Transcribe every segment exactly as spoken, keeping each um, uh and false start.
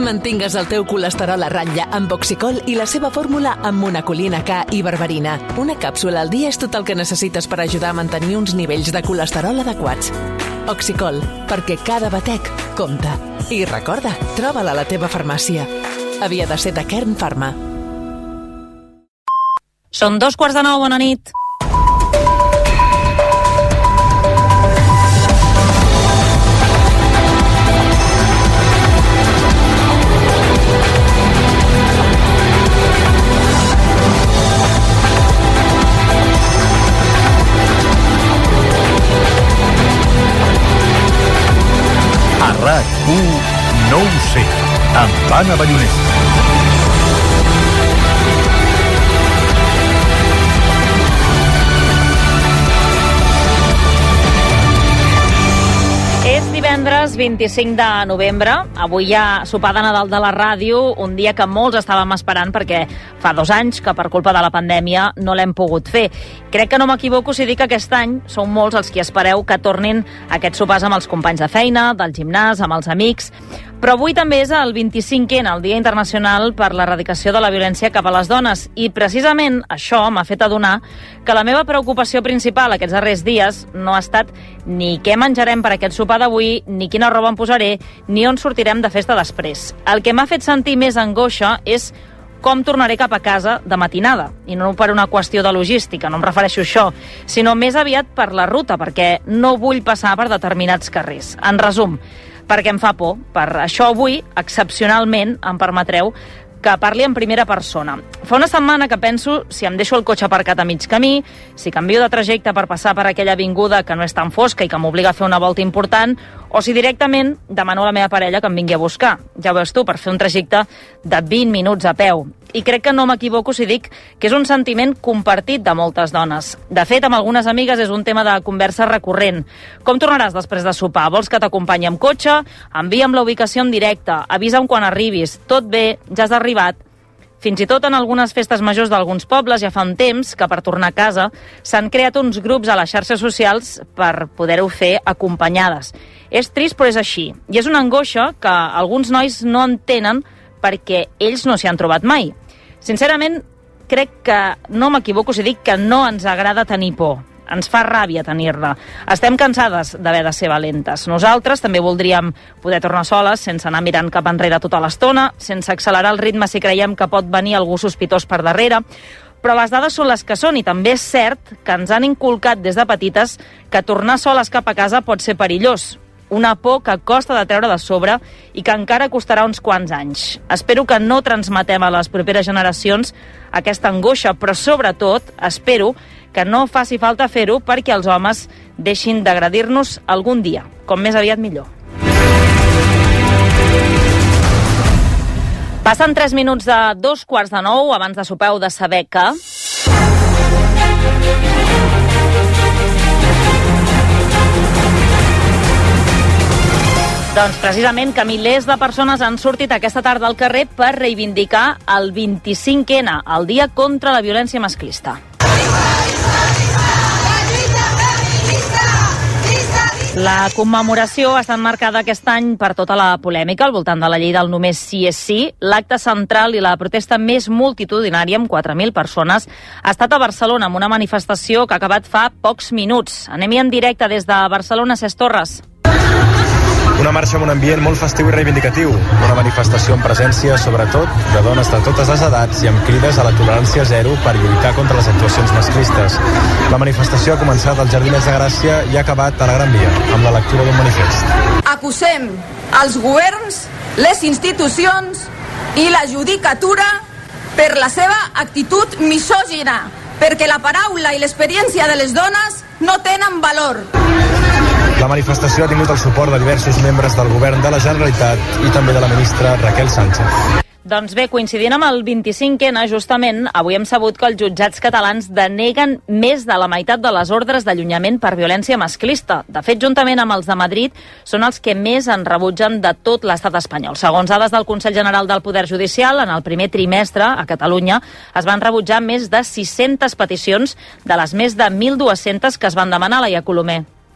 Mantingues el teu colesterol a ratlla amb Oxicol i la seva fórmula amb monacolina K i berberina. Una càpsula al dia és tot el que necessites per ajudar a mantenir uns nivells de colesterol adequats. Oxicol, perquè cada batec compta. I recorda, troba-la a la teva farmàcia. Havia de ser de Kern Pharma. Són dos quarts de nou, bona nit. A RAC u no ho sé, amb Anna Ballonesta. És divendres vint-i-cinc de novembre, avui hi ha sopar de Nadal de la ràdio, un dia que molts estàvem esperant perquè fa dos anys que per culpa de la pandèmia no l'hem pogut fer. Crec que no m'equivoco si dic que aquest any sou molts els qui espereu que tornin aquests sopars amb els companys de feina, del gimnàs, amb els amics. Però avui també és el vint-i-cinquè, el Dia Internacional per l'Erradicació de la Violència cap a les Dones, i precisament això m'ha fet adonar que la meva preocupació principal aquests darrers dies no ha estat ni què menjarem per aquest sopar d'avui, ni quina roba em posaré, ni on sortirem de festa després. El que m'ha fet sentir més angoixa és com tornaré cap a casa de matinada, i no per una qüestió de logística, no em refereixo a això, sinó més aviat per la ruta, perquè no vull passar per determinats carrers. En resum, perquè em fa por. Per això avui, excepcionalment, em permetreu que parli en primera persona. Fa una setmana que penso si em deixo el cotxe aparcat a mig camí, si canvio de trajecte per passar per aquella avinguda que no és tan fosca i que m'obliga a fer una volta important, o si directament demano a la meva parella que em vingui a buscar. Ja ho veus tu, per fer un trajecte de vint minuts a peu. I crec que no m'equivoco si dic que és un sentiment compartit de moltes dones. De fet, amb algunes amigues és un tema de conversa recurrent. Com tornaràs després de sopar? Vols que t'acompanyi amb cotxe? Envia'm la ubicació en directe. Avisa'm quan arribis. Tot bé, ja has arribat. Fins i tot en algunes festes majors d'alguns pobles ja fa un temps que per tornar a casa s'han creat uns grups a les xarxes socials per poder-ho fer acompanyades. És trist, però és així. I és una angoixa que alguns nois no entenen perquè ells no s'hi han trobat mai. Sincerament, crec que no m'equivoco si dic que no ens agrada tenir por. Ens fa ràbia tenir-la. Estem cansades d'haver de ser valentes. Nosaltres també voldríem poder tornar soles sense anar mirant cap enrere tota l'estona, sense accelerar el ritme si creiem que pot venir algú sospitós per darrere. Però les dades són les que són i també és cert que ens han inculcat des de petites que tornar soles cap a casa pot ser perillós. Una por que costa de treure de sobre i que encara costarà uns quants anys. Espero que no transmetem a les properes generacions aquesta angoixa, però sobretot espero que no faci falta fer-ho perquè els homes deixin d'agredir-nos algun dia, com més aviat millor. Passen tres minuts de dos quarts de nou, abans de sopar heu de saber que... Doncs precisament que milers de persones han sortit aquesta tarda al carrer per reivindicar el vint-i-cinquè, el Dia contra la Violència Masclista. La commemoració ha estat marcada aquest any per tota la polèmica al voltant de la llei del només sí és sí. L'acte central i la protesta més multitudinària, amb quatre mil persones, ha estat a Barcelona, amb una manifestació que ha acabat fa pocs minuts. Anem-hi en directe des de Barcelona, Cesc Torres. Una marxa amb un ambient molt festiu i reivindicatiu, una manifestació amb presència, sobretot, de dones de totes les edats i amb crides a la tolerància zero per lluitar contra les actuacions masclistes. La manifestació ha començat al Jardí de Gràcia i ha acabat a la Gran Via, amb la lectura d'un manifest. Acusem els governs, les institucions i la judicatura per la seva actitud misògina, perquè la paraula i l'experiència de les dones no tenen valor. La manifestació ha tingut el suport de diversos membres del govern de la Generalitat i també de la ministra Raquel Sánchez. Doncs bé, coincidint amb el vint-i-cinquè, justament, avui hem sabut que els jutjats catalans deneguen més de la meitat de les ordres d'allunyament per violència masclista. De fet, juntament amb els de Madrid, són els que més en rebutgen de tot l'estat espanyol. Segons dades del Consell General del Poder Judicial, en el primer trimestre, a Catalunya, es van rebutjar més de sis-centes peticions de les més de mil dues-centes que es van demanar, Laia Colomer.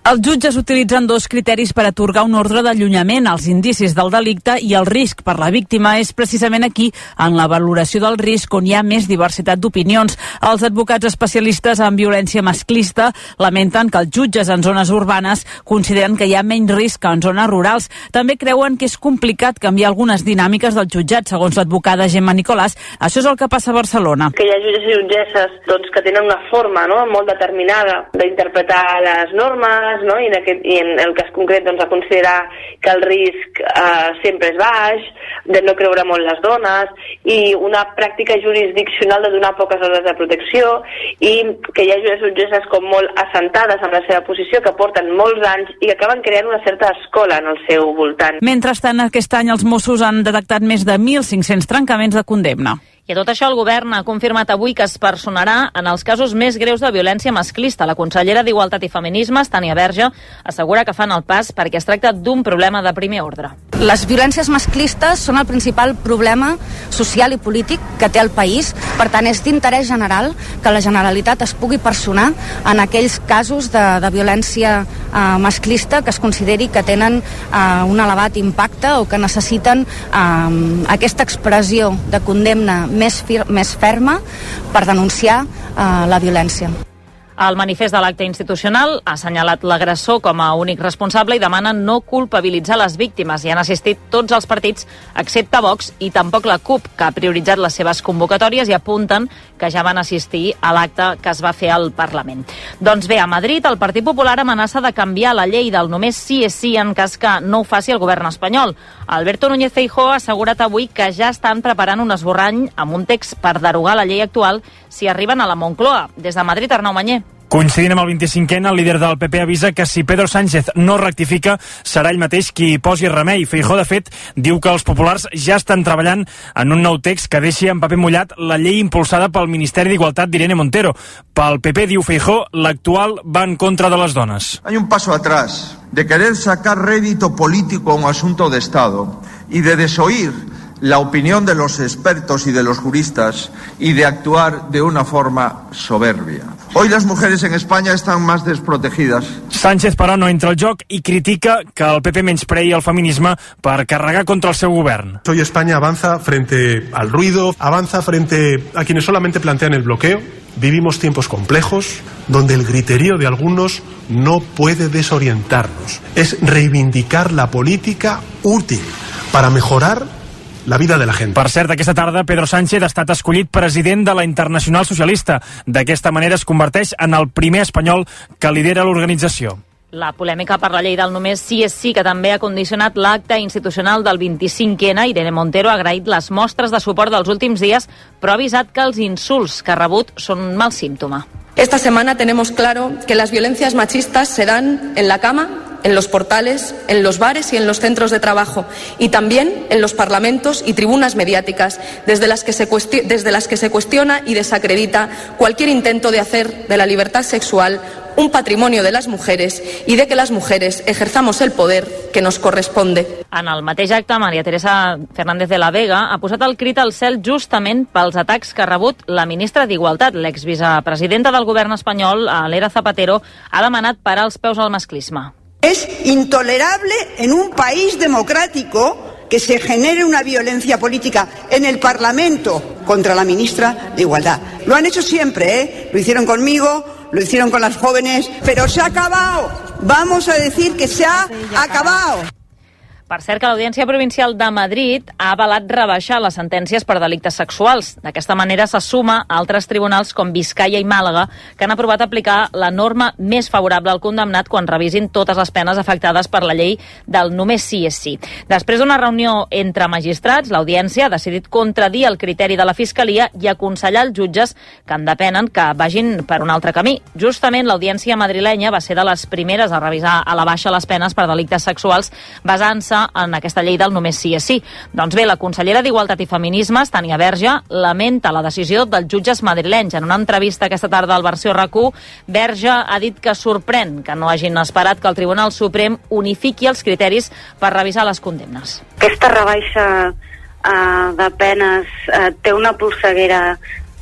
Els jutges utilitzen dos criteris per atorgar un ordre d'allunyament, els indicis del delicte i el risc per la víctima. És precisament aquí, en la valoració del risc, on hi ha més diversitat d'opinions. Els advocats especialistes en violència masclista lamenten que els jutges en zones urbanes consideren que hi ha menys risc que en zones rurals. També creuen que és complicat canviar algunes dinàmiques del jutjat, segons l'advocada Gemma Nicolàs. Això és el que passa a Barcelona. Que hi ha jutges i jutgesses doncs, que tenen una forma no, molt determinada d'interpretar les normes, no? I, en aquest, i en el cas concret doncs, a considerar que el risc eh, sempre és baix, de no creure molt les dones, i una pràctica jurisdiccional de donar poques hores de protecció, i que hi ha jutges i jutgesses com molt assentades en la seva posició, que porten molts anys i que acaben creant una certa escola en el seu voltant. Mentrestant, aquest any els Mossos han detectat més de mil cinc-cents trencaments de condemna. I a tot això el govern ha confirmat avui que es personarà en els casos més greus de violència masclista. La consellera d'Igualtat i Feminismes, Tània Verge, assegura que fan el pas perquè es tracta d'un problema de primer ordre. Les violències masclistes són el principal problema social i polític que té el país. Per tant, és d'interès general que la Generalitat es pugui personar en aquells casos de, de violència eh, masclista que es consideri que tenen eh, un elevat impacte o que necessiten eh, aquesta expressió de condemna més, fir més ferma per denunciar eh, la violència. El manifest de l'acte institucional ha assenyalat l'agressor com a únic responsable i demana no culpabilitzar les víctimes. Hi han assistit tots els partits, excepte Vox, i tampoc la CUP, que ha prioritzat les seves convocatòries i apunten que ja van assistir a l'acte que es va fer al Parlament. Doncs bé, a Madrid el Partit Popular amenaça de canviar la llei del només sí és sí en cas que no ho faci el govern espanyol. Alberto Núñez Feijóo ha assegurat avui que ja estan preparant un esborrany amb un text per derogar la llei actual si arriben a la Moncloa. Des de Madrid, Arnau Manyer. Coincidint amb el vint-i-cinquè, el líder del P P avisa que si Pedro Sánchez no rectifica, serà ell mateix qui hi posi remei. Feijóo, de fet, diu que els populars ja estan treballant en un nou text que deixi en paper mullat la llei impulsada pel Ministeri d'Igualtat d'Irene Montero. Pel P P, diu Feijóo, l'actual va en contra de les dones. Hay un paso atrás de querer sacar rédito político a un asunto de Estado y de desoír la opinión de los expertos y de los juristas y de actuar de una forma soberbia. Hoy las mujeres en España están más desprotegidas. Sánchez, però, no entra al joc i critica que el P P menyspreï el feminisme per carregar contra el seu govern. Hoy España avanza frente al ruido, avanza frente a quienes solamente plantean el bloqueo. Vivimos tiempos complejos donde el griterío de algunos no puede desorientarnos. Es reivindicar la política útil para mejorar la vida de la gent. Per cert, aquesta tarda Pedro Sánchez ha estat escollit president de la Internacional Socialista. D'aquesta manera es converteix en el primer espanyol que lidera l'organització. La polèmica per la llei del només sí és sí, que també ha condicionat l'acte institucional del vint-i-cinc ena. Irene Montero ha agraït les mostres de suport dels últims dies, però ha avisat que els insults que ha rebut són un mal símptoma. Esta semana tenemos claro que las violencias machistas se dan en la cama, en los portales, en los bares y en los centros de trabajo, y también en los parlamentos y tribunas mediáticas, desde las que se cuestiona, desde las que se cuestiona y desacredita cualquier intento de hacer de la libertad sexual un patrimonio de las mujeres y de que las mujeres ejerzamos el poder que nos corresponde. En el mateix acte, Maria Teresa Fernández de la Vega ha posat el crit al cel justament pels atacs que ha rebut la ministra d'Igualtat. L'exvicepresidenta del govern espanyol, Elena Zapatero, ha demanat parar els peus al masclisme. Es intolerable en un país democrático que se genere una violencia política en el Parlamento contra la ministra de Igualdad. Lo han hecho siempre, ¿eh? Lo hicieron conmigo, lo hicieron con las jóvenes, pero se ha acabado. Vamos a decir que se ha acabado. Per cert, que l'Audiència Provincial de Madrid ha avalat rebaixar les sentències per delictes sexuals. D'aquesta manera se suma a altres tribunals com Biscaia i Màlaga, que han aprovat aplicar la norma més favorable al condemnat quan revisin totes les penes afectades per la llei del només sí és sí. Després d'una reunió entre magistrats, l'Audiència ha decidit contradir el criteri de la Fiscalia i aconsellar als jutges que en depenen que vagin per un altre camí. Justament l'Audiència madrilenya va ser de les primeres a revisar a la baixa les penes per delictes sexuals, basant-se en aquesta llei del només sí és sí. Doncs bé, la consellera d'Igualtat i Feminismes, Tània Verge, lamenta la decisió dels jutges madrilenys. En una entrevista aquesta tarda al Versió R Q, Verge ha dit que sorprèn que no hagin esperat que el Tribunal Suprem unifiqui els criteris per revisar les condemnes. Aquesta rebaixa uh, de penes uh, té una polseguera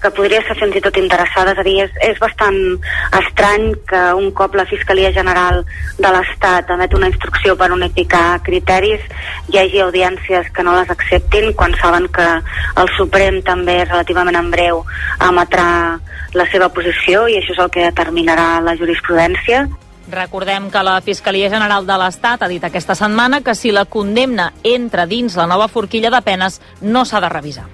que podria ser fins i tot interessada. És a dir, és, és bastant estrany que un cop la Fiscalia General de l'Estat emet una instrucció per unificar criteris hi hagi audiències que no les acceptin quan saben que el Suprem també relativament en breu emetrà la seva posició i això és el que determinarà la jurisprudència. Recordem que la Fiscalia General de l'Estat ha dit aquesta setmana que si la condemna entra dins la nova forquilla de penes no s'ha de revisar.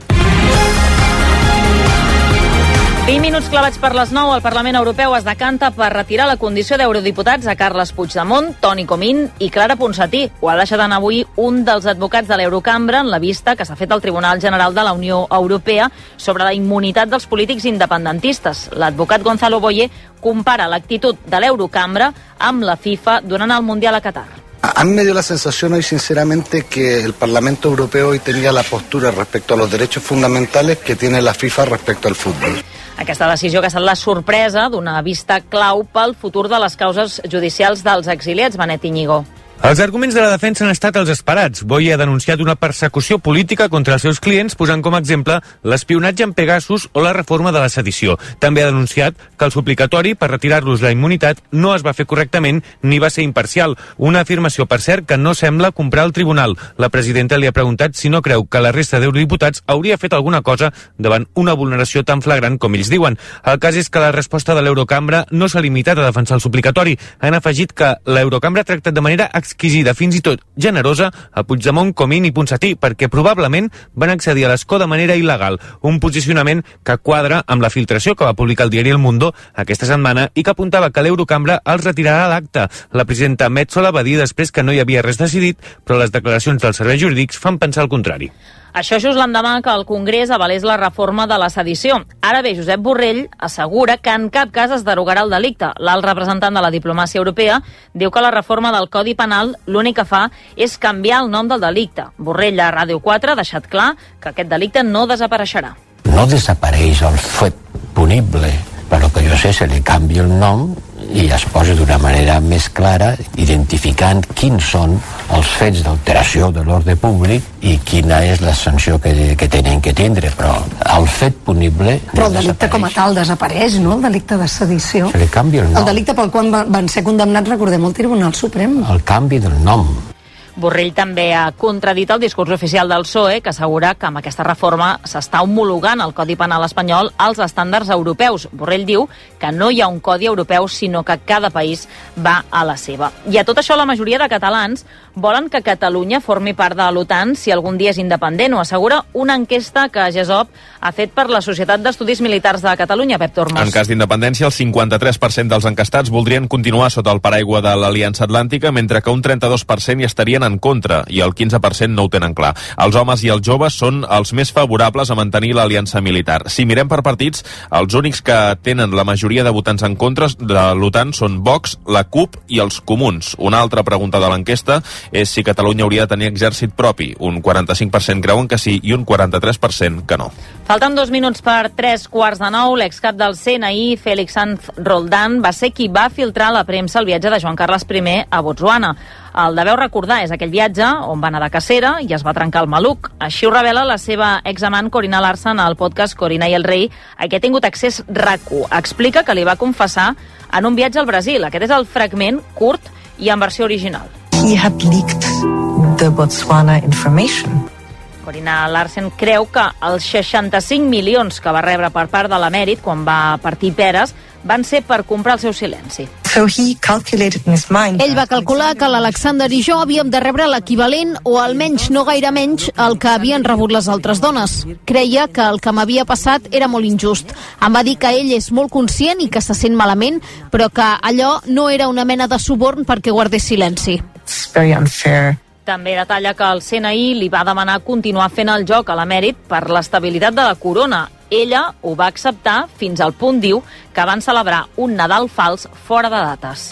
vint minuts clavats per les nou, el Parlament Europeu es decanta per retirar la condició d'eurodiputats a Carles Puigdemont, Toni Comín i Clara Ponsatí. Ho ha deixat anar avui un dels advocats de l'Eurocambra en la vista que s'ha fet al Tribunal General de la Unió Europea sobre la immunitat dels polítics independentistes. L'advocat Gonzalo Boye compara l'actitud de l'Eurocambra amb la FIFA durant el Mundial a Qatar. A mí me dio la sensación hoy sinceramente que el Parlamento Europeo hoy tenía la postura respecto a los derechos fundamentales que tiene la FIFA respecto al fútbol. Aquesta decisió que ha estat la sorpresa d'una vista clau pel futur de les causes judicials dels exiliats, Benet Íñigo. Els arguments de la defensa han estat els esperats. Boye ha denunciat una persecució política contra els seus clients, posant com a exemple l'espionatge en Pegasus o la reforma de la sedició. També ha denunciat que el suplicatori per retirar-los la immunitat no es va fer correctament ni va ser imparcial. Una afirmació, per cert, que no sembla comprar el tribunal. La presidenta li ha preguntat si no creu que la resta d'eurodiputats hauria fet alguna cosa davant una vulneració tan flagrant com ells diuen. El cas és que la resposta de l'Eurocambra no s'ha limitat a defensar el suplicatori. Han afegit que l'Eurocambra ha tractat de manera exquisida, fins i tot generosa, a Puigdemont, Comín i Ponsatí, perquè probablement van accedir a l'escó de manera il·legal. Un posicionament que quadra amb la filtració que va publicar el diari El Mundo aquesta setmana i que apuntava que l'Eurocambra els retirarà l'acte. La presidenta Metsola va dir després que no hi havia res decidit, però les declaracions dels serveis jurídics fan pensar el contrari. Això just l'endemà que el Congrés avalés la reforma de la sedició. Ara bé, Josep Borrell assegura que en cap cas es derogarà el delicte. L'alt representant de la diplomàcia europea diu que la reforma del Codi Penal l'únic que fa és canviar el nom del delicte. Borrell a Ràdio quatre ha deixat clar que aquest delicte no desapareixerà. No desapareix el fet punible, però que jo sé se li canvia el nom i es posa d'una manera més clara identificant quins són els fets d'alteració de l'ordre públic i quina és la sanció que, que tenen que tindre, però el fet punible però el delicte com a tal desapareix, no? El delicte de sedició, se li canvia el nom. El delicte pel qual van ser condemnats, recordem, el Tribunal Suprem. El canvi del nom. Borrell també ha contradit el discurs oficial del P S O E, que assegura que amb aquesta reforma s'està homologant el Codi Penal espanyol als estàndards europeus. Borrell diu que no hi ha un codi europeu, sinó que cada país va a la seva. I a tot això la majoria de catalans volen que Catalunya formi part de l'OTAN si algun dia és independent. Ho assegura una enquesta que GESOP ha fet per la Societat d'Estudis Militars de Catalunya, Pep Tormos. En cas d'independència, el cinquanta-tres per cent dels encastats voldrien continuar sota el paraigua de l'Aliança Atlàntica, mentre que un trenta-dos per cent hi estarien en contra i el quinze per cent no ho tenen clar. Els homes i els joves són els més favorables a mantenir l'aliança militar. Si mirem per partits, els únics que tenen la majoria de votants en contra de l'OTAN són Vox, la CUP i els Comuns. Una altra pregunta de l'enquesta és si Catalunya hauria de tenir exèrcit propi. Un quaranta-cinc per cent creuen que sí i un quaranta-tres per cent que no. Falten dos minuts per tres quarts de nou. L'excap del C N I, Félix Sanz Roldán, va ser qui va filtrar a la premsa el viatge de Joan Carles I a Botswana. El deveu recordar és aquell viatge on va anar de cacera i es va trencar el maluc. Així ho revela la seva examant Corina Larsen al podcast Corina i el rei, a què ha tingut accés RAC u. Explica que li va confessar en un viatge al Brasil. Aquest és el fragment curt i en versió original. He had leaked the Botswana information. Corina Larsen creu que els seixanta-cinc milions que va rebre per part de l'emèrit quan va partir peres van ser per comprar el seu silenci. So he calculated in his mind. Ell va calcular que l'Alexander i jo havíem de rebre l'equivalent o almenys no gaire menys el que havien rebut les altres dones. Creia que el que m'havia passat era molt injust. Em va dir que ell és molt conscient i que se sent malament, però que allò no era una mena de suborn perquè guardés silenci. It's very unfair. També detalla que el C N I li va demanar continuar fent el joc a l'emèrit per l'estabilitat de la corona. Ella ho va acceptar fins al punt, diu, que van celebrar un Nadal fals fora de dates.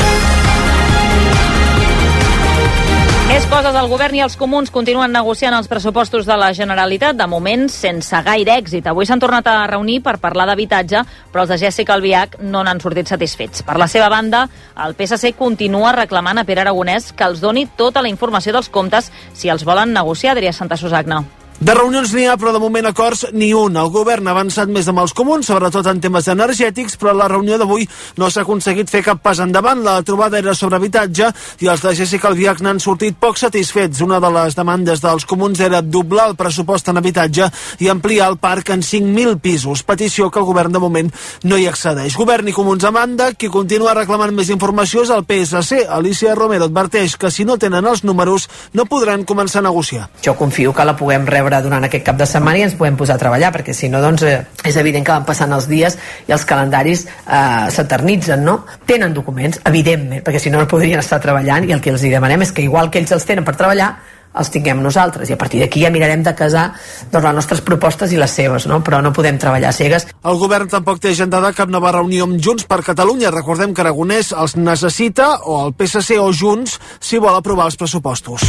Més coses. El govern i els comuns continuen negociant els pressupostos de la Generalitat, de moment sense gaire èxit. Avui s'han tornat a reunir per parlar d'habitatge, però els de Jéssica Albiach no n'han sortit satisfets. Per la seva banda, el P S C continua reclamant a Pere Aragonès que els doni tota la informació dels comptes si els volen negociar, Adrià Santasusagna. De reunions n'hi ha, però de moment acords ni un. El govern ha avançat més amb els comuns, sobretot en temes energètics, però a la reunió d'avui no s'ha aconseguit fer cap pas endavant. La trobada era sobre habitatge i els de Jéssica Albiach n'han sortit poc satisfets. Una de les demandes dels comuns era doblar el pressupost en habitatge i ampliar el parc en cinc mil pisos, petició que el govern de moment no hi accedeix. Govern i comuns a banda, qui continua reclamant més informació és el P S C. Alicia Romero adverteix que si no tenen els números no podran començar a negociar. Jo confio que la puguem rebre durant aquest cap de setmana i ens podem posar a treballar, perquè si no, doncs, eh, és evident que van passant els dies i els calendaris eh, s'eternitzen, no? Tenen documents, evidentment, perquè si no, no podrien estar treballant, i el que els demanem és que igual que ells els tenen per treballar, els tinguem nosaltres, i a partir d'aquí ja mirarem de casar doncs, les nostres propostes i les seves, no? Però no podem treballar cegues. El govern tampoc té agendada cap nova reunió amb Junts per Catalunya. Recordem que Aragonès els necessita, o el P S C o Junts, si vol aprovar els pressupostos.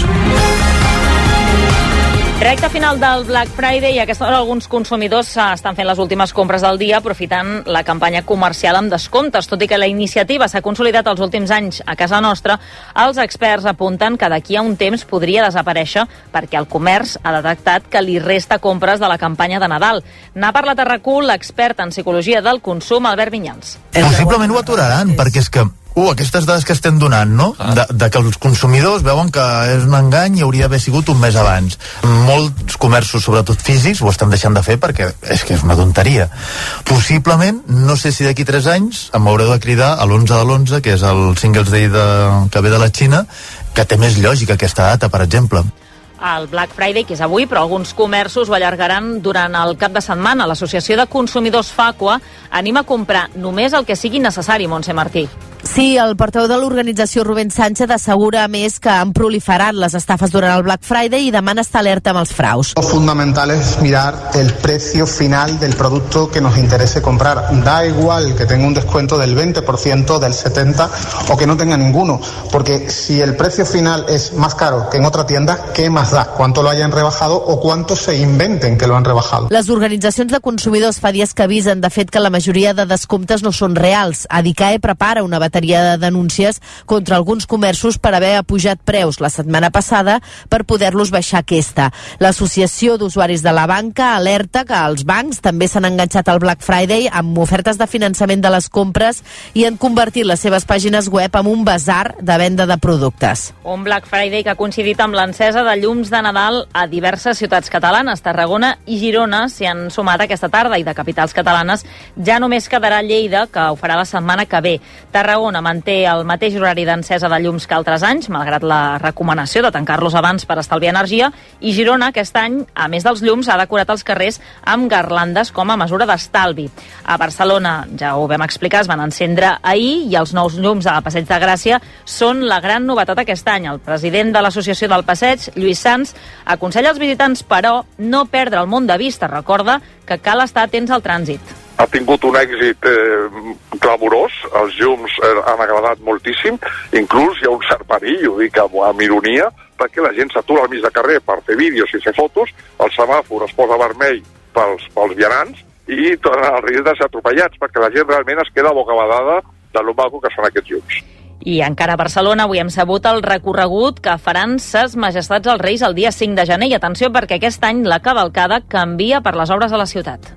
Recte final del Black Friday i a aquesta hora alguns consumidors estan fent les últimes compres del dia aprofitant la campanya comercial amb descomptes. Tot i que la iniciativa s'ha consolidat els últims anys a casa nostra, els experts apunten que d'aquí a un temps podria desaparèixer perquè el comerç ha detectat que li resta compres de la campanya de Nadal. N'ha parlat a RAC u l'expert en psicologia del consum, Albert Vinyals. Possiblement ho aturaran, perquè és que Uh, aquestes dades que estem donant, no? De, de que els consumidors veuen que és un engany i hauria d'haver sigut un mes abans. Molts comerços, sobretot físics, ho estan deixant de fer perquè és que és una tonteria. Possiblement, no sé si d'aquí tres anys em haureu de cridar a l'onze de l'onze, que és el Singles Day de, que ve de la Xina, que té més lògica aquesta data, per exemple. El Black Friday, que és avui, però alguns comerços ho allargaran durant el cap de setmana. L'Associació de Consumidors Facua anima a comprar només el que sigui necessari, Montse Martí. Sí, el portaveu de l'organització Rubén Sánchez assegura a més que han proliferat les estafes durant el Black Friday i demana estar alerta amb els fraus. Lo fundamental es mirar el precio final del producto que nos interese comprar. Da igual que tenga un descuento del veinte por ciento, del setenta por ciento o que no tenga ninguno, porque si el precio final es más caro que en otra tienda, ¿qué más da? ¿Cuánto lo hayan rebajado o cuánto se inventen que lo han rebajado? Les organitzacions de consumidors fa dies que avisen, de fet, que la majoria de descomptes no són reals. Adicae prepara una bateria de denúncies contra alguns comerços per haver apujat preus la setmana passada per poder-los baixar aquesta. L'Associació d'Usuaris de la Banca alerta que els bancs també s'han enganxat al Black Friday amb ofertes de finançament de les compres i han convertit les seves pàgines web en un basar de venda de productes. Un Black Friday que ha coincidit amb l'encesa de llums de Nadal a diverses ciutats catalanes. Tarragona i Girona s'hi han sumat aquesta tarda i de capitals catalanes ja només quedarà Lleida, que ho farà la setmana que ve. Tarragona manté el mateix horari d'encesa de llums que altres anys, malgrat la recomanació de tancar-los abans per estalviar energia, i Girona aquest any, a més dels llums, ha decorat els carrers amb garlandes com a mesura d'estalvi. A Barcelona, ja ho vam explicar, es van encendre ahir i els nous llums a Passeig de Gràcia són la gran novetat aquest any. El president de l'Associació del Passeig, Lluís Sans, aconsella als visitants, però, no perdre el món de vista. Recorda que cal estar atents al trànsit. Ha tingut un èxit eh, clamorós, els llums eh, han agradat moltíssim, inclús hi ha un cert perill, ho dic amb, amb ironia, perquè la gent s'atura al mig de carrer per fer vídeos i fer fotos, el semàfor es posa vermell pels, pels vianants i el risc de ser atropellats, perquè la gent realment es queda bocabadada de lo maco que són aquests llums. I encara a Barcelona avui hem sabut el recorregut que faran Ses Majestats els Reis el dia cinc de gener. I atenció, perquè aquest any la cavalcada canvia per les obres a la ciutat.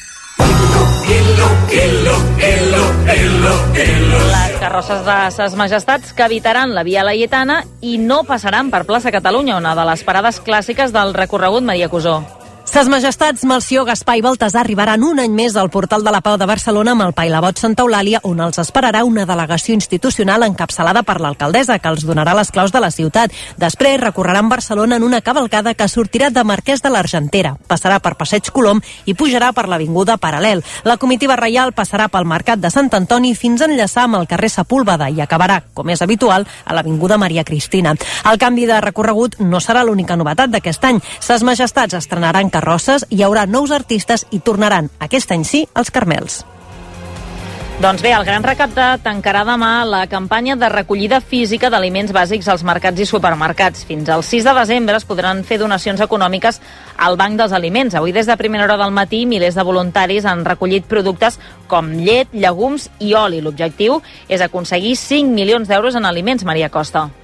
Les carrosses de Ses Majestats que evitaran la Via Laietana i no passaran per Plaça Catalunya, una de les parades clàssiques del recorregut, Maria Cusó. Ses Majestats Melcior, Gaspar i Baltasar arribaran un any més al Portal de la Pau de Barcelona amb el Pa i la Bot Santa Eulàlia, on els esperarà una delegació institucional encapçalada per l'alcaldessa, que els donarà les claus de la ciutat. Després recorreran Barcelona en una cavalcada que sortirà de Marquès de l'Argentera, passarà per Passeig Colom i pujarà per l'Avinguda Paral·lel. La comitiva reial passarà pel Mercat de Sant Antoni fins a enllaçar amb el carrer Sepúlveda i acabarà, com és habitual, a l'Avinguda Maria Cristina. El canvi de recorregut no serà l'única novetat d'aquest any. Ses Majestats estrenaran carrosses, hi haurà nous artistes i tornaran, aquest any sí, els Carmels. Doncs bé, el Gran Recapte tancarà demà la campanya de recollida física d'aliments bàsics als mercats i supermercats. Fins al sis de desembre es podran fer donacions econòmiques al Banc dels Aliments. Avui, des de primera hora del matí, milers de voluntaris han recollit productes com llet, llegums i oli. L'objectiu és aconseguir cinc milions d'euros en aliments, Maria Costa.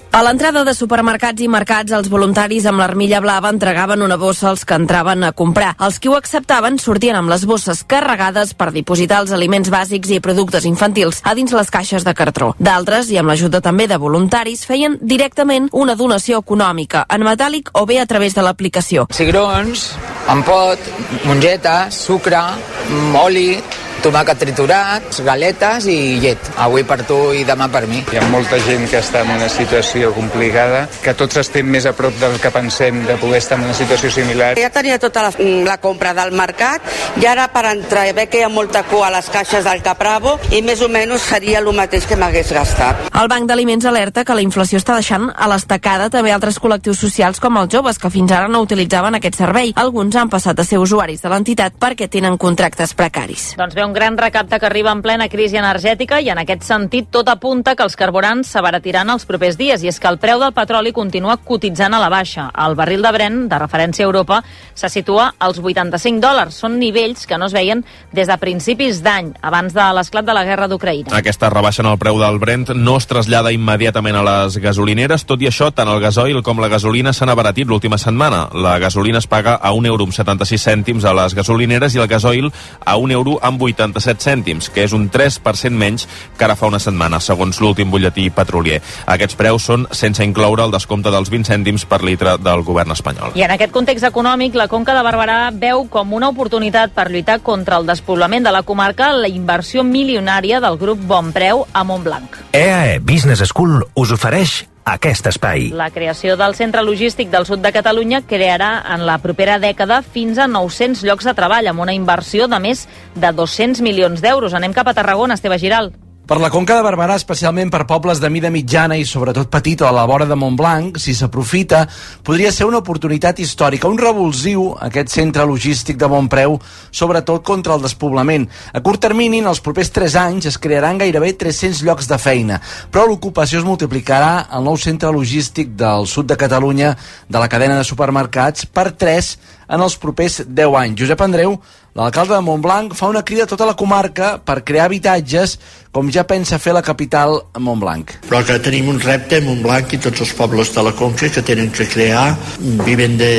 A l'entrada de supermercats i mercats, els voluntaris amb l'armilla blava entregaven una bossa als que entraven a comprar. Els qui ho acceptaven sortien amb les bosses carregades per dipositar els aliments bàsics i productes infantils a dins les caixes de cartró. D'altres, i amb l'ajuda també de voluntaris, feien directament una donació econòmica, en metàl·lic o bé a través de l'aplicació. Cigrons, en pot, mongeta, sucre, oli, tomàquet triturat, galetes i llet. Avui per tu i demà per mi. Hi ha molta gent que està en una situació complicada, que tots estem més a prop del que pensem de poder estar en una situació similar. Ja tenia tota la, la compra del mercat i ara per entrar ve que hi ha molta cua a les caixes del Capravo i més o menys seria el mateix que m'hagués gastat. El Banc d'Aliments alerta que la inflació està deixant a l'estacada també altres col·lectius socials com els joves que fins ara no utilitzaven aquest servei. Alguns han passat a ser usuaris de l'entitat perquè tenen contractes precaris. Doncs ve un gran recapte que arriba en plena crisi energètica i en aquest sentit tot apunta que els carburants s'abaratiran els propers dies, i és que el preu del petroli continua cotitzant a la baixa. El barril de Brent, de referència a Europa, se situa als vuitanta-cinc dòlars. Són nivells que no es veien des de principis d'any, abans de l'esclat de la guerra d'Ucraïna. Aquesta rebaixa en el preu del Brent no es trasllada immediatament a les gasolineres. Tot i això, tant el gasoil com la gasolina s'han abaratit l'última setmana. La gasolina es paga a un euro amb setanta-sis cèntims a les gasolineres i el gasoil a un euro amb vuitanta-set cèntims, que és un tres per cent menys que ara fa una setmana, segons l'últim butlletí petrolier. Aquests preus són sense incloure el descompte dels vint cèntims per litre del govern espanyol. I en aquest context econòmic, la Conca de Barberà veu com una oportunitat per lluitar contra el despoblament de la comarca la inversió milionària del grup Bonpreu a Montblanc. E A E Business School us ofereix aquest espai. La creació del centre logístic del sud de Catalunya crearà en la propera dècada fins a nou-cents llocs de treball, amb una inversió de més de dos-cents milions d'euros. Anem cap a Tarragona, Esteve Giral. Per la Conca de Barberà, especialment per pobles de mida mitjana i sobretot petita a la vora de Montblanc, si s'aprofita, podria ser una oportunitat històrica, un revulsiu, aquest centre logístic de bon preu, sobretot contra el despoblament. A curt termini, en els propers tres anys, es crearan gairebé tres-cents llocs de feina, però l'ocupació es multiplicarà al nou centre logístic del sud de Catalunya, de la cadena de supermercats, per tres en els propers deu anys. Josep Andreu, l'alcalde de Montblanc, fa una crida a tota la comarca per crear habitatges com ja pensa fer la capital Montblanc. Però que tenim un repte a Montblanc i tots els pobles de la Conca que tenen que crear vivenda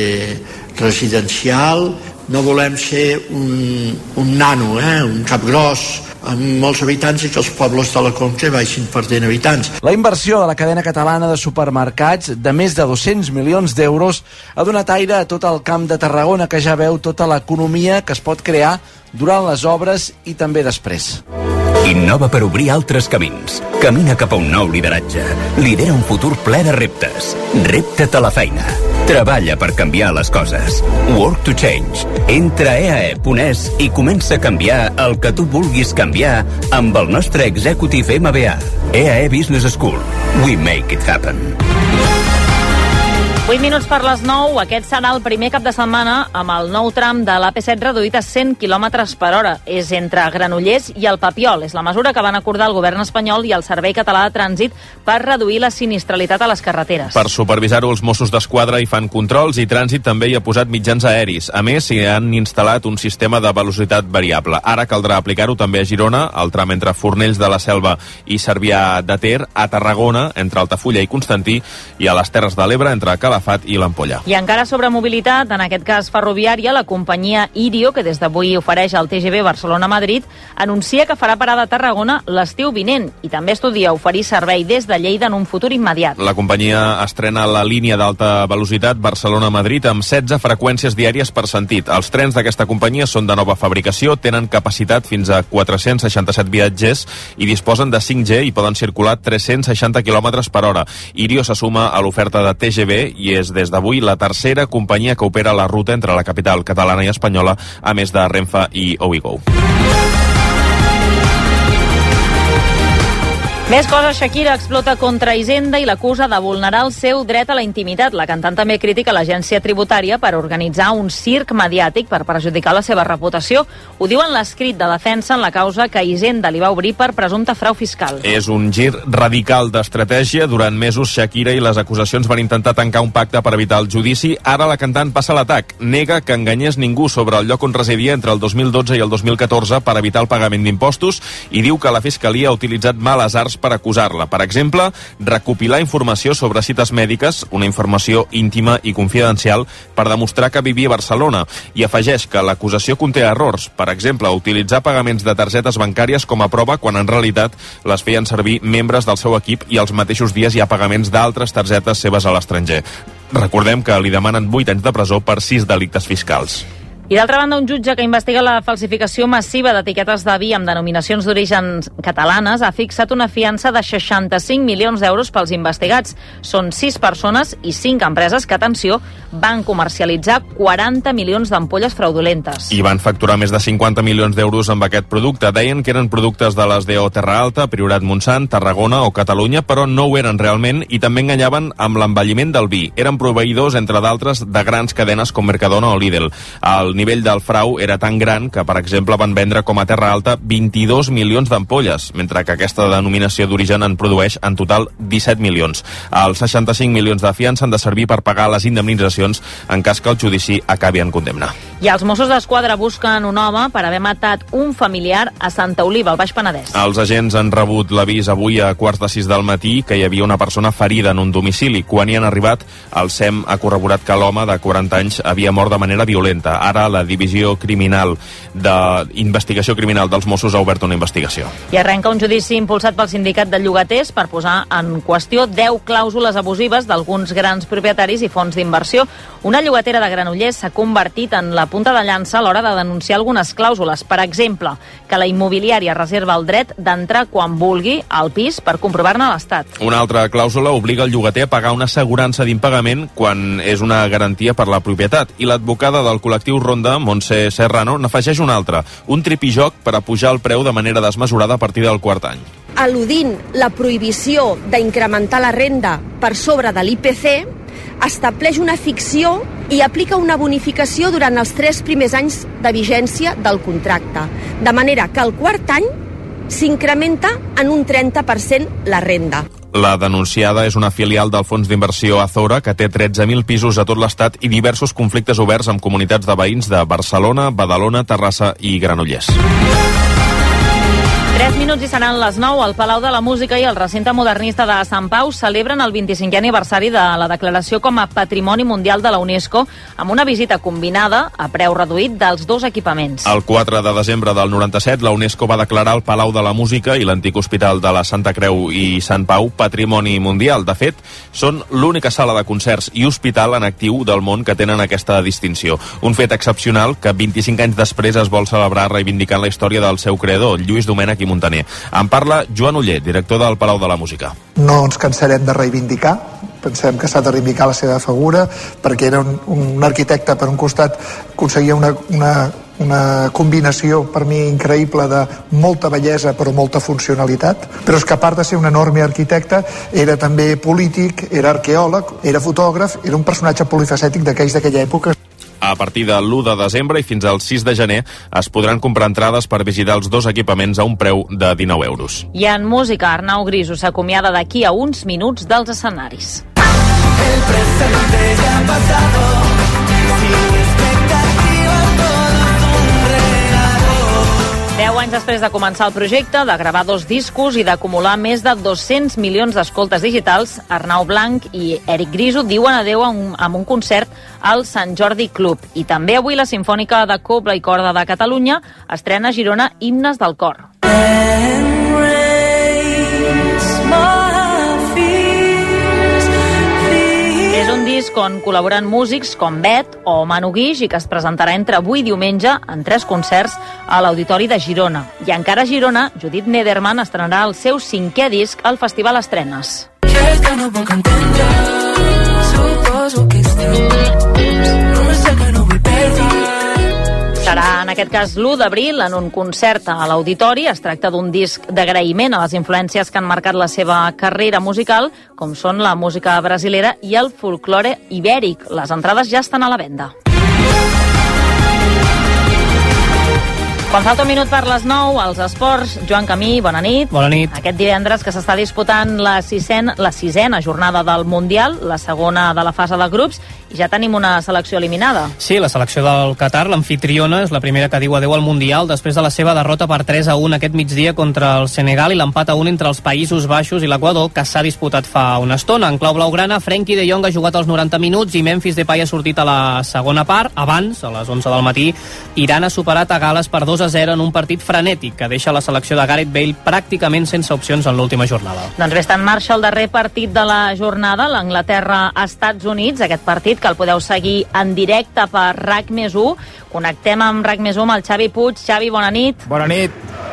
residencial. No volem ser un, un nano, eh? un capgros amb molts habitants i que els pobles de la Conca vagin perdent habitants. La inversió de la cadena catalana de supermercats de més de dos-cents milions d'euros ha donat aire a tot el camp de Tarragona, que ja veu tota l'economia que es pot crear durant les obres i també després. Innova per obrir altres camins. Camina cap a un nou lideratge. Lidera un futur ple de reptes. Repta't a la feina. Treballa per canviar les coses. Work to change. Entra a e a e punt es i comença a canviar el que tu vulguis canviar amb el nostre Executive M B A. E A E Business School. We make it happen. vuit minuts per les nou. Aquest serà el primer cap de setmana amb el nou tram de l'A P set reduït a cent quilòmetres per hora. És entre Granollers i el Papiol. És la mesura que van acordar el govern espanyol i el Servei Català de Trànsit per reduir la sinistralitat a les carreteres. Per supervisar-ho, els Mossos d'Esquadra hi fan controls i Trànsit també hi ha posat mitjans aeris. A més, hi han instal·lat un sistema de velocitat variable. Ara caldrà aplicar-ho també a Girona, al tram entre Fornells de la Selva i Cervià de Ter, a Tarragona, entre Altafulla i Constantí, i a les Terres de l'Ebre, entre Calafat i l'Ampolla. I encara sobre mobilitat, en aquest cas ferroviària, la companyia Irio, que des d'avui ofereix el T G V Barcelona-Madrid, anuncia que farà parada a Tarragona l'estiu vinent i també estudia oferir servei des de Lleida en un futur immediat. La companyia estrena la línia d'alta velocitat Barcelona-Madrid amb setze freqüències diàries per sentit. Els trens d'aquesta companyia són de nova fabricació, tenen capacitat fins a quatre-cents seixanta-set viatgers i disposen de cinc G i poden circular tres-cents seixanta quilòmetres per hora. Irio se suma a l'oferta de T G V i és des d'avui la tercera companyia que opera la ruta entre la capital catalana i espanyola, a més de Renfe i Ouigo. Més coses, Shakira explota contra Hisenda i l'acusa de vulnerar el seu dret a la intimitat. La cantant també critica l'agència tributària per organitzar un circ mediàtic per perjudicar la seva reputació. Ho diu en l'escrit de defensa en la causa que Hisenda li va obrir per presumpte frau fiscal. És un gir radical d'estratègia. Durant mesos, Shakira i les acusacions van intentar tancar un pacte per evitar el judici. Ara la cantant passa l'atac. Nega que enganyés ningú sobre el lloc on residia entre el dos mil dotze i el dos mil catorze per evitar el pagament d'impostos i diu que la Fiscalia ha utilitzat males arts militars per acusar-la. Per exemple, recopilar informació sobre cites mèdiques, una informació íntima i confidencial per demostrar que vivia a Barcelona. I afegeix que l'acusació conté errors. Per exemple, utilitzar pagaments de targetes bancàries com a prova quan en realitat les feien servir membres del seu equip i els mateixos dies hi ha pagaments d'altres targetes seves a l'estranger. Recordem que li demanen vuit anys de presó per sis delictes fiscals. I d'altra banda, un jutge que investiga la falsificació massiva d'etiquetes de vi amb denominacions d'origen catalanes ha fixat una fiança de seixanta-cinc milions d'euros pels investigats. Són sis persones i cinc empreses que, atenció, van comercialitzar quaranta milions d'ampolles fraudulentes. I van facturar més de cinquanta milions d'euros amb aquest producte. Deien que eren productes de les D O Terra Alta, Priorat Montsant, Tarragona o Catalunya, però no ho eren realment i també enganyaven amb l'envelliment del vi. Eren proveïdors, entre d'altres, de grans cadenes com Mercadona o Lidl. El El nivell del frau era tan gran que, per exemple, van vendre com a Terra Alta vint-i-dos milions d'ampolles, mentre que aquesta denominació d'origen en produeix en total disset milions. Els seixanta-cinc milions de fiança han de servir per pagar les indemnitzacions en cas que el judici acabi en condemna. I els Mossos d'Esquadra busquen un home per haver matat un familiar a Santa Oliva, al Baix Penedès. Els agents han rebut l'avís avui a quarts de sis del matí que hi havia una persona ferida en un domicili. Quan hi han arribat, el S E M ha corroborat que l'home de quaranta anys havia mort de manera violenta. Ara la Divisió Criminal d'Investigació Criminal dels Mossos ha obert una investigació. I arrenca un judici impulsat pel sindicat de llogaters per posar en qüestió deu clàusules abusives d'alguns grans propietaris i fons d'inversió. Una llogatera de Granollers s'ha convertit en la punta de llança a l'hora de denunciar algunes clàusules. Per exemple, que la immobiliària reserva el dret d'entrar quan vulgui al pis per comprovar-ne l'estat. Una altra clàusula obliga el llogater a pagar una assegurança d'impagament quan és una garantia per la propietat. I l'advocada del col·lectiu Ronda, Montse Serrano, n'afegeix una altra, un tripijoc per a pujar el preu de manera desmesurada a partir del quart any. Al·ludint la prohibició d'incrementar la renda per sobre de l'I P C, estableix una ficció i aplica una bonificació durant els tres primers anys de vigència del contracte, de manera que al quart any s'incrementa en un trenta per cent la renda. La denunciada és una filial del fons d'inversió Azora que té tretze mil pisos a tot l'estat i diversos conflictes oberts amb comunitats de veïns de Barcelona, Badalona, Terrassa i Granollers. Tres minuts i seran les nou. El Palau de la Música i el recinte modernista de Sant Pau celebren el vint-i-cinquè aniversari de la declaració com a Patrimoni Mundial de la UNESCO amb una visita combinada a preu reduït dels dos equipaments. El quatre de desembre del noranta-set, la UNESCO va declarar el Palau de la Música i l'antic hospital de la Santa Creu i Sant Pau Patrimoni Mundial. De fet, són l'única sala de concerts i hospital en actiu del món que tenen aquesta distinció. Un fet excepcional que vint-i-cinc anys després es vol celebrar reivindicant la història del seu creador, Lluís Domènech i Montaner. En parla Joan Oller, director del Palau de la Música. No ens cansarem de reivindicar, pensem que s'ha de reivindicar la seva figura, perquè era un, un arquitecte, per un costat aconseguia una, una, una combinació per mi increïble de molta bellesa però molta funcionalitat, però és que a part de ser un enorme arquitecte era també polític, era arqueòleg, era fotògraf, era un personatge polifacètic d'aquells d'aquella època. A partir de l'u de desembre i fins al sis de gener es podran comprar entrades per visitar els dos equipaments a un preu de dinou euros. I en música, Arnau Griso s'acomiada d'aquí a uns minuts dels escenaris. El presente ya ha pasado, sin expectativa todo es un regalo. Deu anys després de començar el projecte, de gravar dos discos i d'acumular més de dos-cents milions d'escoltes digitals, Arnau Blanc i Eric Griso diuen adeu amb un concert al Sant Jordi Club. I també avui la Simfònica de Cobla i Corda de Catalunya estrena a Girona Himnes del Cor. És un disc on col·laboren músics com Bet o Manu Guix i que es presentarà entre avui i diumenge en tres concerts a l'Auditori de Girona. I encara a Girona, Judit Nederman estrenarà el seu cinquè disc al Festival Estrenes. Que no puc entendre, suposo que és temps, no sé que no vull perdre. Serà, en aquest cas, l'u d'abril, en un concert a l'Auditori. Es tracta d'un disc d'agraïment a les influències que han marcat la seva carrera musical, com són la música brasilera i el folklore ibèric. Les entrades ja estan a la venda. Quan falta un minut per les nou, als esports, Joan Camí, bona nit. Bona nit. Aquest divendres que s'està disputant la, sisena, la sisena jornada del Mundial, la segona de la fase de grups, i ja tenim una selecció eliminada. Sí, la selecció del Qatar, l'amfitriona, és la primera que diu adeu al Mundial després de la seva derrota per tres a un aquest migdia contra el Senegal i l'empat a un entre els Països Baixos i l'Equador, que s'ha disputat fa una estona. En clau blaugrana, Frenkie de Jong ha jugat els noranta minuts i Memphis Depay ha sortit a la segona part. Abans, a les onze del matí, Iran ha superat a Gal·les per dos a zero en un partit frenètic que deixa la selecció de Gareth Bale pràcticament sense opcions en l'última jornada. Doncs bé, està en marxa el darrer partit de la jornada, l'Anglaterra-Estats Units, aquest partit que el podeu seguir en directe per RAC més u. Connectem amb RAC més u amb el Xavi Puig. Xavi, bona nit. Bona nit.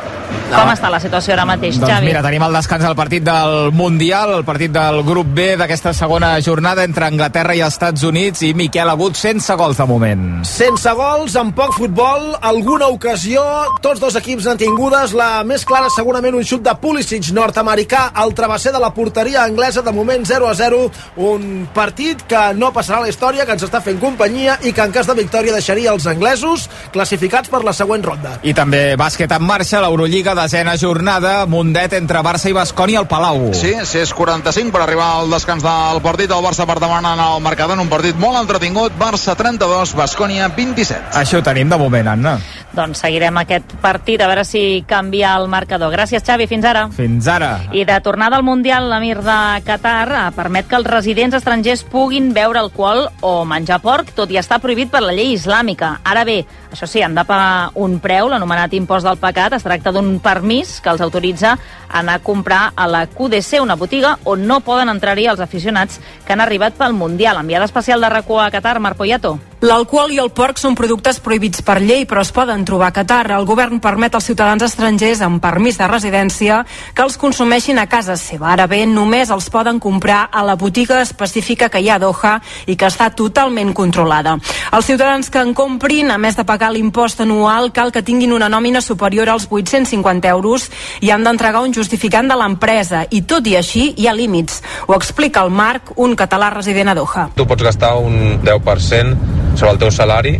Com està la situació ara mateix, doncs Xavi? Mira, tenim el descans del partit del Mundial, el partit del grup B d'aquesta segona jornada entre Anglaterra i Estats Units, i Miquel Agut sense gols de moment. Sense gols, amb poc futbol, alguna ocasió, tots dos equips han tingudes, la més clara segurament un xut de Pulisic, nord-americà, al travesser de la porteria anglesa, de moment zero a zero, un partit que no passarà a la història, que ens està fent companyia i que en cas de victòria deixaria els anglesos classificats per la següent ronda. I també bàsquet en marxa, l'Eurolliga, desena jornada, Mundet entre Barça i Baskonia al Palau. Sí, sis quaranta-cinc per arribar al descans del partit. El Barça per davant en el marcador en un partit molt entretingut. Barça trenta-dos, Baskonia vint-i-set. Això ho tenim de moment, Anna. Doncs seguirem aquest partit, a veure si canvia el marcador. Gràcies, Xavi, fins ara. Fins ara. I de tornada al Mundial, l'Emir de Qatar permet que els residents estrangers puguin beure alcohol o menjar porc, tot i estar prohibit per la llei islàmica. Ara bé, això sí, han de pagar un preu, l'anomenat impost del pecat. Es tracta d'un permís que els autoritza a anar a comprar a la Q D C, una botiga on no poden entrar-hi els aficionats que han arribat pel Mundial. Enviada especial de RAC u a Qatar, Mar Poyato. L'alcohol i el porc són productes prohibits per llei, però es poden trobar a Qatar. El govern permet als ciutadans estrangers amb permís de residència que els consumeixin a casa seva. Ara bé, només els poden comprar a la botiga específica que hi ha a Doha i que està totalment controlada. Els ciutadans que en comprin, a més de pagar l'impost anual, cal que tinguin una nòmina superior als vuit-cents cinquanta euros i han d'entregar un justificant de l'empresa. I tot i així, hi ha límits. Ho explica el Marc, un català resident a Doha. Tu pots gastar un deu per cent sobre el teu salari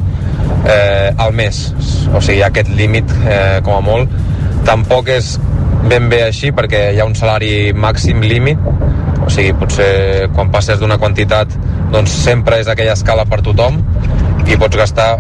eh, al mes, o sigui, aquest límit eh, com a molt. Tampoc és ben bé així perquè hi ha un salari màxim límit, o sigui, potser quan passes d'una quantitat doncs sempre és aquella escala per tothom i pots gastar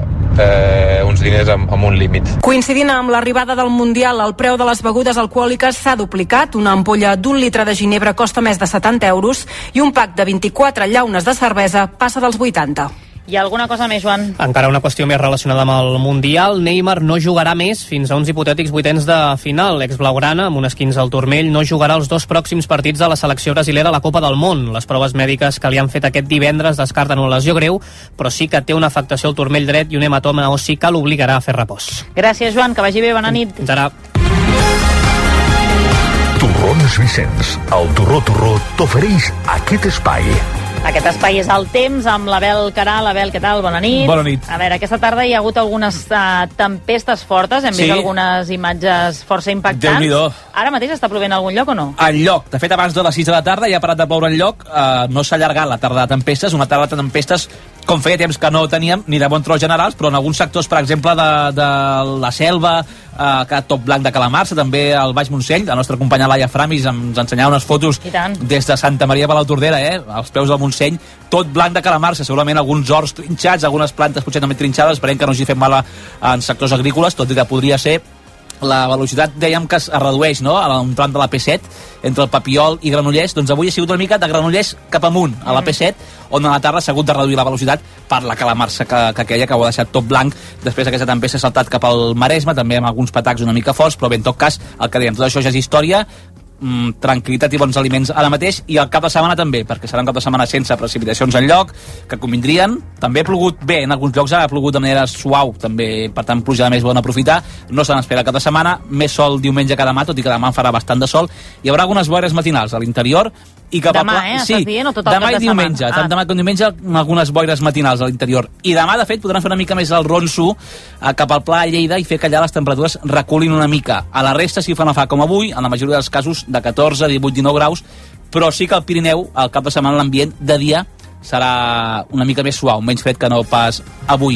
eh, uns diners amb, amb un límit. Coincidint amb l'arribada del Mundial, el preu de les begudes alcohòliques s'ha duplicat. Una ampolla d'un litre de ginebra costa més de setanta euros i un pack de vint-i-quatre llaunes de cervesa passa dels vuitanta. Hi ha alguna cosa més, Joan? Encara una qüestió més relacionada amb el Mundial. Neymar no jugarà més fins a uns hipotètics vuitens de final. L'ex-blaugrana, amb un esquinç al turmell, no jugarà els dos pròxims partits de la selecció brasilera a la Copa del Món. Les proves mèdiques que li han fet aquest divendres descarten una lesió greu, però sí que té una afectació al turmell dret i un hematoma ossi que l'obligarà a fer repòs. Gràcies, Joan, que vagi bé, bona nit. Fins ara. Torrons Vicenç, el Torró Torró t'ofereix aquest espai. Aquest espai és el temps amb l'Abel Caral. Abel, què tal? Bona nit. Bona nit. A veure, aquesta tarda hi ha hagut algunes uh, tempestes fortes. Hem sí. vist algunes imatges força impactants. Déu-n'hi-do. Ara mateix està plovent a algun lloc o no? En lloc. De fet, abans de les sis de la tarda ja ha parat de ploure en lloc. Uh, no s'ha allargat la tarda de tempestes. Una tarda de tempestes com feia temps que no teníem ni de bon tros generals, però en alguns sectors, per exemple, de, de la Selva, eh, que tot blanc de Calamarsa, també al Baix Montseny, la nostra companya Laia Framis ens ensenyava unes fotos des de Santa Maria de Palautordera, eh, als peus del Montseny, tot blanc de Calamarsa, segurament alguns horts trinxats, algunes plantes potser també trinxades, esperem que no hagi fet mal en sectors agrícoles, tot i que podria ser. La velocitat, dèiem que es redueix, no?, a un tram de la P set, entre el Papiol i Granollers. Doncs avui ha sigut una mica de Granollers cap amunt, a la P set, on a la tarda s'ha hagut de reduir la velocitat per la calamarsa que, que aquella, que ho ha deixat tot blanc. Després aquesta tempesta s'ha saltat cap al Maresme, també amb alguns patacs una mica forts, però bé, en tot cas, el que dèiem, tot això ja és història, mm, tranquil·litat i bons aliments ara mateix, i el cap de setmana també, perquè serà un cap de setmana sense precipitacions enlloc, que convindrien. També ha plogut bé, en alguns llocs ha plogut de manera suau, també, per tant, pluja de més bona aprofitar. No se n'espera cap de setmana, més sol diumenge que demà, tot i que demà farà bastant de sol. Hi haurà algunes boires matinals a l'interior, i cap demà, a... eh? Sí, Estàs dient, o tot el demà cap i de diumenge, setmana? tant Ah. demà com diumenge, amb algunes boires matinals a l'interior. I demà, de fet, podran fer una mica més el ronso eh, cap al Pla de Lleida i fer que allà les temperatures reculin una mica. A la resta, si fa no fa com avui, en la majoria dels casos de catorze, divuit, dinou graus, però sí que al Pirineu, al cap de setmana, l'ambient de dia serà una mica més suau, menys fred que no pas avui.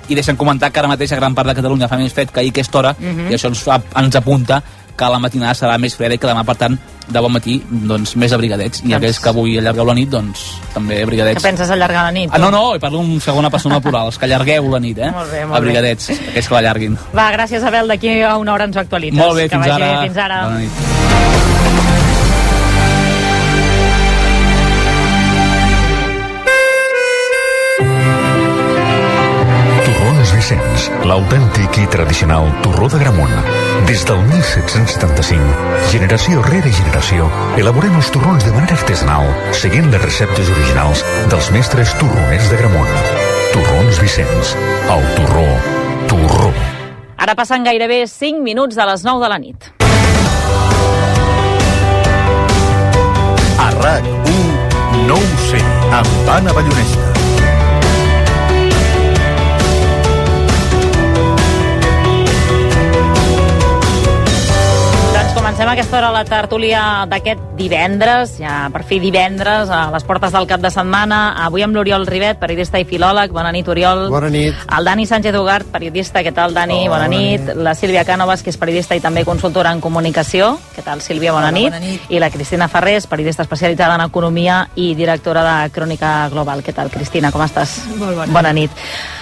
i deixen comentar que ara mateix a gran part de Catalunya fa més fred que ahir aquesta hora, Mhm. i això ens, fa, ens apunta que la matinada serà més freda i que demà, per tant, de bon matí, doncs, més abrigadets. I Doncs- aquells que avui allargueu la nit, doncs, també Que abrigadets. penses allargar la nit? Ah, no, no, i parlo en segona persona plural, els que allargueu la nit, eh? Molt bé, molt bé. Abrigadets, aquells que l'allarguin. Va, gràcies, Abel. D'aquí a una hora ens ho actualitzes. Molt bé, que fins vagi ara. Bé, fins ara. Bona nit. Torrons Vicenç, l'autèntic i tradicional torró de Gramunt. Des del mil set-cents setanta-cinc, generació rere generació, elaborem els torrons de manera artesanal, seguint les receptes originals dels mestres torroners de Gramunt. Torrons Vicenç, el torró, torró. Ara passen gairebé cinc minuts de les nou de la nit. A RAC u, no ho sé, amb Anna Ballonesta. Doncs comencem a aquesta hora la tertúlia d'aquest divendres, ja per fi divendres, a les portes del cap de setmana. Avui amb l'Oriol Ribet, periodista i filòleg. Bona nit, Oriol. Bona nit. El Dani Sánchez Ugart, periodista. Què tal, Dani? Hola, bona, bona nit. nit. La Sílvia Cànovas, que és periodista i també consultora en comunicació. Què tal, Sílvia? Bona, Hola, nit. bona nit. I la Cristina Ferrés, periodista especialitzada en economia i directora de Crònica Global. Què tal, Cristina? Com estàs? Molt bona. Bona nit.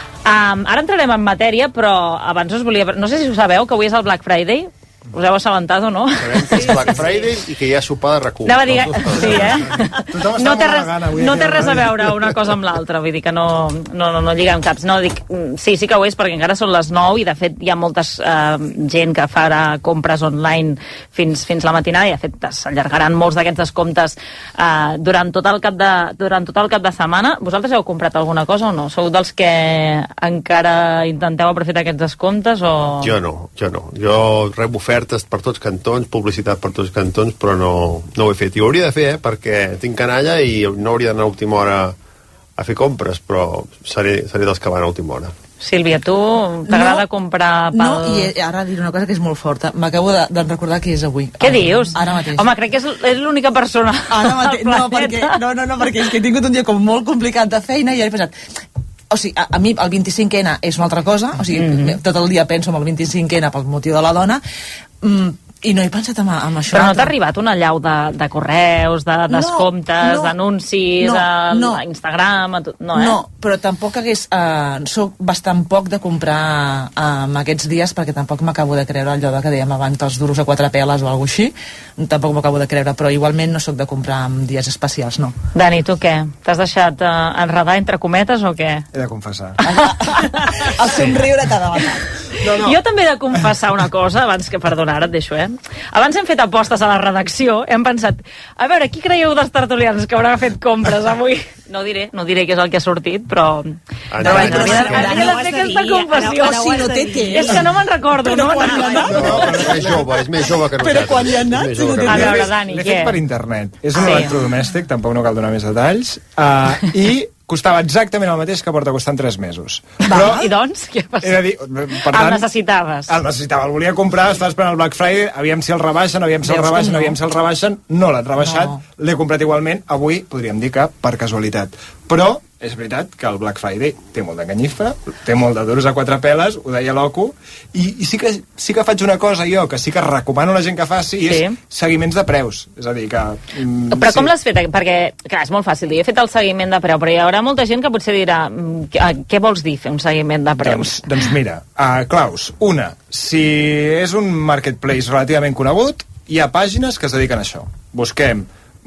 Um, ara entrarem en matèria, però abans us volia... No sé si ho sabeu, que avui és el Black Friday. Us heu assabentat o no? Sabem que és Black Friday i que hi ha sopar de RAC u. Anava a dir... Sí, eh? Tothom està No té, molt res, elegant avui no aquí té a la res a ràdio. veure una cosa amb l'altra, vull dir que no, no, no, no lliguen caps. No, dic, mm, sí, sí que ho és, perquè encara són les nou i, de fet, hi ha moltes eh, gent que farà compres online fins, fins la matinada i, de fet, s'allargaran molts d'aquests descomptes eh, durant, tot el cap de, durant tot el cap de setmana. Vosaltres heu comprat alguna cosa o no? Sou dels que encara intenteu aprofitar aquests descomptes o... Jo no, jo no. Jo rebo ofertes per tots cantons, publicitat per tots cantons, però no, no ho he fet. I ho hauria de fer, eh, perquè tinc canalla i no hauria d'anar a última hora a fer compres, però seré, seré dels que van a última hora. Sílvia, tu t'agrada No, comprar pel... No, i ara diré una cosa que és molt forta. M'acabo de, de recordar qui és avui. Què dius? Ara mateix. Home, crec que és, és l'única persona Ara mateix. al No, planeta. perquè, no, no, no, perquè és que he tingut un dia com molt complicat de feina i he pensat... O sigui, a, a mi el vint-i-cinc ena és una altra cosa, o sigui, mm-hmm. tot el dia penso en el vint-i-cinc ena pel motiu de la dona, mm, i no he pensat en, en això. Però no t'ha arribat una llau de, de correus, de descomptes, no, d'anuncis, no, a, no. a Instagram, a tot, no, eh? No, però tampoc hagués... Uh, soc bastant poc de comprar uh, aquests dies perquè tampoc m'acabo de creure allò de que dèiem abans els duros a quatre peles o alguna així. Tampoc m'acabo de creure, però igualment no sóc de comprar en dies especials, no. Dani, tu què? T'has deixat uh, enredar entre cometes o què? He de confessar. El somriure t'ha de matar. No, no. Jo també he de confessar una cosa, abans que, perdona, ara et deixo, eh? Abans hem fet apostes a la redacció, hem pensat, a veure, qui creieu dels tertulians que haurà fet compres avui? No diré, no diré què és el que ha sortit, però... Ah, però no, bueno, no, havia no, de- havia de fer aquesta confessió. Però si no té temps. És que no me'n recordo, no me'n recordo. No, però és jove, és més jove que Però nosaltres. quan hi ha anat, És més si no jove té que A nosaltres. veure, Dani, L'he què? fet per internet. És un Sí. electrodomèstic, tampoc no cal donar més detalls, uh, i costava exactament el mateix que porta costant tres mesos. Però... I doncs, què ha He de passat? dir, per El tant, necessitaves. el necessitava, el volia comprar, estava esperant el Black Friday, aviam si el rebaixen, aviam si el Veus que rebaixen, no. aviam si el rebaixen, no l'han rebaixat, No. l'he comprat igualment, avui podríem dir que per casualitat. Però és veritat que el Black Friday té molt de canyifa, té molt de duros a quatre peles, ho deia l'Ocu, i, i sí, que, sí que faig una cosa jo, que sí que recomano a la gent que faci, i Sí. és seguiments de preus. És a dir, que... Mm, Però com sí. l'has fet? Perquè, clar, és molt fàcil dir, he fet el seguiment de preu, però hi haurà molta gent que potser dirà, mm, què- què vols dir, fer un seguiment de preus? Doncs, doncs mira, uh, claus. Una, si és un marketplace relativament conegut, hi ha pàgines que es dediquen a això. Busquem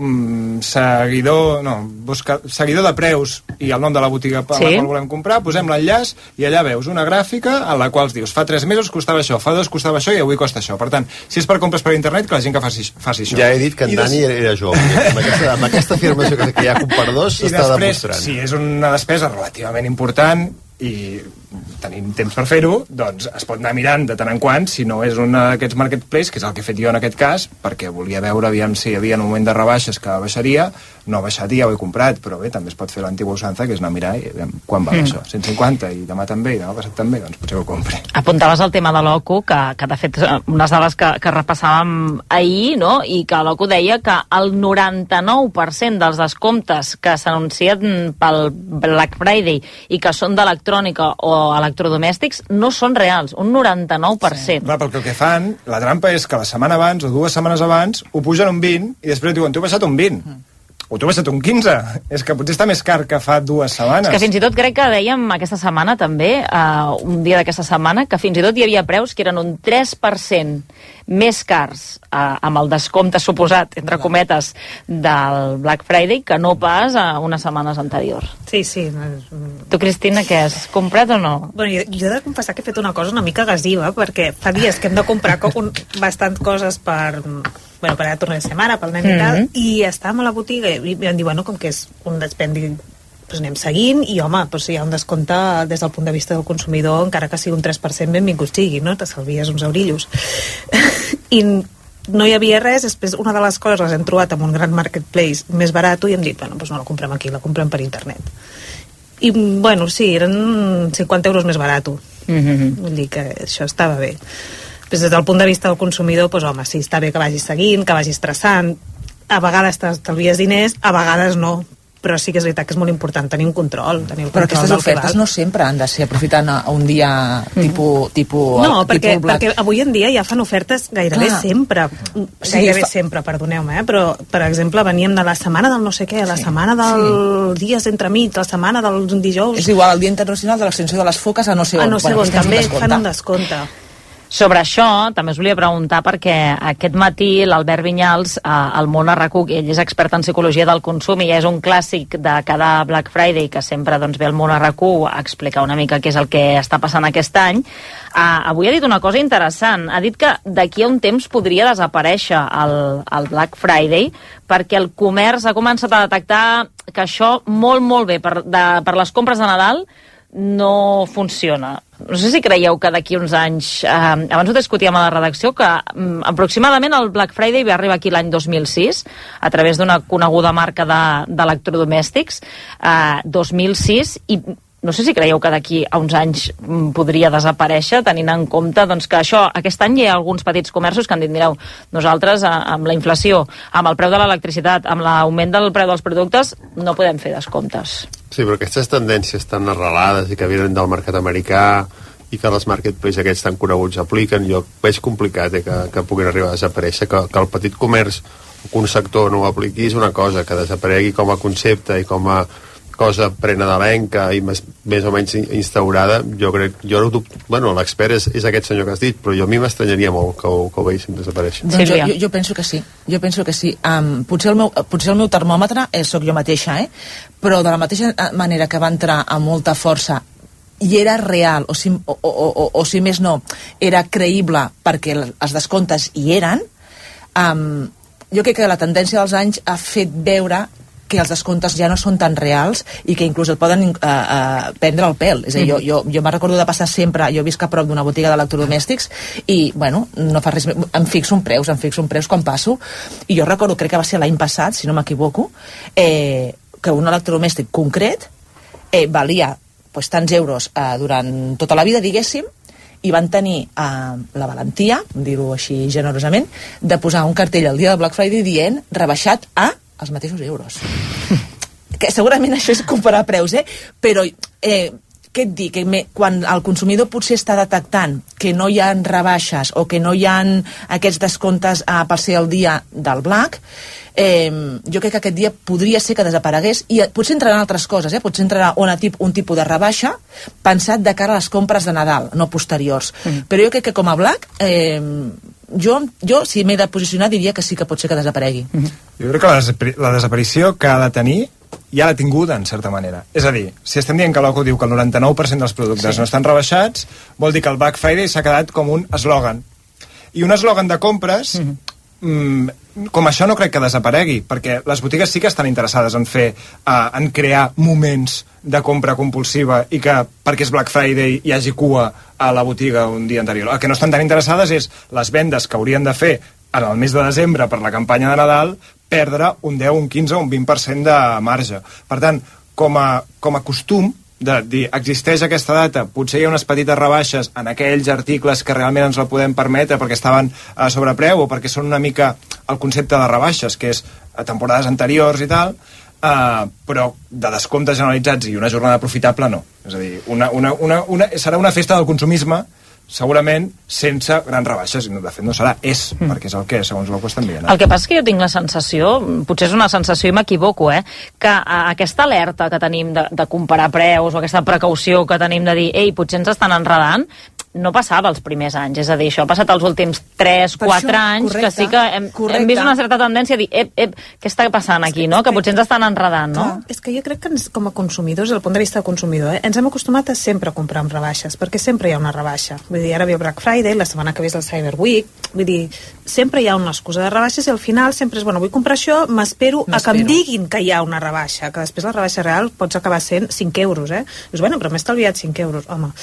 mm, seguidor, no, busca, seguidor de preus i el nom de la botiga per Sí. la qual volem comprar, posem l'enllaç i allà veus una gràfica en la qual es dius fa tres mesos costava això, fa dos costava això i avui costa això. Per tant, si és per compres per internet, que la gent que faci, faci això. Ja he dit que en I Dani des- era jove. Amb aquesta, amb aquesta afirmació que, que hi ha comparadors I s'està després, demostrant. si és una despesa relativament important i tenim temps per fer-ho, doncs es pot anar mirant de tant en quant, si no és un d'aquests marketplace, que és el que he fet jo en aquest cas, perquè volia veure aviam si hi havia en un moment de rebaixes que baixaria, no ha baixat i ja ho he comprat, però bé, també es pot fer l'antigua usança, que és anar a mirar i aviam quan val Mm. això, cent cinquanta, i demà també, i demà passat també, doncs potser ho compri. Apuntaves el tema de l'Ocu, que, que de fet eh, unes dades que, que repassàvem ahir, no? I que l'Ocu deia que el noranta-nou per cent dels descomptes que s'anuncien pel Black Friday i que són d'electrònics electrònica o electrodomèstics no són reals, un noranta-nou per cent. Sí. Clar, perquè el que fan, la trampa és que la setmana abans o dues setmanes abans ho pugen un vint i després diuen, t'ho he passat un vint. Mm. O t'ho he passat un quinze. És que potser està més car que fa dues setmanes. És que fins i tot crec que dèiem aquesta setmana també, uh, un dia d'aquesta setmana, que fins i tot hi havia preus que eren un tres per cent més cars uh, amb el descompte suposat, entre cometes, del Black Friday que no pas a unes setmanes anteriors. Sí, sí. Tu, Cristina, què has comprat o no? Bueno, jo, jo he de confessar que he fet una cosa una mica agressiva, perquè fa dies que hem de comprar un, bastant coses per... bueno, per a tornar de setmana, pel nen i tal, mm -hmm. i estàvem a la botiga i vam dir, bueno, com que és un despendi, doncs anem seguint, i home, doncs si hi ha un descompte des del punt de vista del consumidor, encara que sigui un tres per cent, benvingut sigui, no? T'estalvies uns eurillos. I no hi havia res, després una de les coses les hem trobat en un gran marketplace més barat i hem dit, bueno, doncs no la comprem aquí, la comprem per internet. I, bueno, sí, eren cinquanta euros més barat. Mm-hmm. Vull dir que això estava bé. Des del punt de vista del consumidor, doncs, home, sí, està bé que vagis seguint, que vagis traçant. A vegades t'estalvies diners, a vegades no. Però sí que és veritat que és molt important tenir un control. Tenir un però control aquestes ofertes no sempre han de ser aprofitant a un dia tipus... Mm. tipus no, perquè, tipus perquè avui en dia ja fan ofertes gairebé Clar. sempre. Sí, gairebé fa... sempre, perdoneu-me, eh? Però, per exemple, veníem de la setmana del no sé què, la sí. setmana dels sí. dies entremig, la setmana del dijous... És igual, el Dia Internacional de l'Extinció de les Foques a no sé on. A no sé on, bueno, també fan un descompte. Sobre això, també us volia preguntar perquè aquest matí l'Albert Vinyals, eh, al Món a RAC u, ell és expert en psicologia del consum i és un clàssic de cada Black Friday que sempre doncs, ve al Món a RAC u a explicar una mica què és el que està passant aquest any. Eh, avui ha dit una cosa interessant. Ha dit que d'aquí a un temps podria desaparèixer el, el Black Friday perquè el comerç ha començat a detectar que això molt, molt bé per, de, per les compres de Nadal no funciona. No sé si creieu que d'aquí uns anys, eh, abans ho discutíem a la redacció, que mm, aproximadament el Black Friday va arribar aquí l'any dos mil sis, a través d'una coneguda marca d'electrodomèstics, eh, dos mil sis, i no sé si creieu que d'aquí a uns anys mm, podria desaparèixer, tenint en compte doncs, que això, aquest any hi ha alguns petits comerços que han dit, mireu, nosaltres eh, amb la inflació, amb el preu de l'electricitat, amb l'augment del preu dels productes, no podem fer descomptes. Sí, però aquestes tendències tan arrelades i que venen del mercat americà i que els marketplaces aquests tan coneguts apliquen, jo veig complicat eh, que, que puguin arribar a desaparèixer, que, que el petit comerç, que un sector no ho apliqui és una cosa, que desaparegui com a concepte i com a cosa prenadalenca i més, més o menys instaurada, jo crec, jo no dubto, bueno, l'expert és, és aquest senyor que has dit, però jo a mi m'estranyaria molt que ho, que ho veiéssim desaparèixer. Doncs jo, jo, jo penso que sí, jo penso que sí. Um, potser, el meu, potser el meu termòmetre eh, sóc jo mateixa, eh? Però de la mateixa manera que va entrar amb molta força i era real, o si, o, o, o, o si més no, era creïble perquè els descomptes hi eren, um, jo crec que la tendència dels anys ha fet veure que els descomptes ja no són tan reals i que inclús et poden uh, uh, prendre el pèl. És a dir, jo, jo, jo me'n recordo de passar sempre, jo visc a prop d'una botiga d'electrodomèstics i, bueno, no fa res, em fixo en preus, em fixo en preus quan passo, i jo recordo, crec que va ser l'any passat, si no m'equivoco, eh, que un electrodomèstic concret eh, valia pues, tants euros eh, durant tota la vida, diguéssim, i van tenir eh, la valentia, dir-ho així generosament, de posar un cartell al dia del Black Friday dient rebaixat a els mateixos euros. Que segurament això és comparar preus, eh? Però, eh, què et dic? Que me, quan el consumidor potser està detectant que no hi ha rebaixes o que no hi ha aquests descomptes eh, per ser el dia del Black, eh, jo crec que aquest dia podria ser que desaparegués i potser entraran altres coses, eh? Potser entrarà un, un tipus de rebaixa pensat de cara a les compres de Nadal, no posteriors. Mm. Però jo crec que com a Black... Eh, Jo, jo, si m'he de posicionar, diria que sí que pot ser que desaparegui. Mm-hmm. Jo crec que la, desapari la desaparició que ha de tenir ja l'ha tinguda, en certa manera. És a dir, si estem dient que l'O C U diu que el noranta-nou per cent dels productes sí. no estan rebaixats, vol dir que el Black Friday s'ha quedat com un eslògan. I un eslògan de compres... Mm-hmm. Mm, com això no crec que desaparegui, perquè les botigues sí que estan interessades en fer, uh, en crear moments de compra compulsiva i que perquè és Black Friday hi hagi cua a la botiga un dia anterior. El que no estan tan interessades és les vendes que haurien de fer en el mes de desembre per la campanya de Nadal, perdre un deu, un quinze o un vint per cent de marge. Per tant, com a, com a costum de dir, existeix aquesta data, potser hi ha unes petites rebaixes en aquells articles que realment ens la podem permetre perquè estaven a sobrepreu o perquè són una mica el concepte de rebaixes, que és a temporades anteriors i tal, uh, però de descomptes generalitzats i una jornada profitable no. És a dir, una, una, una, una, serà una festa del consumisme segurament sense grans rebaixes, i de fet no serà, és, mm. perquè és el que segons l'O C U estan dient. El que passa és que jo tinc la sensació, potser és una sensació i m'equivoco, eh, que aquesta alerta que tenim de, de comparar preus o aquesta precaució que tenim de dir, ei, potser ens estan enredant, no passava els primers anys, és a dir, això ha passat els últims tres quatre anys, correcte, que sí que hem, hem vist una certa tendència a dir, ep, ep, què està passant aquí, no? Que potser ens estan enredant, no? Clar, és que jo crec que ens, com a consumidors, des del punt de vista del consumidor, eh, ens hem acostumat a sempre comprar amb rebaixes, perquè sempre hi ha una rebaixa. Vull dir, ara ve el Black Friday, la setmana que ve és el Cyber Week, vull dir, sempre hi ha una excusa de rebaixes i al final sempre és, bueno, vull comprar això, m'espero a que em diguin que hi ha una rebaixa, que després la rebaixa real pots acabar sent cinc euros, eh? Dius, bueno, però m'he estalviat cinc euros, home.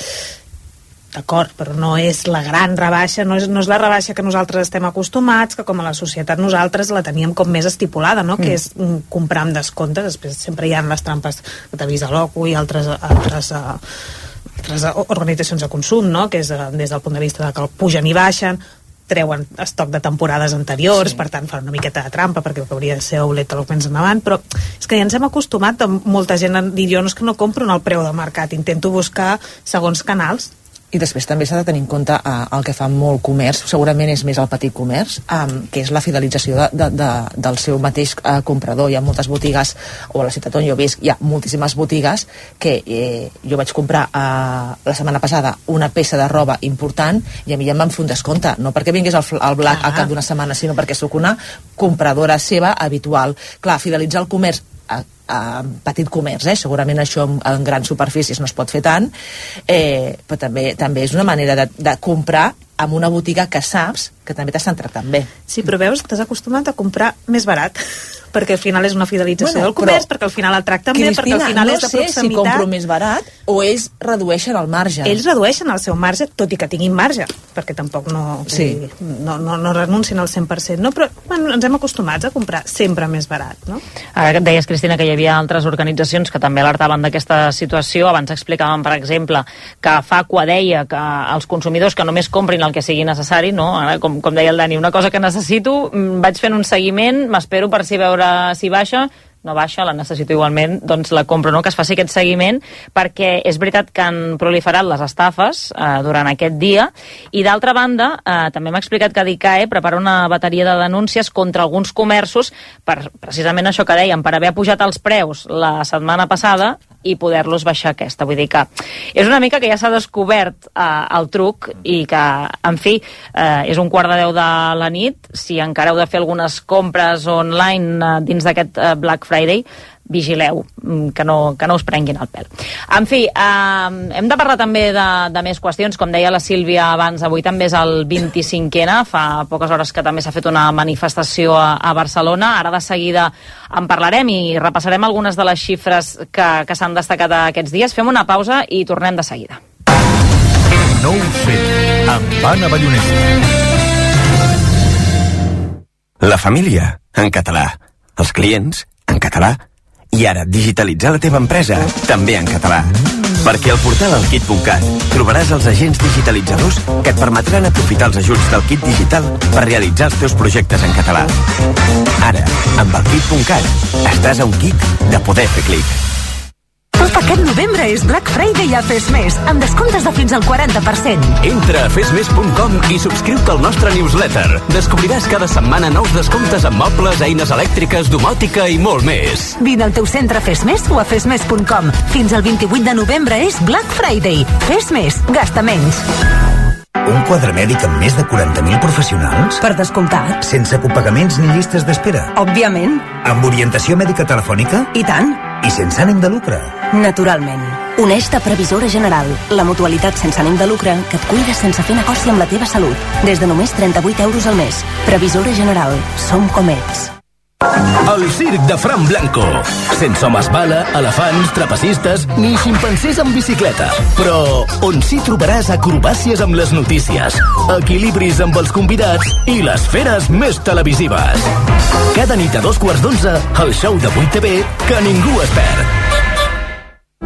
D'acord, però no és la gran rebaixa, no és, no és la rebaixa que nosaltres estem acostumats, que com a la societat nosaltres la teníem com més estipulada, no? Mm. Que és mm, comprar amb descomptes. Després sempre hi ha les trampes que t'avisa l'O C U i altres, altres, uh, altres organitzacions de consum, no? Que és uh, des del punt de vista de que el pugen i baixen, treuen estoc de temporades anteriors, sí. Per tant fan una miqueta de trampa perquè hauria de ser outlet el més endavant, però és que ja ens hem acostumat a molta gent a dir, jo no és que no compro en el preu del mercat, intento buscar segons canals. I després també s'ha de tenir en compte eh, el que fa molt comerç, segurament és més el petit comerç, eh, que és la fidelització de, de, de, del seu mateix eh, comprador. Hi ha moltes botigues, o a la ciutat on jo visc, hi ha moltíssimes botigues que eh, jo vaig comprar eh, la setmana passada una peça de roba important i a mi ja em van fer un descompte, no perquè vingués el, el Black ah. al cap d'una setmana, sinó perquè sóc una compradora seva habitual. Clar, fidelitzar el comerç a, a petit comerç, eh? Segurament això en, en grans superfícies no es pot fer tant, eh, però també, també és una manera de, de comprar amb una botiga que saps que també t'estan tractant bé. Sí, però veus, t'has acostumat a comprar més barat, perquè al final és una fidelització bueno, del comerç, perquè al final el tracten bé, perquè al final no és de proximitat. No sé si compro més barat o ells redueixen el marge. Ells redueixen el seu marge, tot i que tinguin marge, perquè tampoc no, sí. no, no, no renuncien al cent per cent, no? Però bueno, ens hem acostumats a comprar sempre més barat, no? Ara que et deies, Cristina, que hi havia altres organitzacions que també alertaven d'aquesta situació. Abans explicaven, per exemple, que Facua deia que els consumidors que només comprin el que sigui necessari, no? Ara, com, com deia el Dani, una cosa que necessito, vaig fent un seguiment, m'espero per si veure si baixa, no baixa, la necessito igualment, doncs la compro, no? Que es faci aquest seguiment, perquè és veritat que han proliferat les estafes eh, durant aquest dia, i d'altra banda, eh, també m'ha explicat que DICAE prepara una bateria de denúncies contra alguns comerços per precisament això que dèiem, per haver pujat els preus la setmana passada i poder-los baixar aquesta. Vull dir que és una mica que ja s'ha descobert eh, el truc i que, en fi, eh, és un quart de deu de la nit. Si encara heu de fer algunes compres online eh, dins d'aquest eh, Black Friday, vigileu, que no, que no us prenguin el pèl. En fi, eh, hem de parlar també de, de més qüestions, com deia la Sílvia abans, avui també és el vint-i-cinquè, fa poques hores que també s'ha fet una manifestació a, a Barcelona, ara de seguida en parlarem i repassarem algunes de les xifres que, que s'han destacat aquests dies. Fem una pausa i tornem de seguida. nou set, amb Anna Ballonesta. La família, en català. Els clients, en català. I ara, digitalitzar la teva empresa, també en català. Perquè al portal alkit punt cat trobaràs els agents digitalitzadors que et permetran aprofitar els ajuts del kit digital per realitzar els teus projectes en català. Ara, amb alkit punt cat, estàs a un clic de poder fer clic. Tot aquest novembre és Black Friday a Fes Més, amb descomptes de fins al quaranta per cent. Entra a fes més punt com i subscriu-te al nostre newsletter. Descobriràs cada setmana nous descomptes en mobles, eines elèctriques, domòtica i molt més. Vine al teu centre Fes Més o a fes més punt com. Fins al vint-i-vuit de novembre és Black Friday. Fes Més, gasta menys. Un quadre mèdic amb més de quaranta mil professionals? Per descomptat. Sense copagaments ni llistes d'espera? Òbviament. Amb orientació mèdica telefònica? I tant. I sense ànim de lucre? Naturalment. Uneix-te a Previsora General, la mutualitat sense ànim de lucre que et cuida sense fer negoci amb la teva salut. Des de només trenta-vuit euros al mes. Previsora General. Som com ets. El circ de Fran Blanco. Sense homes bala, elefants, trapecistes ni ximpancers en bicicleta. Però on sí trobaràs acrobàcies amb les notícies, equilibris amb els convidats i les feres més televisives. Cada nit a dos quarts d'onze, el show de vuit T V que ningú es perd.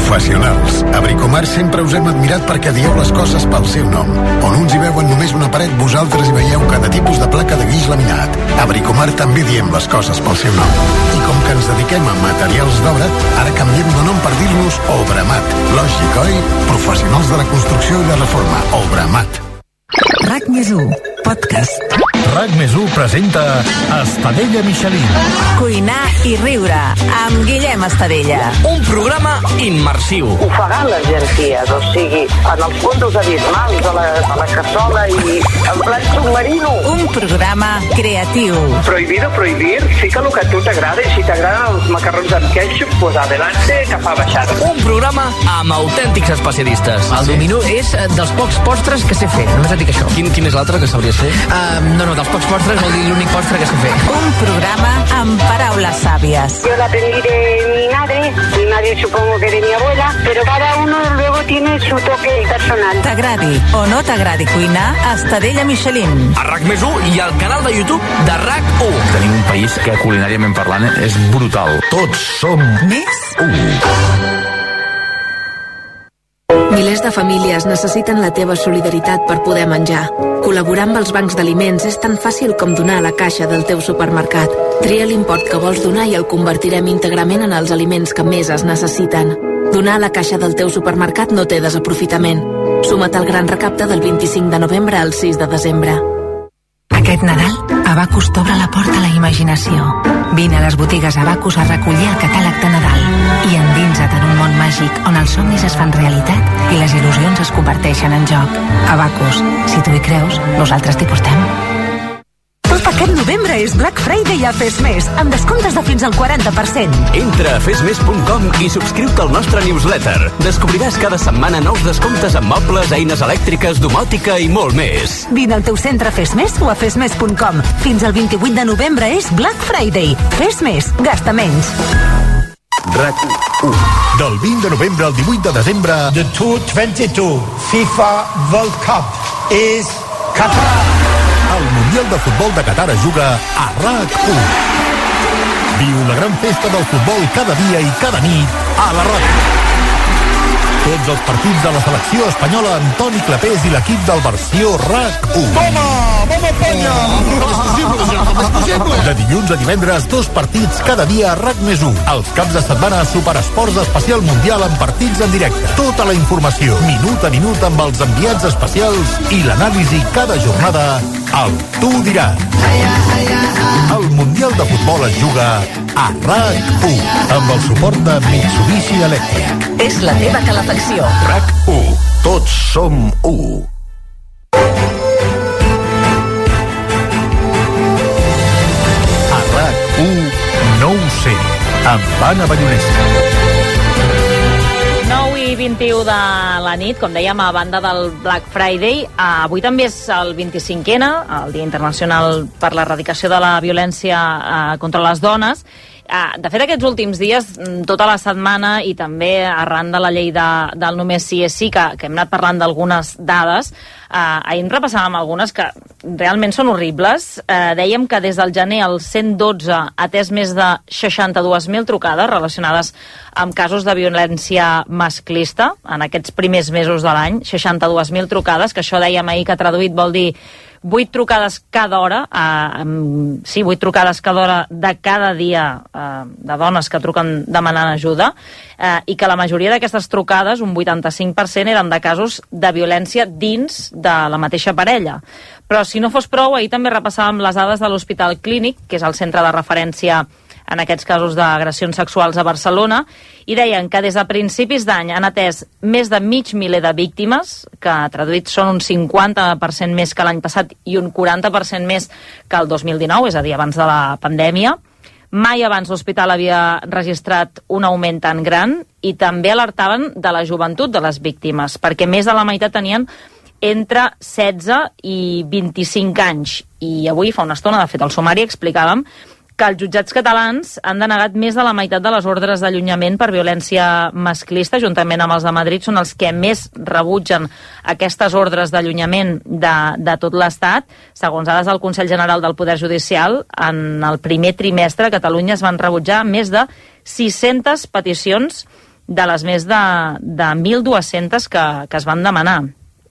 Professionals. A Bricomart sempre us hem admirat perquè dieu les coses pel seu nom. On uns hi veuen només una paret, vosaltres hi veieu cada tipus de placa de guix laminat. A Bricomart també diem les coses pel seu nom. I com que ens dediquem a materials d'obra, ara canviem de nom per dir-nos Obramat. Lògic, oi? Professionals de la construcció i la reforma. Obramat. RAC més u, podcast. RAC més u presenta Estadella Michelin. Cuinar i riure amb Guillem Estadella. Un programa immersiu. Ofegant les llenties, o sigui, en els fondos abismals de la, de la cassola i en plan submarino. Un programa creatiu. Prohibido prohibir, fica el que a tu t'agrada i si t'agraden els macarrons amb ketchup, pues adelante, que fa baixada. Un programa amb autèntics especialistes. El dominó és dels pocs postres que sé fer, només et dic això. Quin, quin és l'altre que sabries fer? Uh, no, no, dels pocs postres vol dir l'únic postre que sé fer. Un programa amb paraules sàvies. Yo la aprendí de mi madre, mi madre supongo que de mi abuela, pero cada uno luego tiene su toque personal. T'agradi o no t'agradi cuinar, Estadella Michelin. A RAC més u i al canal de YouTube de RAC u. Tenim un país que culinàriament parlant és brutal. Tots som més u. Milers de famílies necessiten la teva solidaritat per poder menjar. Col·laborar amb els bancs d'aliments és tan fàcil com donar a la caixa del teu supermercat. Tria l'import que vols donar i el convertirem íntegrament en els aliments que més es necessiten. Donar a la caixa del teu supermercat no té desaprofitament. Suma't al gran recapte del vint-i-cinc de novembre al sis de desembre. Aquest Nadal, Abacus t'obre la porta a la imaginació. Vine a les botigues Abacus a recollir el catàleg de Nadal i endinsa't en un món màgic on els somnis es fan realitat i les il·lusions es converteixen en joc. Abacus, si tu hi creus, nosaltres t'hi portem. Tot aquest novembre és Black Friday a Fes Més, amb descomptes de fins al quaranta per cent. Entra a fes més punt com i subscriu-te al nostre newsletter. Descobriràs cada setmana nous descomptes en mobles, eines elèctriques, domòtica i molt més. Vine al teu centre Fes Més o a fes més punt com. Fins al vint-i-vuit de novembre és Black Friday. Fes Més, gasta menys. RAC u. Del vint de novembre al divuit de desembre, The dos mil vint i dos FIFA World Cup és Qatar. El Mundial de Futbol de Qatar es juga a RAC u. Viu la gran festa del futbol cada dia i cada nit a la ràdio. Tots els partits de la selecció espanyola amb Toni Clapés i l'equip del versió RAC u. Toma! Vamos, Penya! Com és possible, com és possible? De dilluns a divendres, dos partits cada dia a RAC més u. Els caps de setmana, Superesports Especial Mundial amb partits en directe. Tota la informació, minut a minut amb els enviats especials i l'anàlisi cada jornada al Tu diràs. El Mundial de Futbol es juga a RAC u amb el suport de Mitsubishi Electric. És la teva calefacció. RAC u. Tots som u. A RAC u no ho sé, amb Anna Ballonesa. nou i vint-i-u de la nit, com dèiem, a banda del Black Friday. Uh, avui també és el vint-i-cinquè, el Dia Internacional per l'Erradicació de la Violència uh, contra les Dones. Uh, de fet, aquests últims dies, tota la setmana i també arran de la llei de, del Només sí és sí, que, que hem anat parlant d'algunes dades, uh, ahir en repassàvem algunes que realment són horribles. Uh, dèiem que des del gener el cent dotze ha atès més de seixanta-dues mil trucades relacionades amb casos de violència masclista en aquests primers mesos de l'any, seixanta-dues mil trucades, que això dèiem ahir que traduït vol dir vuit trucades cada hora, eh, sí, vuit trucades cada hora de cada dia eh, de dones que truquen demanant ajuda, eh, i que la majoria d'aquestes trucades, un vuitanta-cinc per cent, eren de casos de violència dins de la mateixa parella. Però si no fos prou, ahir també repassàvem les dades de l'Hospital Clínic, que és el centre de referència en aquests casos d'agressions sexuals a Barcelona, i deien que des de principis d'any han atès més de mig miler de víctimes, que traduïts són un cinquanta per cent més que l'any passat i un quaranta per cent més que el dos mil dinou, és a dir, abans de la pandèmia. Mai abans l'hospital havia registrat un augment tan gran i també alertaven de la joventut de les víctimes, perquè més de la meitat tenien entre setze i vint-i-cinc anys. I avui, fa una estona, de fet, al sumari explicàvem que els jutjats catalans han denegat més de la meitat de les ordres d'allunyament per violència masclista, juntament amb els de Madrid, són els que més rebutgen aquestes ordres d'allunyament de, de tot l'Estat. Segons dades del Consell General del Poder Judicial, en el primer trimestre a Catalunya es van rebutjar més de sis-centes peticions de les més de, de mil dues-centes que, que es van demanar.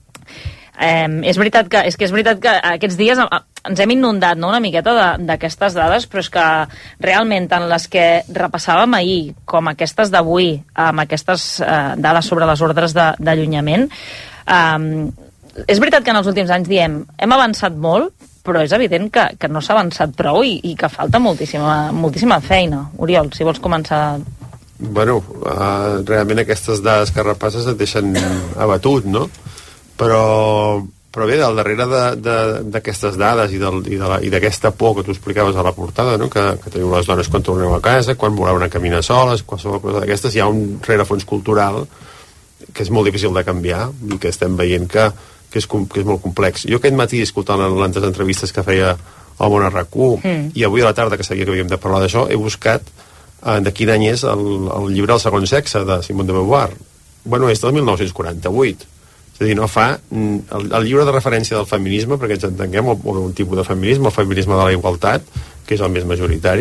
Eh, és veritat que, és que és veritat que aquests dies ens hem inundat, no?, una miqueta d'aquestes dades, però és que realment tant les que repassàvem ahir com aquestes d'avui, amb aquestes eh, dades sobre les ordres d'allunyament, eh, és veritat que en els últims anys diem hem avançat molt, però és evident que, que no s'ha avançat prou i, i que falta moltíssima, moltíssima feina. Oriol, si vols començar... Bueno, uh, realment aquestes dades que repasses et deixen abatut, no? Però, però bé, al darrere d'aquestes dades i d'aquesta por que tu explicaves a la portada, no? que, que teniu les dones quan torneu a casa, quan voleu anar a caminar soles, qualsevol cosa d'aquestes, hi ha un rerefons cultural que és molt difícil de canviar i que estem veient que, que, és, que és molt complex. Jo aquest matí, escoltant les entrevistes que feia el Món a R A C u mm. i avui a la tarda, que sabia que havíem de parlar d'això, he buscat eh, de quin any és el, el llibre El segon sexe, de Simone de Beauvoir. Bueno, és del mil nou-cents quaranta-vuit. És a dir, no fa... El, el llibre de referència del feminisme, perquè ens entenguem, o, o un tipus de feminisme, el feminisme de la igualtat, que és el més majoritari,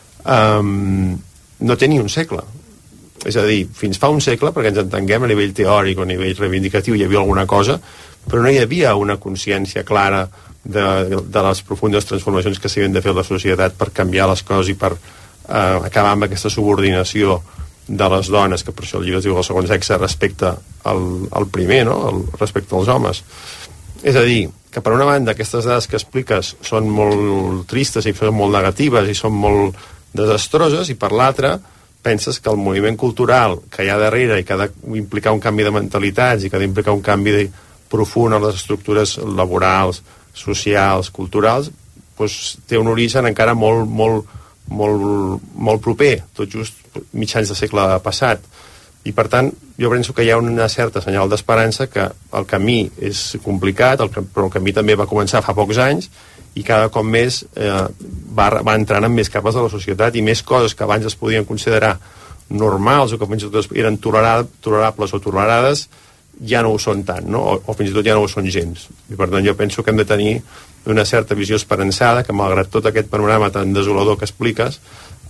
um, no té ni un segle. És a dir, fins fa un segle, perquè ens entenguem a nivell teòric o a nivell reivindicatiu, hi havia alguna cosa, però no hi havia una consciència clara de, de les profundes transformacions que s'havien de fer a la societat per canviar les coses i per uh, acabar amb aquesta subordinació de les dones, que per això el llibre es diu El segon sexe, respecte al, al primer, no? El, respecte als homes. És a dir, que per una banda aquestes dades que expliques són molt tristes i són molt negatives i són molt desastroses, i per l'altra penses que el moviment cultural que hi ha darrere i que ha d'implicar un canvi de mentalitats i que ha d'implicar un canvi de, profund a les estructures laborals, socials, culturals, doncs té un origen encara molt, molt, molt, molt proper, tot just mitjans de segle passat. I per tant, jo penso que hi ha una certa senyal d'esperança que el camí és complicat, el, però el camí també va començar fa pocs anys i cada cop més eh, va, va entrant en més capes de la societat i més coses que abans es podien considerar normals o que fins i tot eren tolerables o tolerades ja no ho són tant, no? O, o fins i tot ja no ho són gens. I per tant jo penso que hem de tenir una certa visió esperançada, que malgrat tot aquest panorama tan desolador que expliques,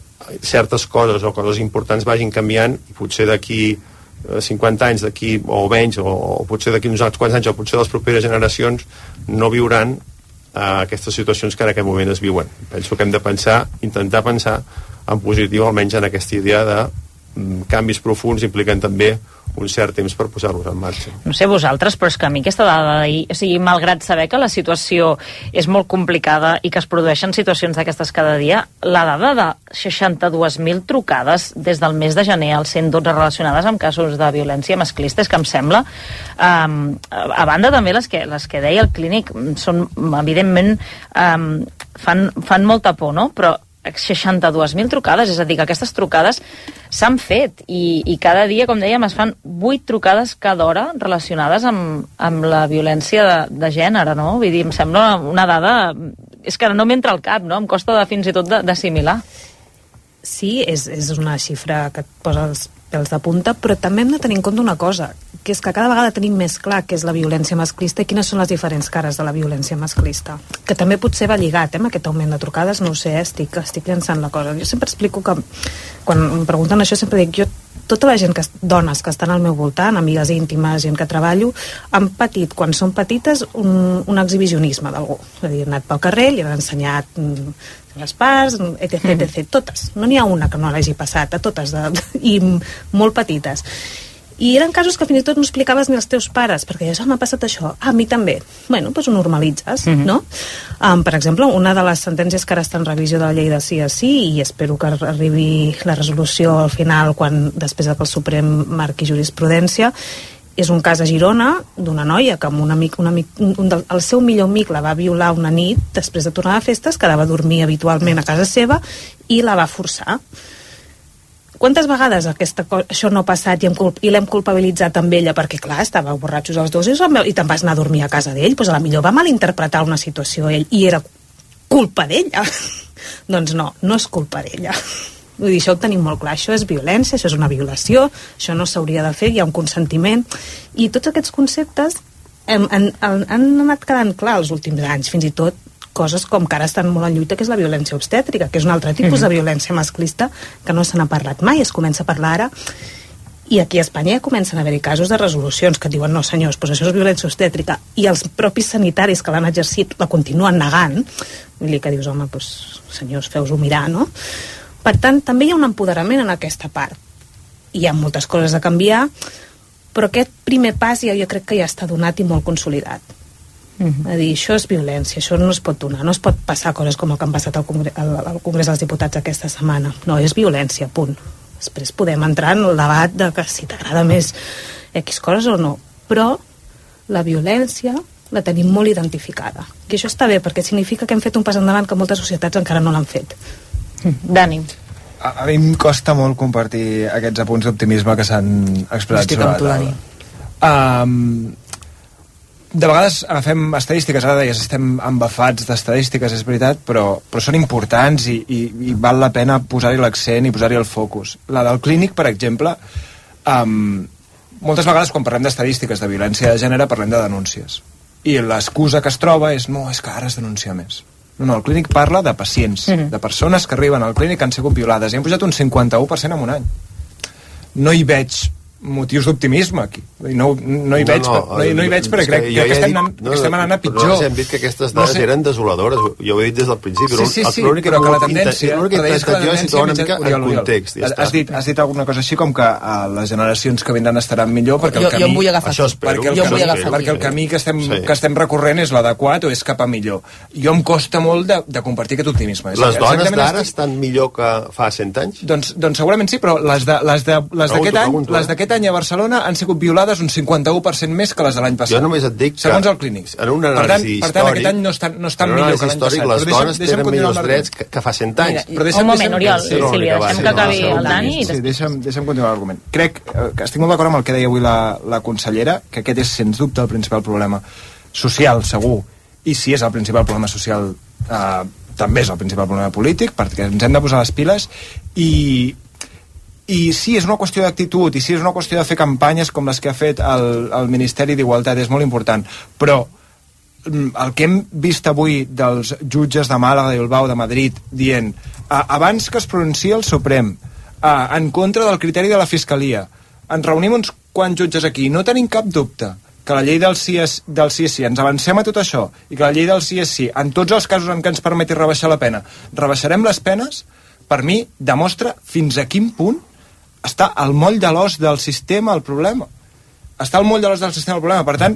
certes coses o coses importants vagin canviant i potser d'aquí cinquanta anys, d'aquí o menys, o, o potser d'aquí uns quants anys, o potser les properes generacions no viuran eh, aquestes situacions que en aquest moment es viuen. Penso que hem de pensar, intentar pensar en positiu, almenys en aquesta idea de mm, canvis profuns impliquen també un cert temps per posar-los en marxa. No sé vosaltres, però és que a mi aquesta dada d'ahir, o sigui, malgrat saber que la situació és molt complicada i que es produeixen situacions d'aquestes cada dia, la dada de seixanta-dues mil trucades des del mes de gener al cent dotze relacionades amb casos de violència masclista, és que em sembla, um, a banda també les que, les que deia el clínic, són, evidentment, um, fan, fan molta por, no? Però seixanta-dues mil trucades, és a dir, que aquestes trucades s'han fet i, i cada dia, com dèiem, es fan vuit trucades cada hora relacionades amb, amb la violència de, de gènere, no? Vull dir, em sembla una dada... És que no m'entra al cap, no? Em costa de, fins i tot d'assimilar. Sí, és, és una xifra que et posa els pèls de punta, però també hem de tenir en compte una cosa, que és que cada vegada tenim més clar què és la violència masclista i quines són les diferents cares de la violència masclista, que també potser va lligat eh, amb aquest augment de trucades, no ho sé, estic, estic llançant la cosa. Jo sempre explico que, quan em pregunten això, sempre dic, jo, tota la gent, que dones que estan al meu voltant, amigues íntimes, gent que treballo, han patit, quan són petites, un, un exhibicionisme d'algú. És a dir, han anat pel carrer, li han ensenyat les parts, etc, etc, totes. No n'hi ha una que no l'hagi passat, a totes, de, i molt petites. I eren casos que fins i tot no explicaves ni als teus pares, perquè ja m'ha passat això. Ah, a mi també. Bueno, doncs ho normalitzes, uh-huh. no? Um, per exemple, una de les sentències que ara està en revisió de la llei de sí a sí, i espero que arribi la resolució al final, quan després que el Suprem marqui jurisprudència, és un cas a Girona d'una noia que amb un amic, un amic un del, el seu millor amic la va violar una nit després de tornar a festes, quedava a dormir habitualment a casa seva i la va forçar. Quantes vegades aquesta, això no ha passat i, i l'hem culpabilitzat amb ella perquè, clar, estava borratxos els dos i, i te'n vas anar a dormir a casa d'ell? Doncs a la millor va malinterpretar una situació ell i era culpa d'ella. Doncs no, no és culpa d'ella. Vull dir, això ho tenim molt clar, això és violència, això és una violació, això no s'hauria de fer, hi ha un consentiment, i tots aquests conceptes han, han, han anat quedant clar els últims anys, fins i tot coses com que ara estan molt en lluita, que és la violència obstètrica, que és un altre tipus mm-hmm. de violència masclista que no se n'ha parlat mai, es comença a parlar ara, I aquí a Espanya ja comencen a haver-hi casos de resolucions que diuen, no senyors, doncs això és violència obstètrica, i els propis sanitaris que l'han exercit la continuen negant. Vull dir que dius, home, doncs, senyors, feu-ho mirar, no? Per tant, també hi ha un empoderament en aquesta part. Hi ha moltes coses a canviar, però aquest primer pas ja jo crec que ja està donat i molt consolidat. Mm-hmm. A dir, això és violència, això no es pot donar, no es pot passar coses com el que han passat al Congrés, al Congrés dels Diputats aquesta setmana. No, és violència, punt. Després podem entrar en el debat de que si t'agrada més X coses o no, però la violència la tenim molt identificada. I això està bé, perquè significa que hem fet un pas endavant que moltes societats encara no l'han fet. Dani. A, a mi em costa molt compartir aquests apunts d'optimisme que s'han expressat. Estic amb tu, Dani. Um, de vegades agafem estadístiques, ara deies, estem embafats d'estadístiques, és veritat, però, però són importants i, i, i val la pena posar-hi l'accent i posar-hi el focus. La del clínic, per exemple, um, moltes vegades quan parlem d'estadístiques de violència de gènere parlem de denúncies. I l'excusa que es troba és, no, és que ara es denuncia més. No, no, el clínic parla de pacients, mm-hmm. de persones que arriben al clínic que han sigut violades i han pujat un cinquanta-u per cent en un any. No hi veig motius d'optimisme aquí. No, no hi veig, no, no, no, no hi veig perquè crec, crec que estem, anant, no, estem anant a pitjor. No, hem dit que aquestes dades no sé. eren desoladores, jo ho he dit des del principi. Sí, sí, sí, però que la tendència... L'únic que he intentat jo és situar una mica en context. Ja has, dit, has dit alguna cosa així com que uh, les generacions que vindran estaran millor perquè el jo, camí... Jo em vull agafar això espero, perquè el, jo camí, agafar perquè el camí que estem, sí. que estem recorrent és l'adequat o és cap a millor. Jo em costa molt de, de compartir aquest optimisme. Les dones d'ara estan millor que fa cent anys? Doncs, doncs segurament sí, però les d'aquest any, les d'aquest any a Barcelona han sigut violades un cinquanta-u per cent més que les de l'any passat. Jo només et dic que... Segons el clínic. En una anàlisi històric... Per tant, aquest any no estan, no estan millor que l'any passat. Les dones tenen millors drets que, que fa cent anys. Mira, però deixa'm, un moment, Oriol, sí, Sílvia, deixem que acabi el Dani. Sí, deixa'm, deixa'm continuar l'argument. Crec que estic molt d'acord amb el que deia avui la, la consellera, que aquest és, sens dubte, el principal problema social, segur. I si és el principal problema social, eh, també és el principal problema polític, perquè ens hem de posar les piles i... I sí, és una qüestió d'actitud, i sí, és una qüestió de fer campanyes com les que ha fet el, el Ministeri d'Igualtat, és molt important. Però el que hem vist avui dels jutges de Màlaga, de Bilbao, de Madrid, dient, a, abans que es pronunciï el Suprem, a, en contra del criteri de la Fiscalia, ens reunim uns quants jutges aquí, no tenim cap dubte que la llei del sí és, del sí és sí, ens avancem a tot això, i que la llei del sí és sí, en tots els casos en què ens permeti rebaixar la pena, rebaixarem les penes, per mi demostra fins a quin punt està al moll de l'os del sistema el problema. Està al moll de l'os del sistema el problema. Per tant,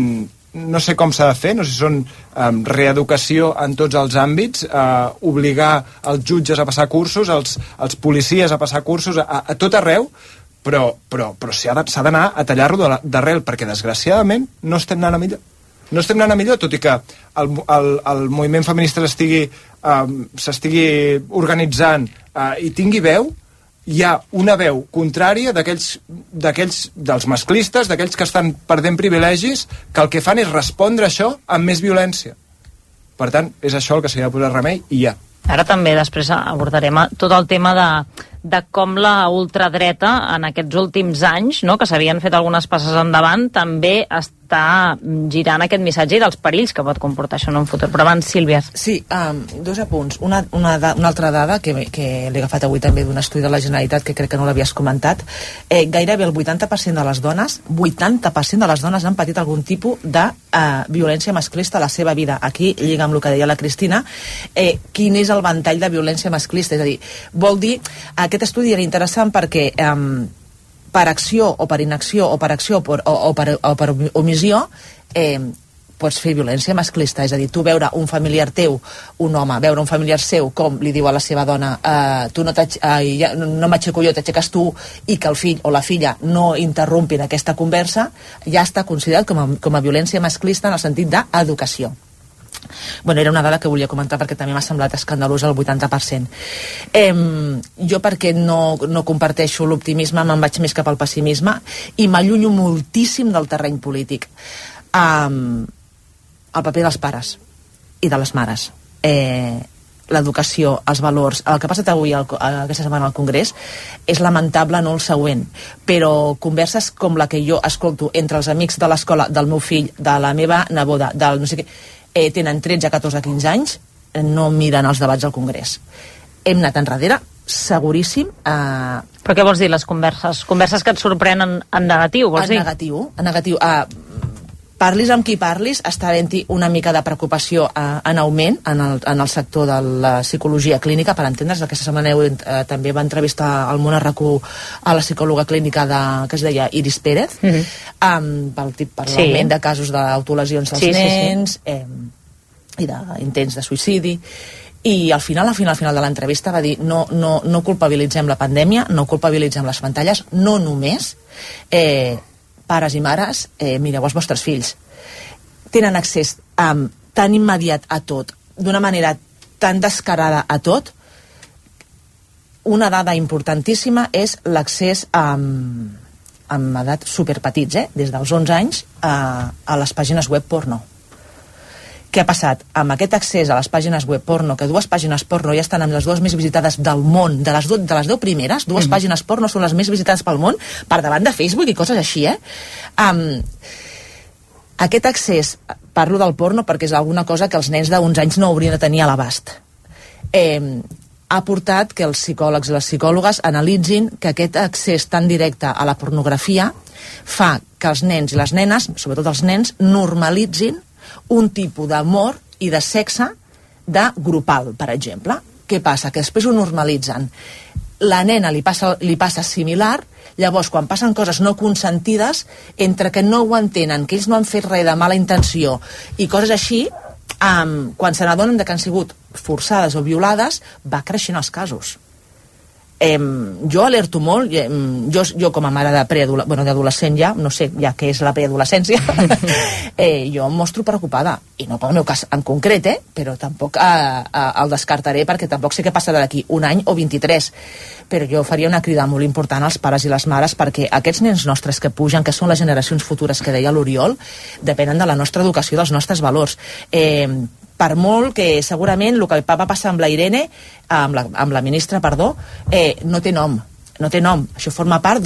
no sé com s'ha de fer, no sé si són um, reeducació en tots els àmbits, uh, obligar els jutges a passar cursos, els, els policies a passar cursos, a, a tot arreu, però, però, però s'ha d'anar a tallar-lo d'arrel, perquè desgraciadament no estem anant a millor. No estem anant a millor, tot i que el, el, el moviment feminista s'estigui um, s'estigui organitzant uh, i tingui veu, hi ha una veu contrària d'aquells d'aquells dels masclistes, d'aquells que estan perdent privilegis, que el que fan és respondre a això amb més violència. Per tant, és això el que s'hi ha de posar remei i ja. Ara també després abordarem tot el tema de, de com la ultradreta en aquests últims anys, no, que s'havien fet algunes passes endavant, també està girant aquest missatge i dels perills que pot comportar això en un futur. Però abans, Sílvia. Sí, um, dos apunts. Una, una, da, una altra dada que, que l'he agafat avui també d'un estudi de la Generalitat, que crec que no l'havies comentat. Eh, gairebé el vuitanta per cent de les dones, vuitanta per cent de les dones han patit algun tipus de uh, violència masclista a la seva vida. Aquí lliga amb el que deia la Cristina. Eh, quin és el ventall de violència masclista? És a dir, vol dir, aquest estudi era interessant perquè um, per acció o per inacció o per acció o per, o, o per, o per omissió eh, pots fer violència masclista, és a dir, tu veure un familiar teu, un home, veure un familiar seu com li diu a la seva dona eh, tu no, eh, no m'aixeco jo, t'aixeques tu, i que el fill o la filla no interrompin aquesta conversa, ja està considerat com a, com a violència masclista en el sentit d'educació. Bueno, era una dada que volia comentar perquè també m'ha semblat escandalós el vuitanta per cent. Eh, jo perquè no, no comparteixo l'optimisme, me'n vaig més cap al pessimisme i m'allunyo moltíssim del terreny polític. Eh, el paper dels pares i de les mares. Eh, l'educació, els valors, el que ha passat avui al, aquesta setmana al Congrés és lamentable, no el següent, però converses com la que jo escolto entre els amics de l'escola del meu fill, de la meva neboda, del no sé què, eh, tenen tretze, catorze, quinze anys, no miren els debats al Congrés. Hem anat enrere seguríssim. Eh... Però què vols dir, les converses? Converses que et sorprenen en negatiu, vols en dir? Negatiu, en negatiu. Eh, parlis amb qui parlis, està havent-hi una mica de preocupació eh, en augment en el, en el sector de la psicologia clínica. Per entendre's, aquesta setmana eh, també va entrevistar al Món a RAC-u a la psicòloga clínica de, que es deia Iris Pérez, mm -hmm. um, pel, per sí. l'augment de casos d'autolesions dels sí, nens sí, sí. Eh, i d'intents de suïcidi. I al final, al final, al final de l'entrevista va dir no, no, no culpabilitzem la pandèmia, no culpabilitzem les pantalles, no només eh, pares i mares, eh, mireu els vostres fills. Tenen accés um, tan immediat a tot, d'una manera tan descarada a tot. Una dada importantíssima és l'accés amb, amb edat superpetits, eh? Des dels onze anys a, a les pàgines web porno. Què ha passat? Amb aquest accés a les pàgines web porno, que dues pàgines porno ja estan amb les dues més visitades del món, de les, do, de les deu primeres, dues mm. pàgines porno són les més visitades pel món, per davant de Facebook i coses així, eh? Um, aquest accés, parlo del porno perquè és alguna cosa que els nens d'uns anys no haurien de tenir a l'abast. Eh, ha portat que els psicòlegs i les psicòlogues analitzin que aquest accés tan directe a la pornografia fa que els nens i les nenes, sobretot els nens, normalitzin un tipus d'amor i de sexe de grupal, per exemple. Què passa? Que després ho normalitzen. La nena li passa, li passa similar, llavors quan passen coses no consentides, entre que no ho entenen, que ells no han fet res de mala intenció i coses així, um, quan se n'adonen que han sigut forçades o violades, va creixent els casos. Eh, jo alerto molt, eh, jo, jo com a mare de preadolescent, bueno, d'adolescent ja, no sé ja què és la preadolescència, eh, jo em mostro preocupada, i no pel meu cas en concret, eh, però tampoc eh, eh, el descartaré perquè tampoc sé què passarà d'aquí un any o vint-i-tres, però jo faria una crida molt important als pares i les mares perquè aquests nens nostres que pugen, que són les generacions futures que deia l'Oriol, depenen de la nostra educació, dels nostres valors. Eh, per molt que segurament el que va passar amb la Irene, amb la, amb la ministra, perdó, eh, no té nom, no té nom. Això forma part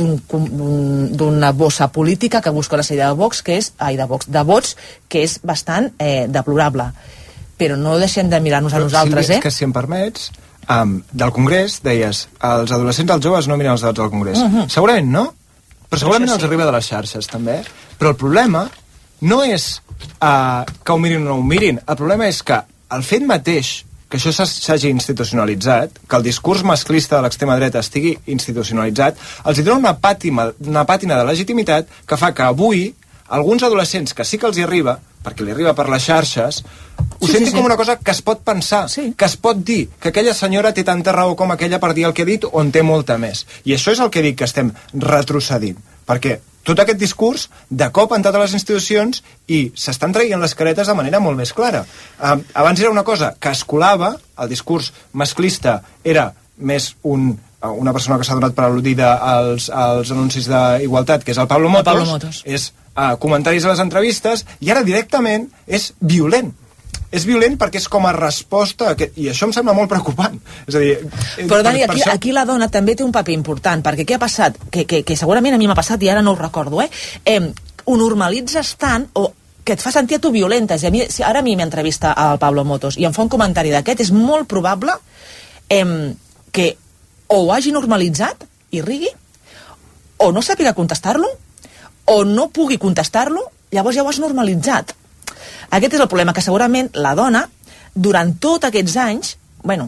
d'una bossa política que busca una sèrie de vots, que és, ai, de vots, de vots, que és bastant eh, deplorable. Però no deixem de mirar-nos a nosaltres, Sílvia, eh? És que si em permets, um, del Congrés, deies, els adolescents i els joves no miren els debats del Congrés. Uh -huh. Segurament no, però segurament sí. els arriba de les xarxes, també. Però el problema no és uh, que ho mirin o no ho mirin. El problema és que el fet mateix que això s'hagi institucionalitzat, que el discurs masclista de l'extrema dreta estigui institucionalitzat, els hi dona una pàtina, una pàtina de legitimitat que fa que avui alguns adolescents que sí que els hi arriba, perquè li arriba per les xarxes, ho sí, sentin sí, sí. com una cosa que es pot pensar, sí. que es pot dir, que aquella senyora té tanta raó com aquella per dir el que ha dit, on té molta més. I això és el que dic que estem retrocedint, perquè tot aquest discurs de cop en totes les institucions i s'estan traient les caretes de manera molt més clara. Uh, abans era una cosa que es colava, el discurs masclista era més un, uh, una persona que s'ha donat per al·ludida als, als anuncis d'igualtat, que és el Pablo Motos, el Pablo Motos. és uh, comentaris a les entrevistes, i ara directament és violent. És violent perquè és com a resposta a aquest, i això em sembla molt preocupant. És a dir, però Dani, aquí, aquí la dona també té un paper important, perquè què ha passat? Que, que, que segurament a mi m'ha passat i ara no ho recordo, eh? eh ho normalitzes tant o que et fa sentir a tu violenta. I a mi, si ara a mi m'entrevista al Pablo Motos i em fa un comentari d'aquest, és molt probable eh, que o ho hagi normalitzat i rigui, o no sàpiga contestar-lo, o no pugui contestar-lo, llavors ja ho has normalitzat. Aquest és el problema, que segurament la dona, durant tots aquests anys, bueno,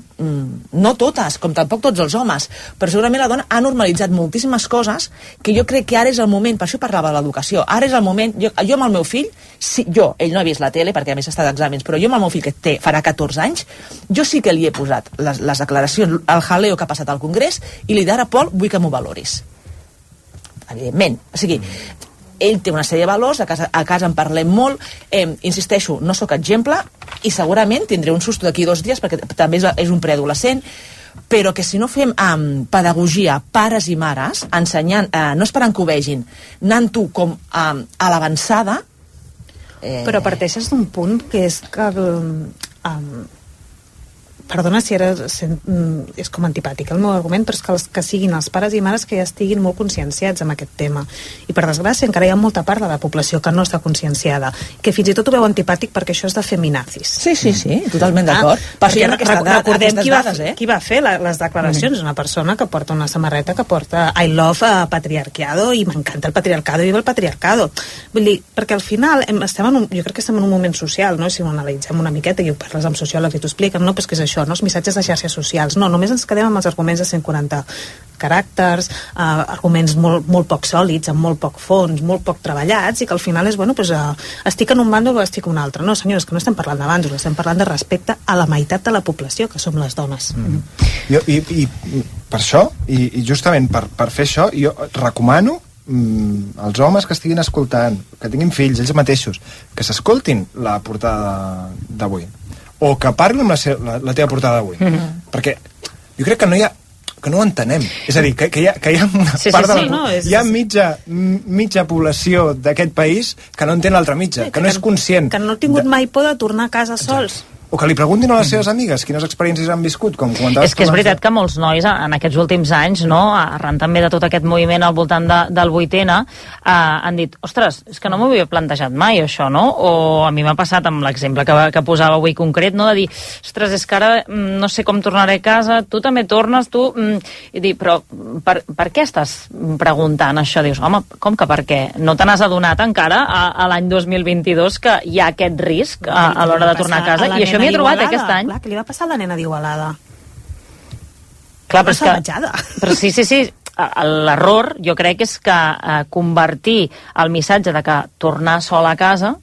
no totes, com tampoc tots els homes, però segurament la dona ha normalitzat moltíssimes coses que jo crec que ara és el moment, per això parlava de l'educació, ara és el moment, jo, jo amb el meu fill, si, jo, ell no ha vist la tele perquè a més està d'exàmens, però jo amb el meu fill que té, farà catorze anys, jo sí que li he posat les, les declaracions, el jaleo que ha passat al Congrés, i li d'ara, Pol, vull que m'ho valoris. Evidentment, o sigui, ell té una sèrie de valors, a casa, a casa en parlem molt, eh, insisteixo, no sóc exemple, i segurament tindré un susto d'aquí dos dies, perquè també és, és un preadolescent, però que si no fem um, pedagogia, pares i mares, ensenyant, eh, no esperant que ho vegin, anant tu com um, a l'avançada... Eh... Però parteixes d'un punt que és que... Um, perdona si era, és com antipàtic el meu argument, però és que, els, que siguin els pares i mares que ja estiguin molt conscienciats amb aquest tema. I per desgràcia encara hi ha molta part de la població que no està conscienciada, que fins i tot ho veu antipàtic perquè això és de feminazis. Sí, sí, sí, totalment d'acord. Ah, perquè rec recordem qui va, dades, eh? qui va fer la, les declaracions, mm. una persona que porta una samarreta que porta I love a patriarcado i m'encanta el patriarcado i viva el patriarcado. Vull dir, perquè al final hem, estem en un, jo crec que estem en un moment social, no? Si ho analitzem una miqueta i ho parles amb sociòlegs i t'ho expliquen, no? Pues que és això, no? Els missatges de xarxes socials. No, només ens quedem amb els arguments de cent quaranta caràcters, eh, arguments molt, molt poc sòlids, amb molt poc fons, molt poc treballats, i que al final és, bueno, pues, eh, estic en un bàndol o estic en un altre. No, senyors, que no estem parlant de bàndols, estem parlant de respecte a la meitat de la població, que som les dones. Mm. Jo, i, i per això, i, i justament per, per fer això, jo recomano mm, als homes que estiguin escoltant, que tinguin fills, ells mateixos, que s'escoltin la portada d'avui, o que parlin amb la, la, la teva portada d'avui. Mm-hmm. Perquè jo crec que no hi ha que no ho entenem. És a dir, que, que, hi, ha, que hi ha una sí, part sí, de la... Sí, no, és... Hi ha mitja, mitja població d'aquest país que no entén l'altra mitja, sí, que, que no és conscient... Que no ha tingut de... mai por de tornar a casa Exacte. sols. O que li preguntin a les seves amigues quines experiències han viscut, com comentaves. És que és veritat que molts nois en aquests últims anys, no, arran també de tot aquest moviment al voltant de, del vuit ene, eh, han dit, ostres, és que no m'ho havia plantejat mai això, no? O a mi m'ha passat amb l'exemple que, que posava avui concret, no, de dir, ostres, és que ara no sé com tornaré a casa, tu també tornes, tu... I dir, però per, per què estàs preguntant això? Dius, home, com que per què? No te n'has adonat encara a, a l'any dos mil vint-i-dos que hi ha aquest risc a, a l'hora de tornar a casa? I això m'hi he trobat aquest any. Clar, que li va passar a la nena d'Igualada. Clar, però, és que, però sí, sí, sí, l'error jo crec és que eh, convertir el missatge de que tornar sola a casa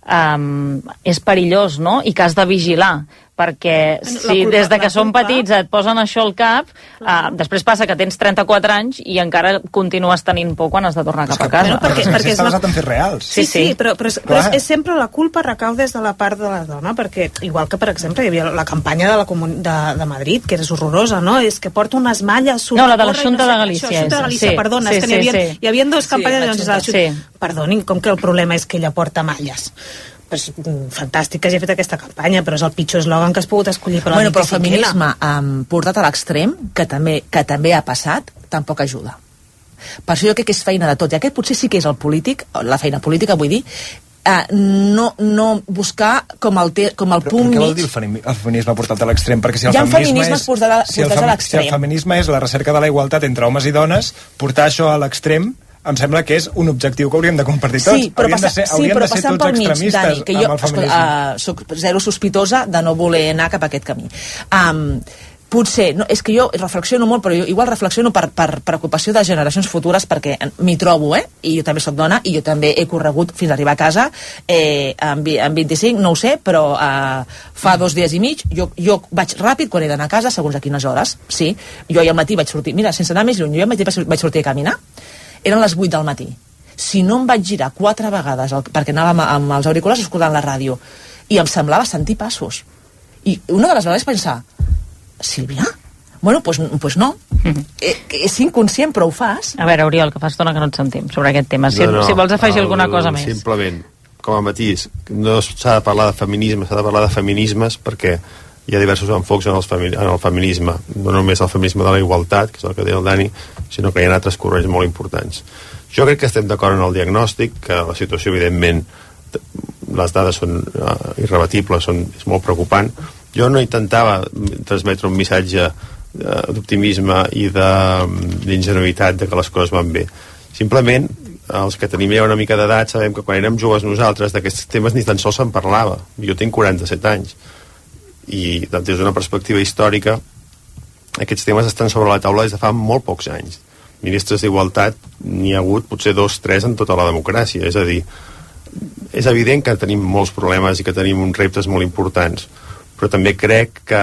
eh, és perillós, no? I que has de vigilar, perquè si des de que són petits et posen això al cap, eh, després passa que tens trenta-quatre anys i encara continues tenint por quan has de tornar cap a casa. Bueno, perquè, perquè està basat en fets reals. Sí, sí, sí, però, però, és, però és, és sempre la culpa recau des de la part de la dona, perquè igual que, per exemple, hi havia la campanya de, la comun... de, de Madrid, que és horrorosa, no? És que porta unes malles... No, la de la Xunta de Galícia. Això, Xunta de Galícia, sí, perdona, sí, és que sí, n'hi havia, sí. hi havia dues campanyes... Sí, doncs, la Xunta... sí. Perdonin, com que el problema és que ella porta malles? Pues, fantàstic que hagi fet aquesta campanya, però és el pitjor eslògan que has pogut escollir per bueno, però el feminisme um, portat a l'extrem, que també, que també ha passat, tampoc ajuda. Per això jo crec que és feina de tot, i aquest potser sí que és el polític, la feina política, vull dir, Uh, no, no buscar com el, te, com el però, punt mig... Però què vol dir el, femi el feminisme portat a l'extrem? Perquè si el hi ha feminisme és, portat a, si el fem, a si el feminisme és la recerca de la igualtat entre homes i dones, portar això a l'extrem em sembla que és un objectiu que hauríem de compartir tots. Sí, però, hauríem passa, de ser, sí, hauríem però de ser passant tots pel mig, extremistes Dani, que jo amb el feminisme. Uh, soc zero sospitosa de no voler anar cap a aquest camí. Um, potser, no, és que jo reflexiono molt, però jo igual reflexiono per, per preocupació de generacions futures, perquè m'hi trobo, eh? I jo també soc dona, i jo també he corregut fins a arribar a casa, eh, amb, amb vint-i-cinc, no ho sé, però eh, fa dos dies i mig, jo, jo vaig ràpid quan he d'anar a casa, segons a quines hores, sí, jo ahir al matí vaig sortir, mira, sense anar més lluny, jo al matí vaig sortir a caminar, eren les vuit del matí, si no em vaig girar quatre vegades, el, perquè anava amb, amb els auriculars escoltant la ràdio, i em semblava sentir passos, i una de les vegades pensar, Sílvia? Bueno, doncs pues, pues no. Mm-hmm. eh, és inconscient, però ho fas. A veure, Oriol, que fa estona que no et sentim sobre aquest tema. Si, no, no, si vols afegir el, alguna cosa més. Simplement, com a matís, no s'ha de parlar de feminisme, s'ha de parlar de feminismes, perquè hi ha diversos enfocs en, els femi en el feminisme. No només el feminisme de la igualtat, que és el que deia el Dani, sinó que hi ha altres corrents molt importants. Jo crec que estem d'acord en el diagnòstic, que la situació, evidentment, les dades són uh, irrebatibles, són, és molt preocupant. Jo no intentava transmetre un missatge uh, d'optimisme i d'ingenuïtat de, de que les coses van bé. Simplement, els que tenim ja una mica d'edat sabem que quan érem joves nosaltres d'aquests temes ni tan sols se'n parlava. Jo tinc quaranta-set anys i des d'una perspectiva històrica aquests temes estan sobre la taula des de fa molt pocs anys. Ministres d'Igualtat n'hi ha hagut potser dos, tres en tota la democràcia. És a dir, és evident que tenim molts problemes i que tenim uns reptes molt importants, però també crec que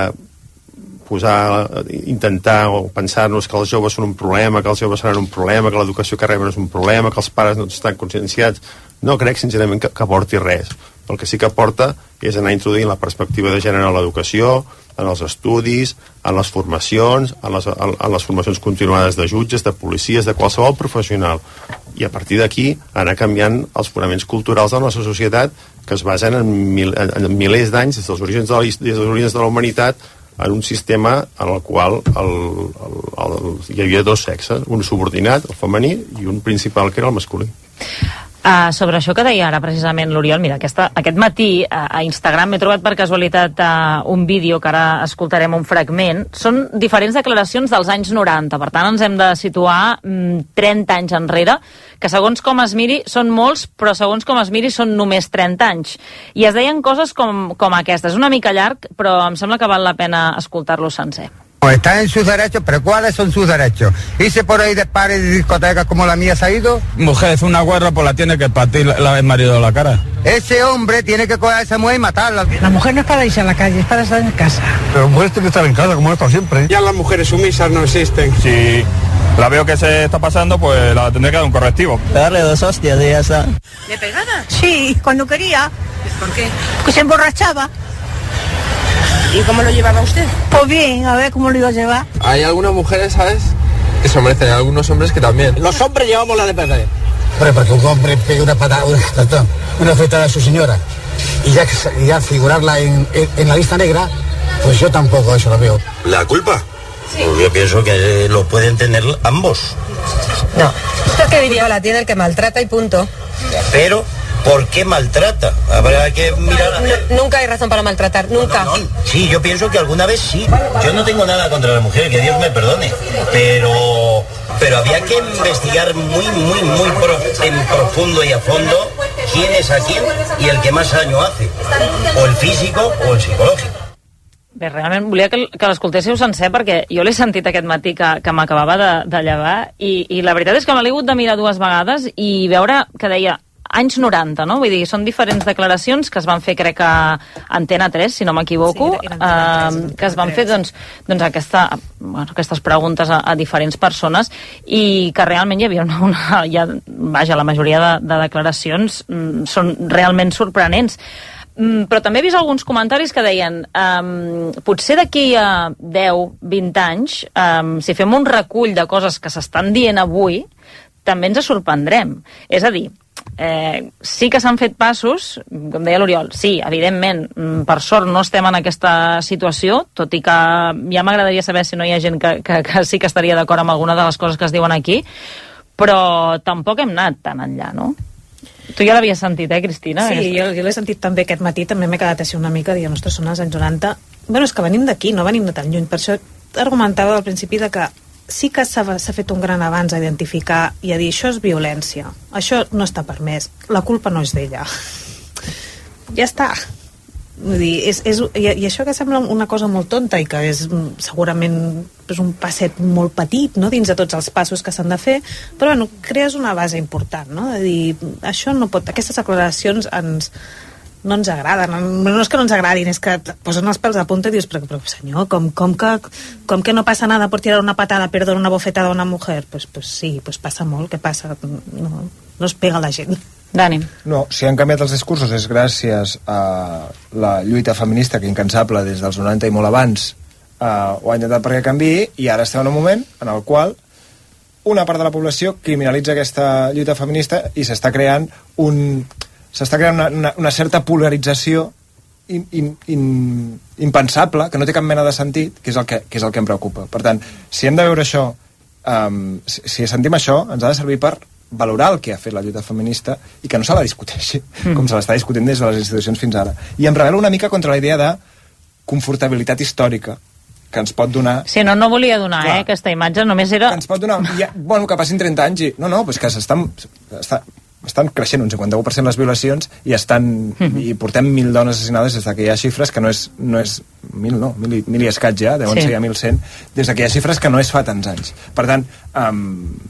posar, intentar o pensar-nos que els joves són un problema, que els joves seran un problema, que l'educació que reben és un problema, que els pares no estan conscienciats, no crec sincerament que, que aporti res. El que sí que aporta és anar introduint la perspectiva de gènere a l'educació, en els estudis, en les formacions, en les, en les formacions continuades de jutges, de policies, de qualsevol professional. I a partir d'aquí anar canviant els fonaments culturals de la nostra societat que es basen en, mil, en milers d'anys, des dels orígens de la, des dels orígens de la humanitat, en un sistema en el qual el, el, el, hi havia dos sexes, un subordinat, el femení, i un principal, que era el masculí. Uh, sobre això que deia ara precisament l'Oriol, mira, aquesta, aquest matí uh, a Instagram m'he trobat per casualitat uh, un vídeo que ara escoltarem un fragment. Són diferents declaracions dels anys noranta, per tant ens hem de situar um, trenta anys enrere, que segons com es miri són molts, però segons com es miri són només trenta anys. I es deien coses com, com aquesta. És una mica llarg, però em sembla que val la pena escoltar-lo sencer. Está en sus derechos, pero ¿cuáles son sus derechos? Irse por ahí de pares de discotecas como la mía se ha ido. Mujer, es una guerra, pues la tiene que partir la, el marido de la cara. Ese hombre tiene que coger a esa mujer y matarla. La mujer no es para irse a la calle, es para estar en casa. Pero mujeres tienen que estar en casa, como ha estado siempre. Ya las mujeres sumisas no existen. Si la veo que se está pasando, pues la tendré que dar un correctivo. Pegarle dos hostias y ya está. ¿Le pegaba? Sí, cuando quería. ¿Por qué? Que se emborrachaba. ¿Y cómo lo llevaba usted? Pues bien, a ver cómo lo iba a llevar. Hay algunas mujeres, ¿sabes?, que se merecen, hay algunos hombres que también. Los hombres llevamos la de perder. Hombre, porque un hombre pegue una patada, una, una afeitada a su señora y ya, ya figurarla en, en, en la lista negra, pues yo tampoco eso lo veo. ¿La culpa? Sí. Pues yo pienso que lo pueden tener ambos. No, ¿usted qué diría? La tiene el que maltrata y punto. Pero... ¿por qué maltrata? Habrá que mirar... No, nunca hay razón para maltratar, nunca. No, no, no. Sí, yo pienso que alguna vez sí. Yo no tengo nada contra la mujer, que Dios me perdone. Pero, pero había que investigar muy, muy, muy pro, en profundo y a fondo quién es a quién y el que más daño hace. O el físico o el psicológico. Bé, realment volia que, que l'escoltéssiu sencer perquè jo l'he sentit aquest matí que, que m'acabava de, de llevar i, i la veritat és que me l'he hagut de mirar dues vegades i veure que deia anys noranta, no? Vull dir, són diferents declaracions que es van fer, crec que a Antena tres, si no m'equivoco, sí, eh, que es van fer, doncs, doncs aquesta, bueno, aquestes preguntes a, a diferents persones i que realment hi havia una... una ja, vaja, la majoria de, de declaracions mm, són realment sorprenents. Mm, però també he vist alguns comentaris que deien um, potser d'aquí a deu, vint anys, um, si fem un recull de coses que s'estan dient avui, també ens sorprendrem. És a dir, Eh, sí que s'han fet passos, com deia l'Oriol, sí, evidentment, per sort no estem en aquesta situació, tot i que ja m'agradaria saber si no hi ha gent que, que, que sí que estaria d'acord amb alguna de les coses que es diuen aquí, però tampoc hem anat tan enllà, no? Tu ja l'havies sentit, eh, Cristina? Sí, jo, jo l'he sentit també aquest matí, també m'he quedat així una mica, dient, ostres, són els anys noranta. Bueno, és que venim d'aquí, no venim de tan lluny, per això argumentava al principi de que sí que s'ha fet un gran avanç a identificar i a dir això és violència, això no està permès, la culpa no és d'ella. Ja està. Vull dir, és, és, i, i això que sembla una cosa molt tonta i que és segurament és un passet molt petit, no?, dins de tots els passos que s'han de fer, però bueno, crees una base important, no?, de dir, això no pot, aquestes declaracions ens no ens agraden, no és que no ens agradin, és que et posen els pèls a punta i dius, però, però senyor, com, com, que, com que no passa nada por tirar una patada, perdón, una bofetada a una mujer? Pues, pues sí, pues passa molt, què passa? No, no es pega la gent. Dani. No, si han canviat els discursos és gràcies a la lluita feminista que incansable des dels noranta i molt abans uh, ho ha intentat perquè canviï, i ara estem en un moment en el qual una part de la població criminalitza aquesta lluita feminista i s'està creant un... s'està creant una, una, una certa polarització in, in, in, impensable, que no té cap mena de sentit, que és el que, que, és el que em preocupa. Per tant, si hem de veure això, um, si, si sentim això, ens ha de servir per valorar el que ha fet la lluita feminista i que no se la discuteixi, mm. com se l'està discutint des de les institucions fins ara. I em rebel·lo una mica contra la idea de confortabilitat històrica que ens pot donar... Sí, no, no volia donar, clar, eh, aquesta imatge, només era... Que ens pot donar... Ja, bueno, que passin trenta anys i... No, no, doncs que s'estan... Està, estan creixent un cinquanta-u per cent les violacions i estan mm-hmm. i portem mil dones assassinades des que hi ha xifres que no és, no és mil, no, mil, mil i escaig ja, deuen sí. ser ja mil cent, des que hi ha xifres que no és fa tants anys. Per tant, um,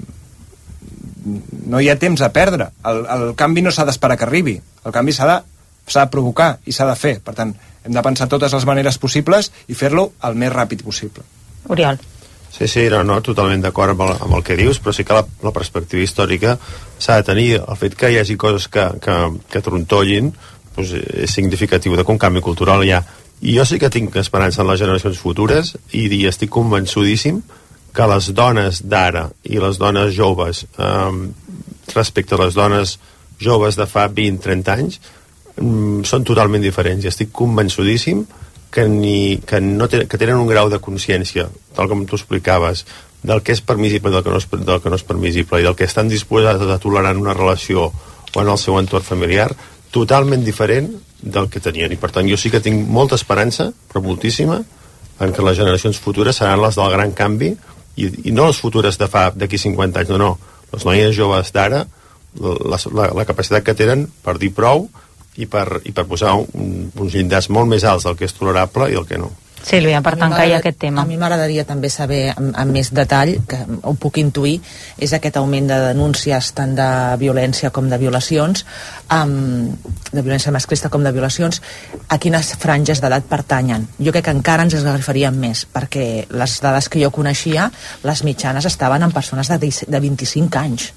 no hi ha temps a perdre. El, el canvi no s'ha d'esperar que arribi. El canvi s'ha de, s'ha de provocar i s'ha de fer. Per tant, hem de pensar totes les maneres possibles i fer-lo el més ràpid possible. Oriol. Sí, sí, no, no, totalment d'acord amb, el, amb el que dius, però sí que la, la perspectiva històrica s'ha de tenir. El fet que hi hagi coses que, que, que trontollin doncs és significatiu de que un canvi cultural hi ha. I jo sí que tinc esperança en les generacions futures i, i estic convençudíssim que les dones d'ara i les dones joves eh, respecte a les dones joves de fa vint a trenta anys mm, són totalment diferents i estic convençudíssim que, ni, que, no ten, que tenen un grau de consciència, tal com tu explicaves, del que és permissible i del que no és, del que no és permissible, i del que estan disposats a tolerar en una relació o en el seu entorn familiar, totalment diferent del que tenien. I per tant jo sí que tinc molta esperança, però moltíssima, en que les generacions futures seran les del gran canvi, i, i no les futures de fa d'aquí cinquanta anys, no, no, les noies joves d'ara, la, la, la capacitat que tenen per dir prou i per, i per posar un, uns llindars molt més alts del que és tolerable i el que no. Sílvia, per tancar ja aquest tema. A mi m'agradaria també saber amb, amb més detall, que ho puc intuir, és aquest augment de denúncies tant de violència com de violacions, um, de violència masclista com de violacions, a quines franges d'edat pertanyen. Jo crec que encara ens agafaríem més, perquè les dades que jo coneixia, les mitjanes estaven en persones de, de vint-i-cinc anys.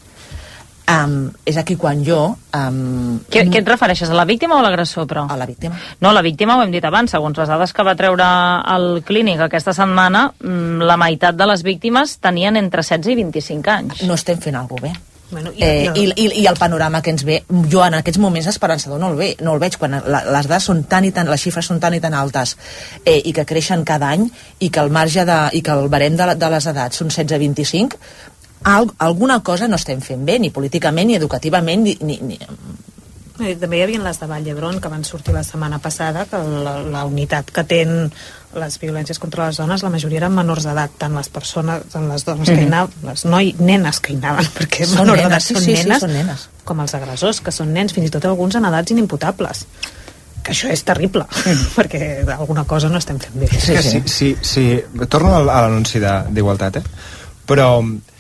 Um, és aquí quan jo... Um, què, què et refereixes? A la víctima o a l'agressor, però? A la víctima. No, la víctima ho hem dit abans, segons les dades que va treure el Clínic aquesta setmana, la meitat de les víctimes tenien entre setze i vint-i-cinc anys. No estem fent alguna cosa bé. Bueno, i, eh, i, i, i el panorama que ens ve, jo en aquests moments esperançador no el, ve, no el veig, quan la, les dades són tan i tan, les xifres són tan i tan altes, eh, i que creixen cada any, i que el marge de, i que el barem de, de les edats són setze a vint-i-cinc, Al, alguna cosa no estem fent bé, ni políticament, ni educativament, ni... ni, ni... També hi havia les de Vall d'Hebron que van sortir la setmana passada, que la, la unitat que tenen les violències contra les dones, la majoria eren menors d'edat, tant les persones, tant les dones mm-hmm. que hi anaven, les noi, nenes que hi anaven, perquè són menors nenes, d'edat sí, són, sí, nenes, sí, són nenes, com els agressors, que són nens, fins i tot alguns en edats inimputables. Que això és terrible, mm. perquè alguna cosa no estem fent bé. Sí, sí, sí, sí. Torno a l'anunci d'Igualtat, eh? Però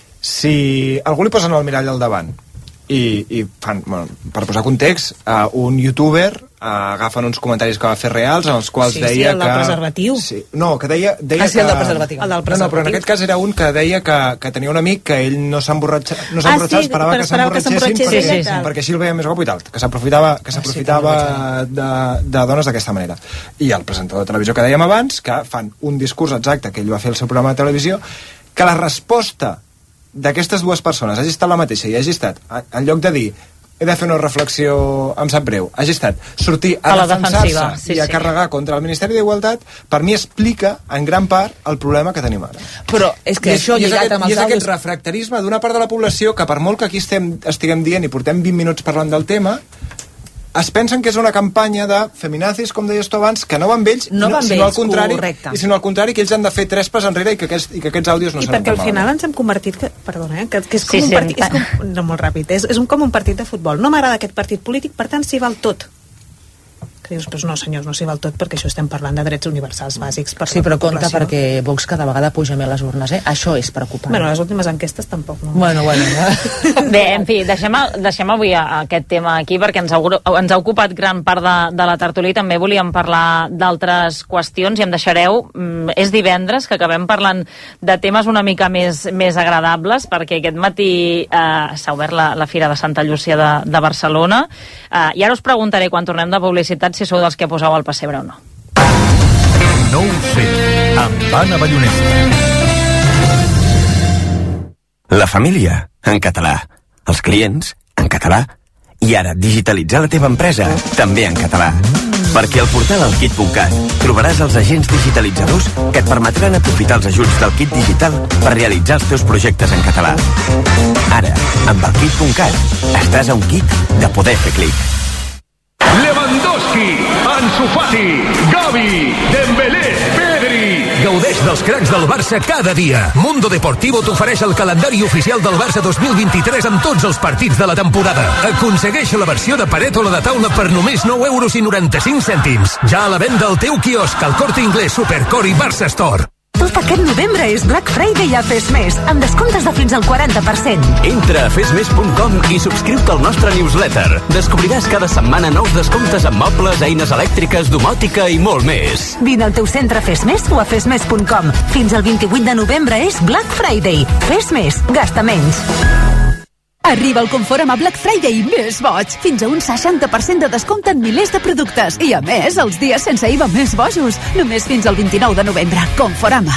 si algú li posen el mirall al davant i, i fan, bueno, per posar context, uh, un youtuber uh, agafen uns comentaris que va fer reals en els quals sí, deia sí, el que... del preservatiu. Sí, no, que deia, deia ah, sí, que... el del preservatiu. El del preservatiu. No, no, però en aquest cas era un que deia que, que tenia un amic que ell no s'emborratxava, no ah, sí, esperava que s'emborratxessin perquè, sí, sí. perquè així el veia més guapo i tal, que s'aprofitava que s'aprofitava ah, sí, de, de dones d'aquesta manera. I el presentador de televisió que dèiem abans, que fan un discurs exacte que ell va fer al seu programa de televisió, que la resposta d'aquestes dues persones hagi estat la mateixa i hagi estat, en lloc de dir he de fer una reflexió, em sap greu, hagi estat sortir a, a defensar-se sí, i a sí. carregar contra el Ministeri d'Igualtat, per mi explica en gran part el problema que tenim ara. Però és que I això és, lligat aquest, amb els és altres... aquest refractarisme d'una part de la població que per molt que aquí estem, estiguem dient i portem vint minuts parlant del tema, es pensen que és una campanya de feminazis, com deies tu abans, que no van vells, no, no van sinó, vells, al contrari, correcte. i sinó al contrari que ells han de fer tres pas enrere i que aquests, i que aquests àudios no I seran perquè al final ens hem convertit que, perdona, eh, que, que és com sí, un partit sí. és com, no, molt ràpid, és, és un, com un partit de futbol. No m'agrada aquest partit polític, per tant s'hi val tot. Que dius, però no senyors, no s'hi val tot, perquè això estem parlant de drets universals bàsics per sí, però compte perquè Vox cada vegada puja més les urnes, eh? Això és preocupant. Bueno, les últimes enquestes tampoc no. Bueno, bueno. Bé, en fi, deixem, deixem avui aquest tema aquí perquè ens ha, ens ha ocupat gran part de, de la tertúlia i també volíem parlar d'altres qüestions i em deixareu, mm, és divendres que acabem parlant de temes una mica més, més agradables perquè aquest matí eh, s'ha obert la, la Fira de Santa Llúcia de, de Barcelona eh, i ara us preguntaré quan tornem de publicitat si sou dels que poseu al pessebre o no. Nou C, amb Anna Ballonesta. La família, en català. Els clients, en català. I ara, digitalitzar la teva empresa, també en català. Perquè al portal alkit punt cat trobaràs els agents digitalitzadors que et permetran aprofitar els ajuts del kit digital per realitzar els teus projectes en català. Ara, amb alkit punt cat, estàs a un kit de poder fer clic. Lewandowski, Ansu Fati, Gavi, Dembélé, Pedri. Gaudeix dels cracs del Barça cada dia. Mundo Deportivo t'ofereix el calendari oficial del Barça dos mil vint-i-tres amb tots els partits de la temporada. Aconsegueix la versió de paret o la de taula per només nou euros i noranta-cinc cèntims. Ja a la venda al teu quiosc, al Corte Inglés, Supercore i Barça Store. Tot aquest novembre és Black Friday a Fesmés, amb descomptes de fins al quaranta per cent. Entra a fesmes punt com i subscriu-te al nostre newsletter. Descobriràs cada setmana nous descomptes en mobles, eines elèctriques, domòtica i molt més. Vine al teu centre Fesmés o a fesmés punt com. Fins al vint-i-vuit de novembre és Black Friday. Fesmés, gasta menys. Arriba el Conforama Black Friday més boig. Fins a un seixanta per cent de descompte en milers de productes. I a més, els dies sense I V A més bojos. Només fins al vint-i-nou de novembre. Conforama.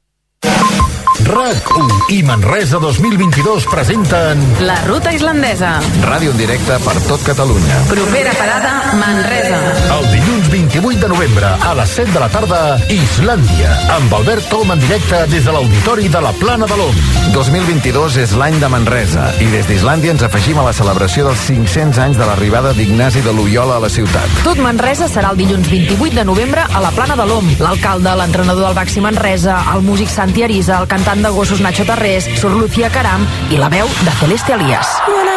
RAC u i Manresa dos mil vint-i-dos presenten La Ruta Islandesa. Ràdio en directe per tot Catalunya. Propera parada, Manresa. El dilluns dilluns vint-i-vuit de novembre a les set de la tarda, Islàndia, amb Albert Tom en directe des de l'Auditori de la Plana de l'Om. dos mil vint-i-dos és l'any de Manresa i des d'Islàndia ens afegim a la celebració dels cinc-cents anys de l'arribada d'Ignasi de Loyola a la ciutat. Tot Manresa serà el dilluns vint-i-vuit de novembre a la Plana de l'Om. L'alcalde, l'entrenador del Baxi Manresa, el músic Santi Arisa, el cantant de gossos Nacho Tarrés, Sor Lucía Caram i la veu de Celeste Elías.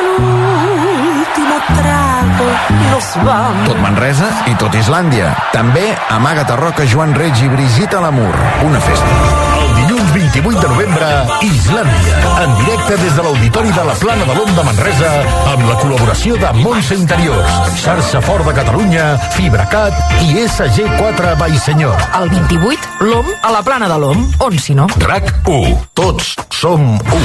Tot Manresa i tot Islàndia. També Amaga't a Roca, Joan Reig i Brigitte Lamour. Una festa. El dilluns vint-i-vuit de novembre, Islàndia, en directe des de l'Auditori de la Plana de l'Om de Manresa, amb la col·laboració de Montse Interiors, Xarxa Fort de Catalunya, Fibracat i S G quatre Vallsenyor. El vint-i-vuit, l'Om a la Plana de l'Om. On, si no? RAC u. Tots som u.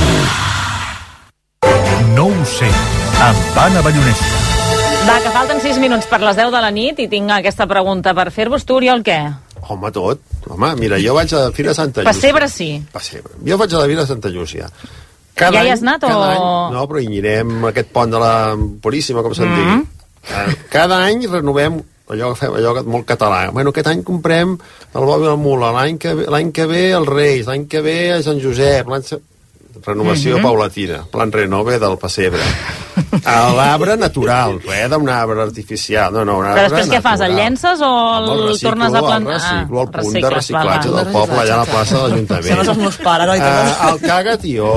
No ho sé, amb Anna Ballonesta. Va, que falten sis minuts per les deu de la nit i tinc aquesta pregunta per fer-vos. Tu, Oriol, què? Home, tot. Home, mira, jo vaig a la Fira Santa Llúcia. Pessebre, sí. Pessebre. Jo vaig a la Fira Santa Llúcia. Cada ja hi has anat any, o...? Any, no, però hi anirem a aquest pont de la Puríssima, com se'n mm-hmm. digui. Cada any renovem allò que fem, allò molt català. Bueno, aquest any comprem el Bob i la Mula, l'any que, l'any que ve els Reis, l'any que ve a Sant Josep, l'any... Renovació mm-hmm. paulatina, plan renove del pessebre. L'arbre natural, res d'un arbre artificial. No, no, un arbre Però després natural. què fas, el llences o el, el reciclo, tornes a plantar? El reciclo, el punt de reciclatge del poble, allà a la plaça de l'Ajuntament. Sembla els meus pares, oi? Uh, el caga tió.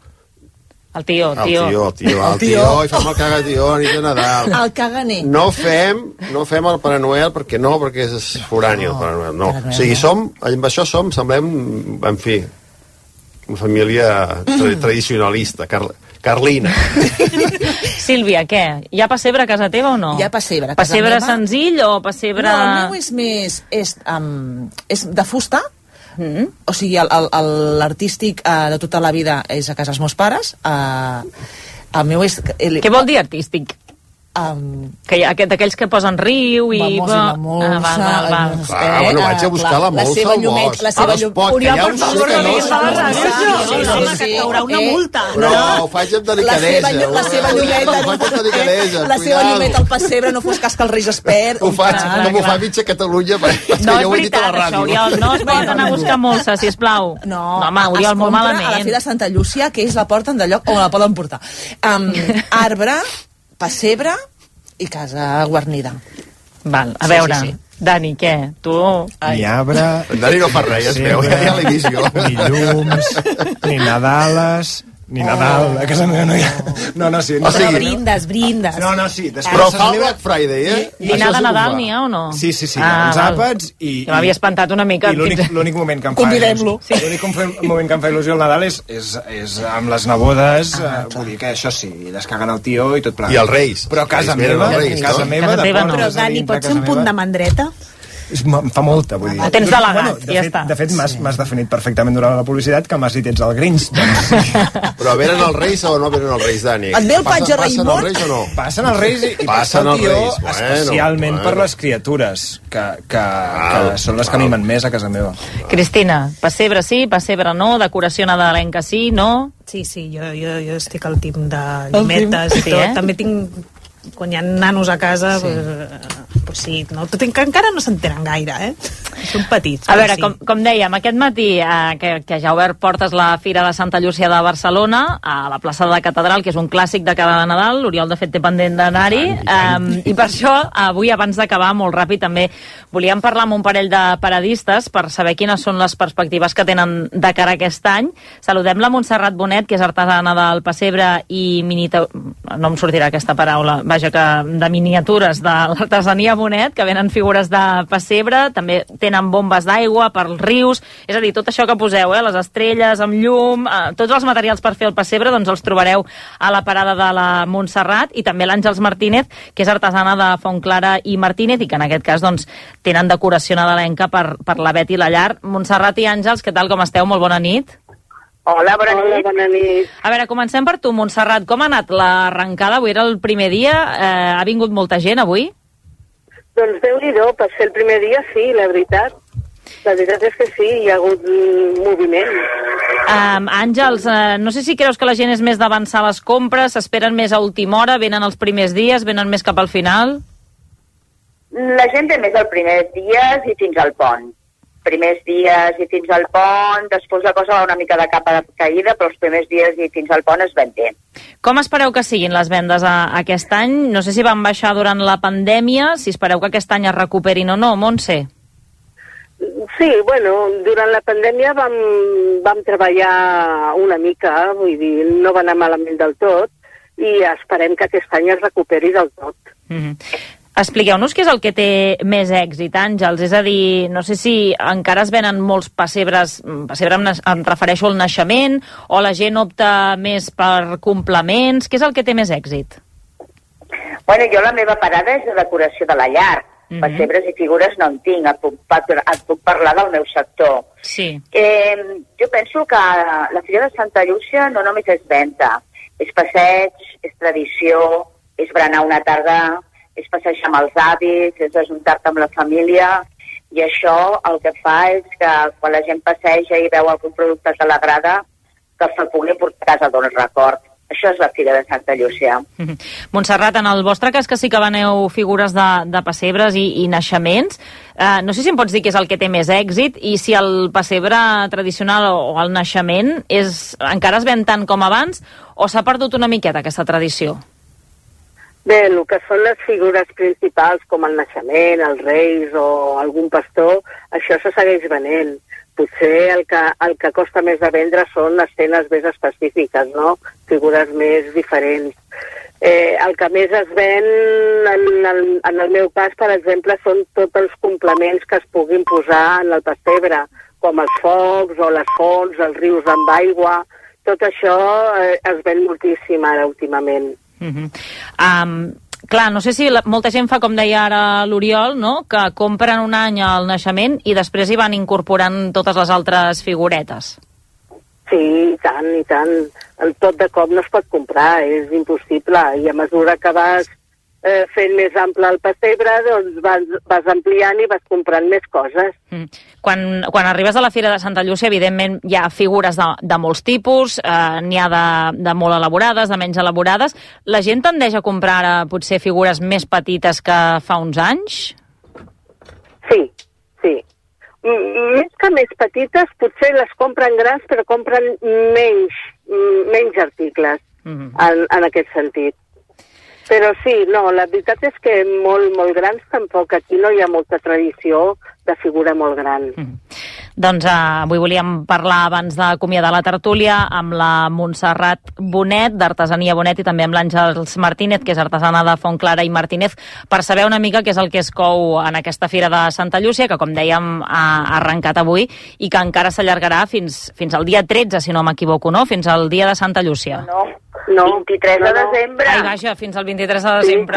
El tio, el tio. El tio, tio, el tio, i fem el caga tió a nit de Nadal. El caganer. No fem, no fem el Pare Noel, perquè no, perquè és forani el Pare Noel. No. O sigui, som, amb això som, semblem, en fi, una família tra tradicionalista, car carlina. Sílvia, què? Hi ha pessebre a casa teva o no? Hi ha pessebre a casa pessebre meva. senzill o pessebre... No, el meu és més... És, um, és de fusta, mm. o sigui, l'artístic uh, de tota la vida és a casa dels meus pares. Uh, el meu és... El, Què vol dir artístic? Um, que hi ha d'aquells que posen riu i... Vamos i la molsa... Ah, val, val, val. Clar, eh, bueno, vaig a buscar la molsa al bosc. La seva llumeta... Oriol, per favor, no diguis a la ràdio. Sí, sí, sí, que haurà una multa. No, ho faig amb delicadesa. La seva llumeta... Ho faig amb delicadesa. La seva llumeta al pessebre, no fos cas que els Reis es perd. Ho faig, com ho fa mitja Catalunya, perquè jo ho he dit a la ràdio. Oriol, no es pot anar a buscar molsa, sisplau. No, home, Oriol, molt malament. A la Fira de Santa Llúcia, que ells la porten de lloc on la poden portar. Arbre, pessebre i casa guarnida. Val, a veure, sí, sí, sí. Dani, què? Tu... Ni arbre... Dani no fa res, es veu, ja l'he vist jo. Ni llums, ni Nadales... Ni Nadal, a casa meva no hi ha... No, no, sí. No, o sigui, brindes, brindes. No, no, sí. Però fa el Black Friday, eh? Dinar de Nadal n'hi ha o no? Sí, sí, sí. Ah, uns àpats i... Que m'havia espantat una mica. I l'únic moment que em fa... Convidem-lo. Sí. L'únic moment que em fa il·lusió el Nadal és, és, és amb les nebodes, ah, vull dir que això sí, descaguen el tió i tot plegat. I els Reis. Però casa meva, casa meva... Però, Dani, pot ser un punt de mandreta? Em fa molta, vull dir. Tens delegat, bueno, de ja fet, està. De fet, m'has definit perfectament durant la publicitat que m'has dit ets el Grinch. Doncs, sí. Però venen els Reis o no venen els Reis, Dani? Et ve el patge Raimon? Passen els Reis o no? Passen els Reis i, i passen el tió, bueno, especialment bueno. per les criatures, que, que, ah, que són les que ah. animen més a casa meva. Cristina, pessebre sí, pessebre no, decoració nadalenca sí, no? Sí, sí, jo, jo, jo estic al team de llumetes i tot. Eh? També tinc... Quan hi ha nanos a casa, sí. Pues, pues sí, no? Tot i que encara no s'entenen gaire, eh? Són petits. A veure, sí. com, com dèiem, aquest matí eh, que, que ja ha obert portes la Fira de Santa Llúcia de Barcelona, a la plaça de la Catedral, que és un clàssic de cada Nadal, l'Oriol de fet té pendent d'anar-hi, eh, i per això avui, abans d'acabar, molt ràpid, també volíem parlar amb un parell de paradistes per saber quines són les perspectives que tenen de cara a aquest any. Saludem la Montserrat Bonet, que és artesana del pessebre i minita... no em sortirà aquesta paraula, vaja, que de miniatures de l'artesania Bonet, que venen figures de pessebre, també tenen bombes d'aigua pels rius, és a dir, tot això que poseu, eh, les estrelles amb llum, eh, tots els materials per fer el pessebre, doncs els trobareu a la parada de la Montserrat, i també l'Àngels Martínez, que és artesana de Fontclara i Martínez, i que en aquest cas doncs tenen decoració nadalenca per, per la Bet i la Llar. Montserrat i Àngels, què tal, com esteu? Molt bona nit. Hola, bona nit. Hola, bona nit. A veure, comencem per tu, Montserrat. Com ha anat l'arrencada? Avui era el primer dia. Eh, ha vingut molta gent avui? Doncs Déu-n'hi-do, per ser el primer dia sí, la veritat. La veritat és que sí, hi ha hagut moviment. Um, Àngels, uh, no sé si creus que la gent és més d'avançar les compres, s'esperen més a última hora, venen els primers dies, venen més cap al final? La gent ve més els primers dies i fins al pont. Primers dies i fins al pont, després la cosa va una mica de capa de caïda, però els primers dies i fins al pont es ven bé. Com espereu que siguin les vendes a, aquest any? No sé si van baixar durant la pandèmia, si espereu que aquest any es recuperin o no, Montse. Sí, bueno, durant la pandèmia vam, vam treballar una mica, vull dir, no va anar malament del tot, i esperem que aquest any es recuperi del tot. Mm-hmm. Expliqueu-nos què és el que té més èxit, Àngels, és a dir, no sé si encara es venen molts pessebres, pessebre em, em refereixo al naixement, o la gent opta més per complements, què és el que té més èxit? Bueno, jo la meva parada és de decoració de la llar, mm-hmm. Pessebres i figures no en tinc, et puc, et puc parlar del meu sector. Sí. Eh, jo penso que la Fira de Santa Llúcia no només és venda, és passeig, és tradició, és berenar una tarda, és passejar amb els avis, és ajuntar-te amb la família, i això el que fa és que quan la gent passeja i veu algun producte que l'agrada, que se'l pugui portar a casa d'un record. Això és la Fira de Santa Llúcia. Mm-hmm. Montserrat, en el vostre cas que sí que veneu figures de, de pessebres i, i naixements, eh, no sé si em pots dir què és el que té més èxit i si el pessebre tradicional o, o el naixement és, encara es ven tant com abans o s'ha perdut una miqueta aquesta tradició? Bé, el que són les figures principals, com el naixement, els reis o algun pastor, això se segueix venent. Potser el que, el que costa més de vendre són escenes més específiques, no? Figures més diferents. Eh, el que més es ven, en el, en el meu cas, per exemple, són tots els complements que es puguin posar en el pessebre, com els focs o les fonts, els rius amb aigua. Tot això eh, es ven moltíssim ara últimament. Mm-hmm. Um, clar, no sé si la, molta gent fa com deia ara l'Oriol, no? Que compren un any al naixement i després hi van incorporant totes les altres figuretes. Sí, i tant, i tant. El tot de cop no es pot comprar, és impossible. I a mesura que vas eh, fent més ample el pessebre, doncs vas, vas ampliant i vas comprant més coses. Mm. Quan, quan arribes a la Fira de Santa Llúcia, evidentment hi ha figures de, de molts tipus, eh, n'hi ha de, de molt elaborades, de menys elaborades. La gent tendeix a comprar ara potser figures més petites que fa uns anys? Sí, sí. Més que més petites, potser les compren grans, però compren menys, menys articles, mm-hmm. en, en aquest sentit. Però sí, no, la veritat és que molt, molt grans tampoc. Aquí no hi ha molta tradició de figura molt gran. Mm. Doncs uh, avui volíem parlar, abans d'acomiadar la tertúlia, amb la Montserrat Bonet, d'Artesania Bonet, i també amb l'Àngels Martínez, que és artesana de Fontclara i Martínez, per saber una mica què és el que es cou en aquesta Fira de Santa Llúcia, que, com dèiem, ha arrencat avui i que encara s'allargarà fins, fins al dia tretze, si no m'equivoco, no? Fins al dia de Santa Llúcia. No, no. vint-i-tres de desembre. Ai, vaja, fins al vint-i-tres de desembre.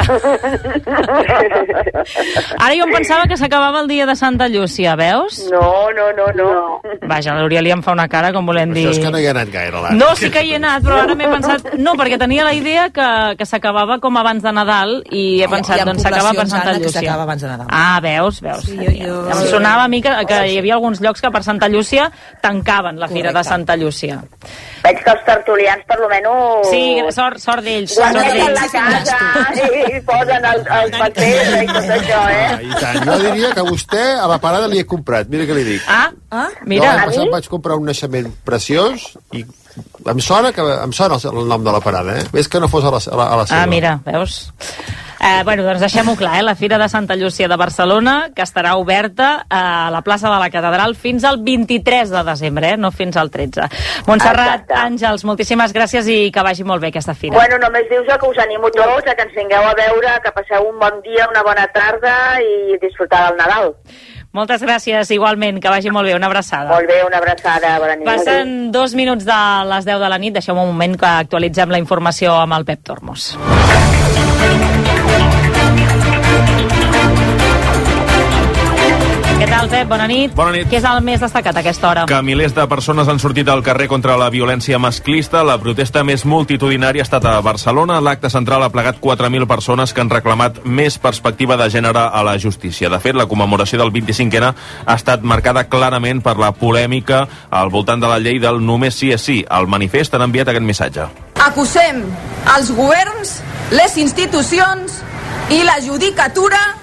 Sí. Ara jo em pensava que s'acabava el dia de Santa Llúcia, veus? No, no, no, no. Vaja, l'Oriol ja em fa una cara, com volem dir... Això és que no hi ha anat gaire, l'Anna. No, sí que hi he anat, però ara m'he pensat... No, perquè tenia la idea que, que s'acabava com abans de Nadal i he pensat, doncs s'acaba per Santa Llúcia. Que s'acaba abans de Nadal. Ah, veus, veus. Sí, jo, jo... Em sonava a mi que, que hi havia alguns llocs que per Santa Llúcia tancaven la Fira de Santa Llúcia. Veig que els tertulians, per lo menos... Sí, sort, sort d'ells. Guanyem la casa i posen els, els papers i tot això, eh? Ah, I tant. Jo diria que vostè a la parada li he comprat, mira què li dic. Ah, ah mira. Jo l'any passat vaig comprar un naixement preciós i em sona, que, em sona el nom de la parada, eh? Ves que no fos a la, a la, a la seva. Ah, mira, veus? Eh, bueno, doncs deixem-ho clar, eh? La Fira de Santa Llúcia de Barcelona, que estarà oberta a la plaça de la Catedral fins al vint-i-tres de desembre, eh? No fins al tretze. Montserrat, exacte. Àngels, moltíssimes gràcies i que vagi molt bé aquesta fira. Bueno, només dius que us animo tots a que ens vingueu a veure, que passeu un bon dia, una bona tarda i disfrutar del Nadal. Moltes gràcies, igualment, que vagi molt bé, una abraçada. Molt bé, una abraçada, bona nit. Passen dos minuts de les deu de la nit, deixeu un moment que actualitzem la informació amb el Pep Tormos. Què tal, Pep? Bona nit. Bona nit. Què és el més destacat a aquesta hora? Que milers de persones han sortit al carrer contra la violència masclista. La protesta més multitudinària ha estat a Barcelona. L'acte central ha plegat quatre mil persones que han reclamat més perspectiva de gènere a la justícia. De fet, la commemoració del vint-i-cinquè ha estat marcada clarament per la polèmica al voltant de la llei del només sí és sí. Al manifest han enviat aquest missatge. Acusem els governs, les institucions i la judicatura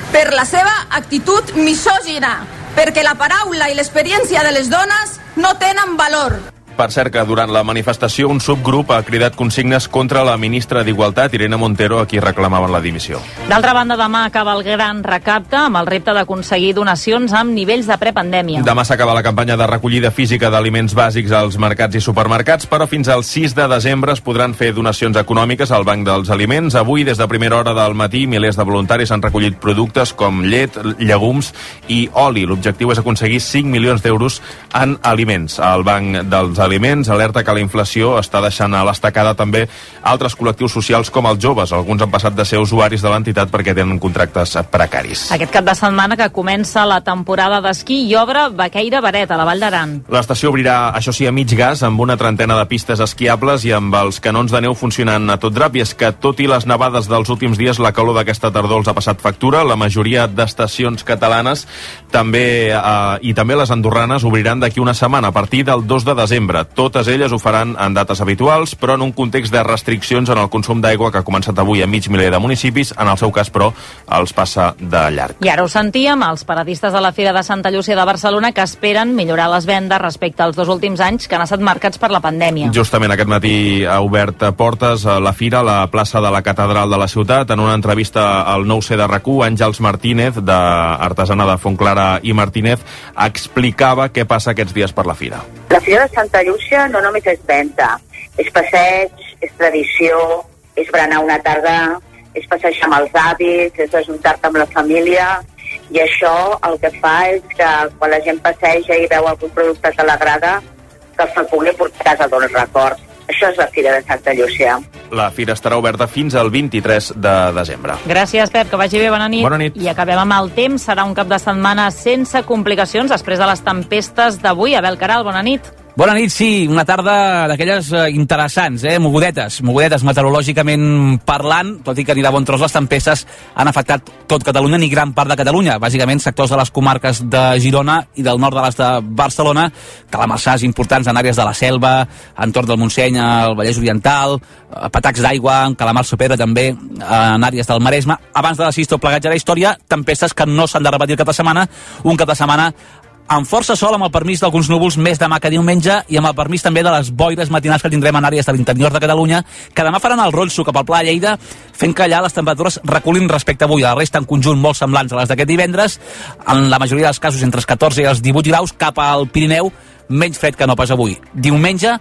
per la seva actitud misògina, perquè la paraula i l'experiència de les dones no tenen valor. Per cert, que durant la manifestació un subgrup ha cridat consignes contra la ministra d'Igualtat, Irene Montero, a qui reclamaven la dimissió. D'altra banda, demà acaba el gran recapte amb el repte d'aconseguir donacions amb nivells de prepandèmia. Demà s'acaba la campanya de recollida física d'aliments bàsics als mercats i supermercats, però fins al sis de desembre es podran fer donacions econòmiques al Banc dels Aliments. Avui, des de primera hora del matí, milers de voluntaris han recollit productes com llet, llegums i oli. L'objectiu és aconseguir cinc milions d'euros en aliments. El Banc dels Aliments alerta que la inflació està deixant a l'estacada també altres col·lectius socials com els joves. Alguns han passat de ser usuaris de l'entitat perquè tenen contractes precaris. Aquest cap de setmana que comença la temporada d'esquí i obre Baqueira Baret, a la Vall d'Aran. L'estació obrirà, això sí, a mig gas, amb una trentena de pistes esquiables i amb els canons de neu funcionant a tot drap. I és que, tot i les nevades dels últims dies, la calor d'aquesta tardor els ha passat factura. La majoria d'estacions catalanes també eh, i també les andorranes obriran d'aquí una setmana, a partir del dos de desembre. Totes elles ho faran en dates habituals, però en un context de restriccions en el consum d'aigua que ha començat avui a mig miler de municipis. En el seu cas, però, els passa de llarg. I ara ho sentíem, els paradistes de la Fira de Santa Llúcia de Barcelona, que esperen millorar les vendes respecte als dos últims anys que han estat marcats per la pandèmia. Justament aquest matí ha obert portes a la Fira a la plaça de la Catedral de la ciutat. En una entrevista al nou C de R A C U, Àngels Martínez, de artesana de Fontclara i Martínez, explicava què passa aquests dies per la Fira. La Fira de Santa Llúcia no només és venda, és passeig, és tradició, és berenar una tarda, és passejar amb els avis, és ajuntar-te amb la família, i això el que fa és que quan la gent passeja i veu algun producte que l'agrada, que se'l pugui portar a casa d'un record. Això és la Fira de Santa Llúcia. La Fira estarà oberta fins al vint-i-tres de desembre. Gràcies, Pep, que vagi bé, bona nit. Bona nit. I acabem amb el temps. Serà un cap de setmana sense complicacions després de les tempestes d'avui. Abel Caral, bona nit. Bona nit, sí, una tarda d'aquelles eh, interessants, eh, mogudetes, mogudetes meteorològicament parlant, tot i que ni de bon tros les tempestes han afectat tot Catalunya ni gran part de Catalunya, bàsicament sectors de les comarques de Girona i del nord de les de Barcelona, calamarsars importants en àrees de la Selva, entorn del Montseny, al Vallès Oriental, patacs d'aigua, calamars a pedra també, en àrees del Maresme. Abans de l'assistir plegats a la història, tempestes que no s'han de repetir el cap de setmana, un cap de setmana amb força sol, amb el permís d'alguns núvols més demà que diumenge i amb el permís també de les boires matinals que tindrem en àrees de l'interior de Catalunya, que demà faran el rolso cap al Pla de Lleida, fent que allà les temperatures reculin respecte a avui. A la resta, en conjunt, molt semblants a les d'aquest divendres, en la majoria dels casos entre els catorze i els divuit graus, cap al Pirineu, menys fred que no pas avui. Diumenge,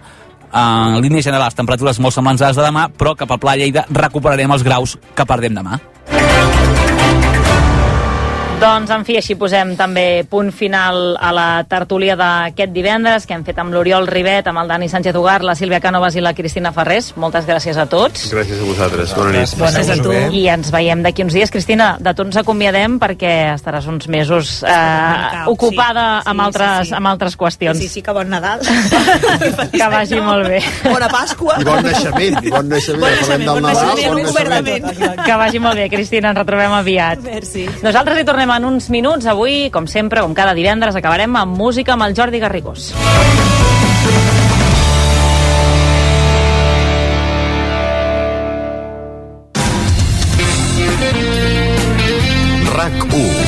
en línies generals, temperatures molt semblants a les de demà, però cap al Pla de Lleida recuperarem els graus que perdem demà. Doncs, en fi, així posem també punt final a la tertúlia d'aquest divendres que hem fet amb l'Oriol Ribet, amb el Dani Sánchez Ugar, la Sílvia Cànovas i la Cristina Ferrés. Moltes gràcies a tots. Gràcies a vosaltres. Bona nit. Gràcies a tu. I ens veiem d'aquí uns dies. Cristina, de tu ens acomiadem perquè estaràs uns mesos eh, Cau, ocupada sí, amb, altres, sí, sí. amb altres qüestions. Sí, sí, que bon Nadal. Que vagi molt bé. Bona Pasqua. I bon naixement. I bon naixement. Bon naixement, bon naixement, bon naixement. Que vagi molt bé, Cristina. Ens retrobem aviat. Merci. Nosaltres hi tornem en uns minuts. Avui, com sempre, com cada divendres, acabarem amb música amb el Jordi Garrigós. R A C u.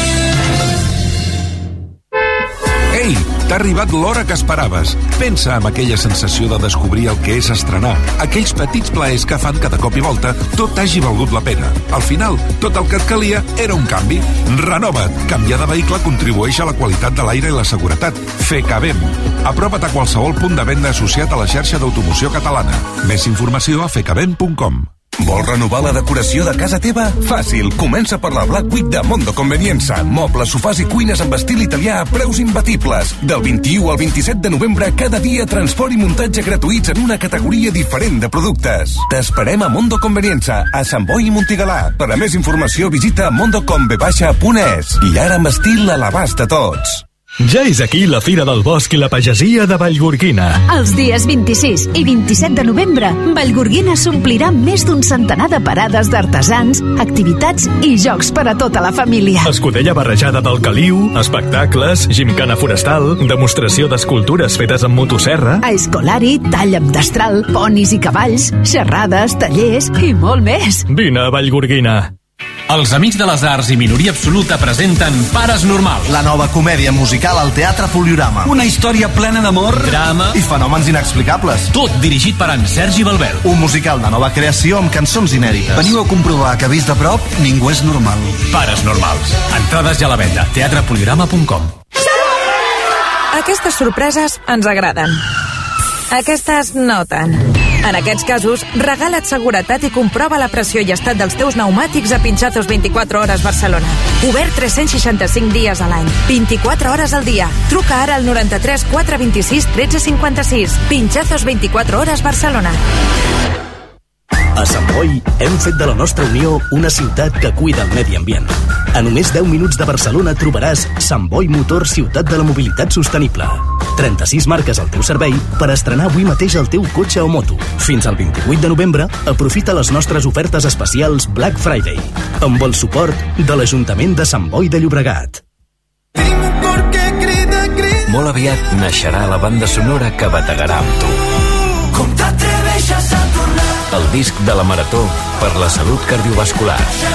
Ei, t'ha arribat l'hora que esperaves. Pensa en aquella sensació de descobrir el que és estrenar. Aquells petits plaers que fan que de cop i volta tot hagi valgut la pena. Al final, tot el que et calia era un canvi. Renova't. Canviar de vehicle contribueix a la qualitat de l'aire i la seguretat. FECABEM. Apropa't a qualsevol punt de venda associat a la xarxa d'automoció catalana. Més informació a fecabem punt com. Vols renovar la decoració de casa teva? Fàcil, comença per la Black Week de Mondo Convenienza. Mobles, sofàs i cuines amb estil italià a preus imbatibles. Del vint-i-u al vint-i-set de novembre, cada dia transport i muntatge gratuïts en una categoria diferent de productes. T'esperem a Mondo Convenienza, a Sant Boi i Montigalà. Per a més informació visita mondocomb punt es. I ara amb estil a l'abast de tots. Ja és aquí la Fira del Bosc i la Pagesia de Vallgorguina. Els dies vint-i-sis i vint-i-set de novembre, Vallgorguina s'omplirà més d'un centenar de parades d'artesans, activitats i jocs per a tota la família. Escudella barrejada del caliu, espectacles, gimcana forestal, demostració d'escultures fetes amb motosserra, a escolari, tall amb destral, ponis i cavalls, xerrades, tallers i molt més. Vine a Vallgorguina. Els Amics de les Arts i Minoria Absoluta presenten Pares Normals. La nova comèdia musical al Teatre Poliorama. Una història plena d'amor, drama i fenòmens inexplicables. Tot dirigit per en Sergi Balbert. Un musical de nova creació amb cançons inèdites. Veniu a comprovar que vist de prop ningú és normal. Pares Normals. Entrades ja a la venda. teatre poliorama punt com. Aquestes sorpreses ens agraden. Aquestes no tant. En aquests casos, regala't seguretat i comprova la pressió i estat dels teus pneumàtics a Pinchazos vint-i-quatre hores Barcelona. Obert tres-cents seixanta-cinc dies a l'any, vint-i-quatre hores al dia. Truca ara al noranta-tres quatre vint-i-sis tretze cinquanta-sis. Pinchazos vint-i-quatre hores Barcelona. A Sant Boi hem fet de la nostra Unió una ciutat que cuida el medi ambient. A només deu minuts de Barcelona trobaràs Sant Boi Motor Ciutat de la Mobilitat Sostenible. trenta-sis marques al teu servei per estrenar avui mateix el teu cotxe o moto. Fins al vint-i-vuit de novembre, aprofita les nostres ofertes especials Black Friday, amb el suport de l'Ajuntament de Sant Boi de Llobregat. Molt aviat naixerà la banda sonora que bategarà amb tu. Com t'atreveixes a tornar? El disc de la Marató per la salut cardiovascular.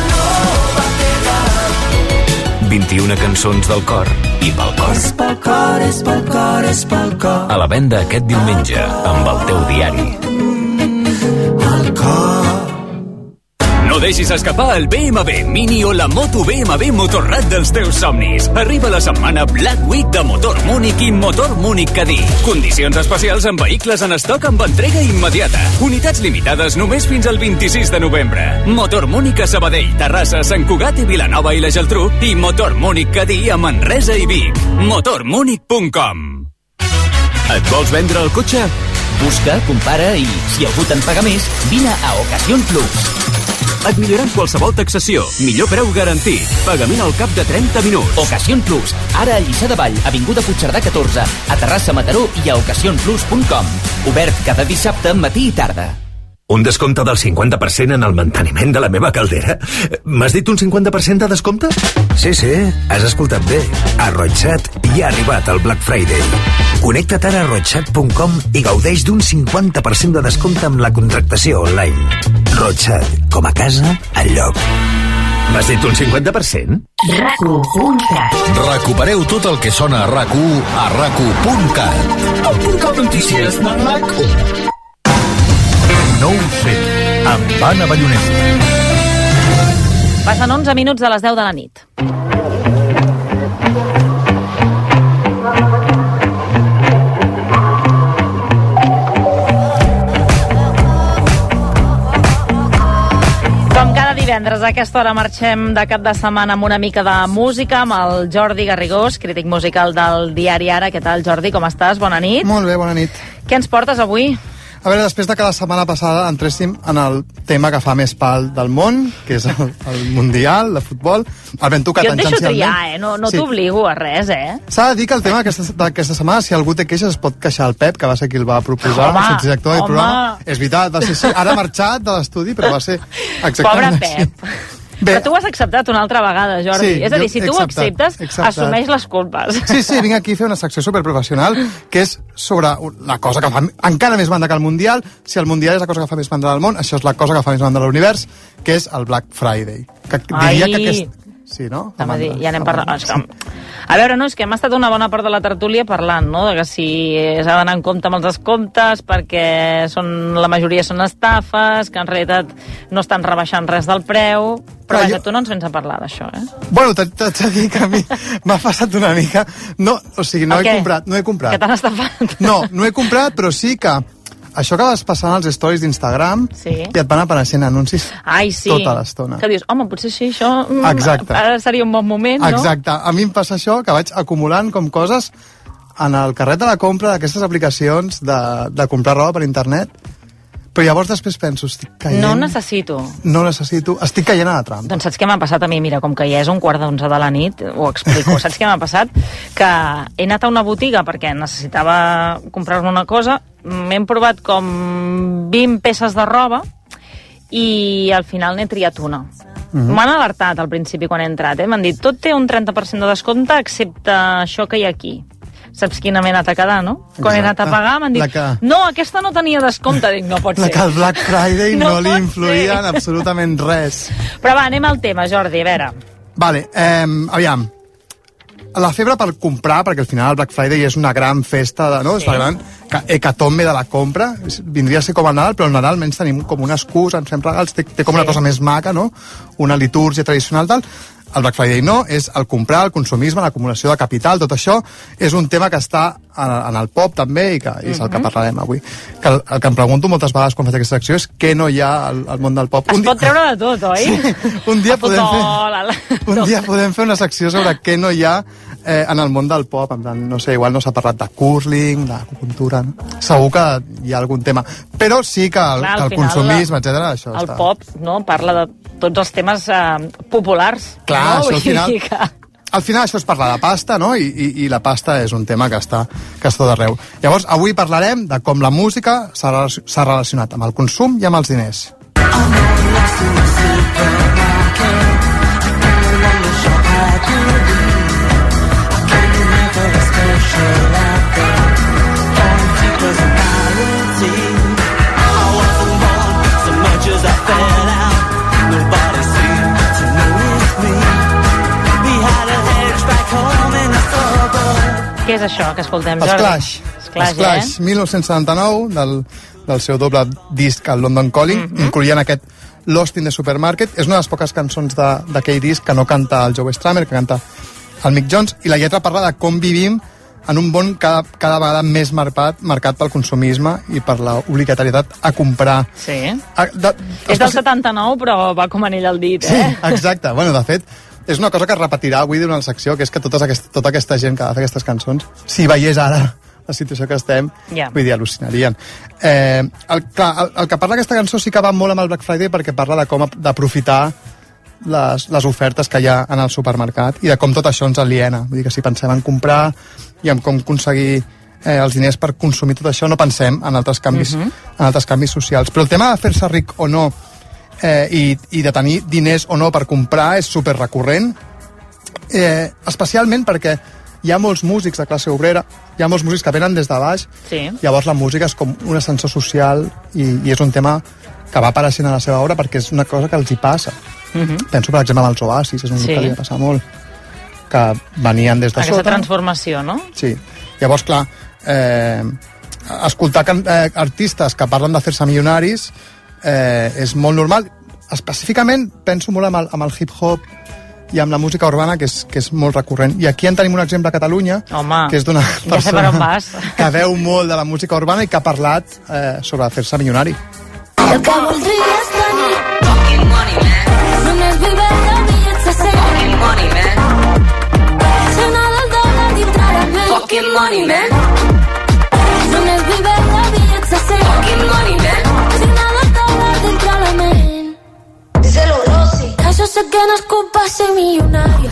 vint-i-una cançons del cor i pel cor. És pel cor, és pel cor, és pel cor. A la venda aquest diumenge amb el teu diari. El cor. No deixis escapar el B M W Mini o la moto B M W Motorrad dels teus somnis. Arriba la setmana Black Week de Motor Múnich i Motor Múnich Cadí. Condicions especials en vehicles en estoc amb entrega immediata. Unitats limitades només fins al vint-i-sis de novembre. Motor Múnich a Sabadell, Terrassa, Sant Cugat i Vilanova i la Geltrú i Motor Múnich Cadí a Manresa i Vic. motor múnich punt com. Et vols vendre el cotxe? Busca, compara i, si algú te'n paga més, vine a Ocasión Plus. Et milloran qualsevol taxació. Millor preu garantit. Pagament al cap de trenta minuts. Ocasión Plus. Ara a Lliçà de Vall, avinguda Puigcerdà catorze, a Terrassa, Mataró i a ocasión plus punt com. Obert cada dissabte, matí i tarda. Un descompte del cinquanta per cent en el manteniment de la meva caldera? M'has dit un cinquanta per cent de descompte? Sí, sí, has escoltat bé. A Roixat ja ha arribat el Black Friday. Connecta't ara a roixat punt com i gaudeix d'un cinquanta per cent de descompte amb la contractació online. Roixat, com a casa, enlloc. M'has dit un cinquanta per cent? rac u punt cat. Recupereu tot el que sona a RAC u a rac u punt cat. El punt cat notícies de RAC u. No ho sé, amb Anna Ballonesta. Passen onze minuts de les deu de la nit. Com cada divendres a aquesta hora marxem de cap de setmana amb una mica de música amb el Jordi Garrigós, crític musical del diari Ara. Què tal, Jordi? Com estàs? Bona nit. Molt bé, bona nit. Què ens portes avui? A veure, després de que la setmana passada entréssim en el tema que fa més pal del món, que és el, el Mundial de futbol, el ben tocat jo et deixo tangencialment. triar, eh? No, no Sí. t'obligo a res, eh? S'ha de dir que el tema d'aquesta d'aquesta setmana, si algú té queixes, es pot queixar al Pep, que va ser qui el va proposar, Home, el director del home. programa. És veritat, va ser així. Ara ha marxat de l'estudi, però va ser Pobre exactament Pep. així. Però tu ho has acceptat una altra vegada, Jordi. Sí, és a dir, jo si he tu ho acceptat, acceptes, he acceptat. assumeix les culpes. Sí, sí, vinc aquí a fer una secció superprofessional que és sobre la cosa que fa encara més banda que el Mundial. Si el Mundial és la cosa que fa més banda del món, això és la cosa que fa més banda de l'univers, que és el Black Friday. Que diria Ai. que aquest... Sí, no? També dir, ja n'hem parlat. És que... A veure, no, és que hem estat una bona part de la tertúlia parlant, no?, de que si s'ha d'anar en compte amb els descomptes perquè són, la majoria són estafes, que en realitat no estan rebaixant res del preu, però vaja, jo... tu no ens vens a parlar d'això, eh? Bueno, t'haig de dir que a mi m'ha passat una mica... No, o sigui, no El he què? comprat, no he comprat. Que t'han estafat? No, no he comprat, però sí que això que vas passant als stories d'Instagram sí. i et van apareixent anuncis Ai, sí. tota l'estona. Que dius, home, potser sí, això... mm, Exacte. Ara seria un bon moment, no? Exacte. A mi em passa això, que vaig acumulant com coses en el carret de la compra d'aquestes aplicacions de, de comprar roba per internet, però llavors després penso, estic caient... No necessito. No necessito. Estic caient a la trampa. Doncs saps què m'ha passat a mi? Mira, com que ja és un quart d'onze de la nit, ho explico. Saps què m'ha passat? Que he anat a una botiga perquè necessitava comprar-me una cosa, m'hem provat com vint peces de roba i al final n'he triat una. Mhm. M'han alertat al principi quan he entrat, eh? M'han dit, tot té un trenta per cent de descompte excepte això que hi ha aquí. saps quina m'he anat a quedar, no? Quan he anat a pagar m'han dit, que... no, aquesta no tenia descompte. Dic, no pot la ser. Que el Black Friday no, no li influïa en absolutament res. Però va, anem al tema, Jordi, a veure. Vale, eh, aviam. La febre per comprar, perquè al final el Black Friday és una gran festa, de, no? Sí. És la gran hecatombe de la compra. Vindria a ser com el Nadal, però el Nadal almenys tenim com una excusa, ens fem regals, té, té com sí. una cosa més maca, no? Una litúrgia tradicional, tal. El Black Friday no, és el comprar, el consumisme, l'acumulació de capital, tot això és un tema que està en el pop també i, que, i és el que parlarem avui. Que el, el que em pregunto moltes vegades quan faig aquesta secció és què no hi ha al, al món del pop. Es un pot dia... treure de tot, oi? Sí, un dia, podem fer, un dia podem fer una secció sobre què no hi ha eh, en el món del pop, en plan, no sé, igual no s'ha parlat de curling, d'acupuntura, no? Segur que hi ha algun tema, però sí que el, Clar, que el consumisme, etcètera, això el està... pop, no?, parla de tots els temes eh, populars. Clar, no? això al final... Que... Al final això és parlar de pasta, no? I, i, i la pasta és un tema que està, que està tot arreu. Llavors, avui parlarem de com la música s'ha relacionat amb el consum i amb els diners. Què és això que escoltem, Jordi? Els Clash. Els Clash, els Clash eh? mil nou-cents setanta-nou, del, del seu doble disc, el London Calling, uh -huh. incloïen aquest Lost in the Supermarket. És una de les poques cançons d'aquell disc que no canta el Joe Strummer, que canta el Mick Jones, i la lletra parla de com vivim en un món cada, cada vegada més marcat, marcat pel consumisme i per l'obligatorietat a comprar. Sí. A, de, és del setanta-nou, però va com anell al dit, eh? Sí, exacte. Bueno, de fet, és una cosa que es repetirà avui durant la secció, que és que totes aquest, tota aquesta gent que ha de fer aquestes cançons, si veiés ara la situació que estem, yeah. vull dir, al·lucinarien. Eh, el, clar, el, el que parla aquesta cançó sí que va molt amb el Black Friday, perquè parla de com d'aprofitar les, les ofertes que hi ha en el supermercat i de com tot això ens aliena. Vull dir que si pensem en comprar i en com aconseguir eh, els diners per consumir tot això, no pensem en altres canvis, uh-huh. en altres canvis socials. Però el tema de fer-se ric o no eh, i, i de tenir diners o no per comprar és super recurrent, eh, especialment perquè hi ha molts músics de classe obrera, hi ha molts músics que venen des de baix, sí. Llavors la música és com un ascensor social i, i és un tema que va apareixent a la seva obra perquè és una cosa que els hi passa. Uh-huh. Penso, per exemple, en els Oasis, és un sí. grup que li va passar molt, que venien des de Aquesta sota. Aquesta transformació, no? Sí. Llavors, clar, eh, escoltar can, eh, artistes que parlen de fer-se milionaris eh, és molt normal. Específicament penso molt amb el, amb el hip-hop i amb la música urbana, que és, que és molt recurrent. I aquí en tenim un exemple a Catalunya, Home, que és d'una ja sé per on vas. que veu molt de la música urbana i que ha parlat eh, sobre fer-se milionari. El que voldries tenir fucking money, man. Només vull veure bitllets de cent fucking money, man. Cena del dòlar dintre la ment fucking money, man. Només vull veure bitllets de cent fucking money, man. Cena del dòlar dintre la ment. Díselo, Rosy. Això sé que no és culpa ser milionària.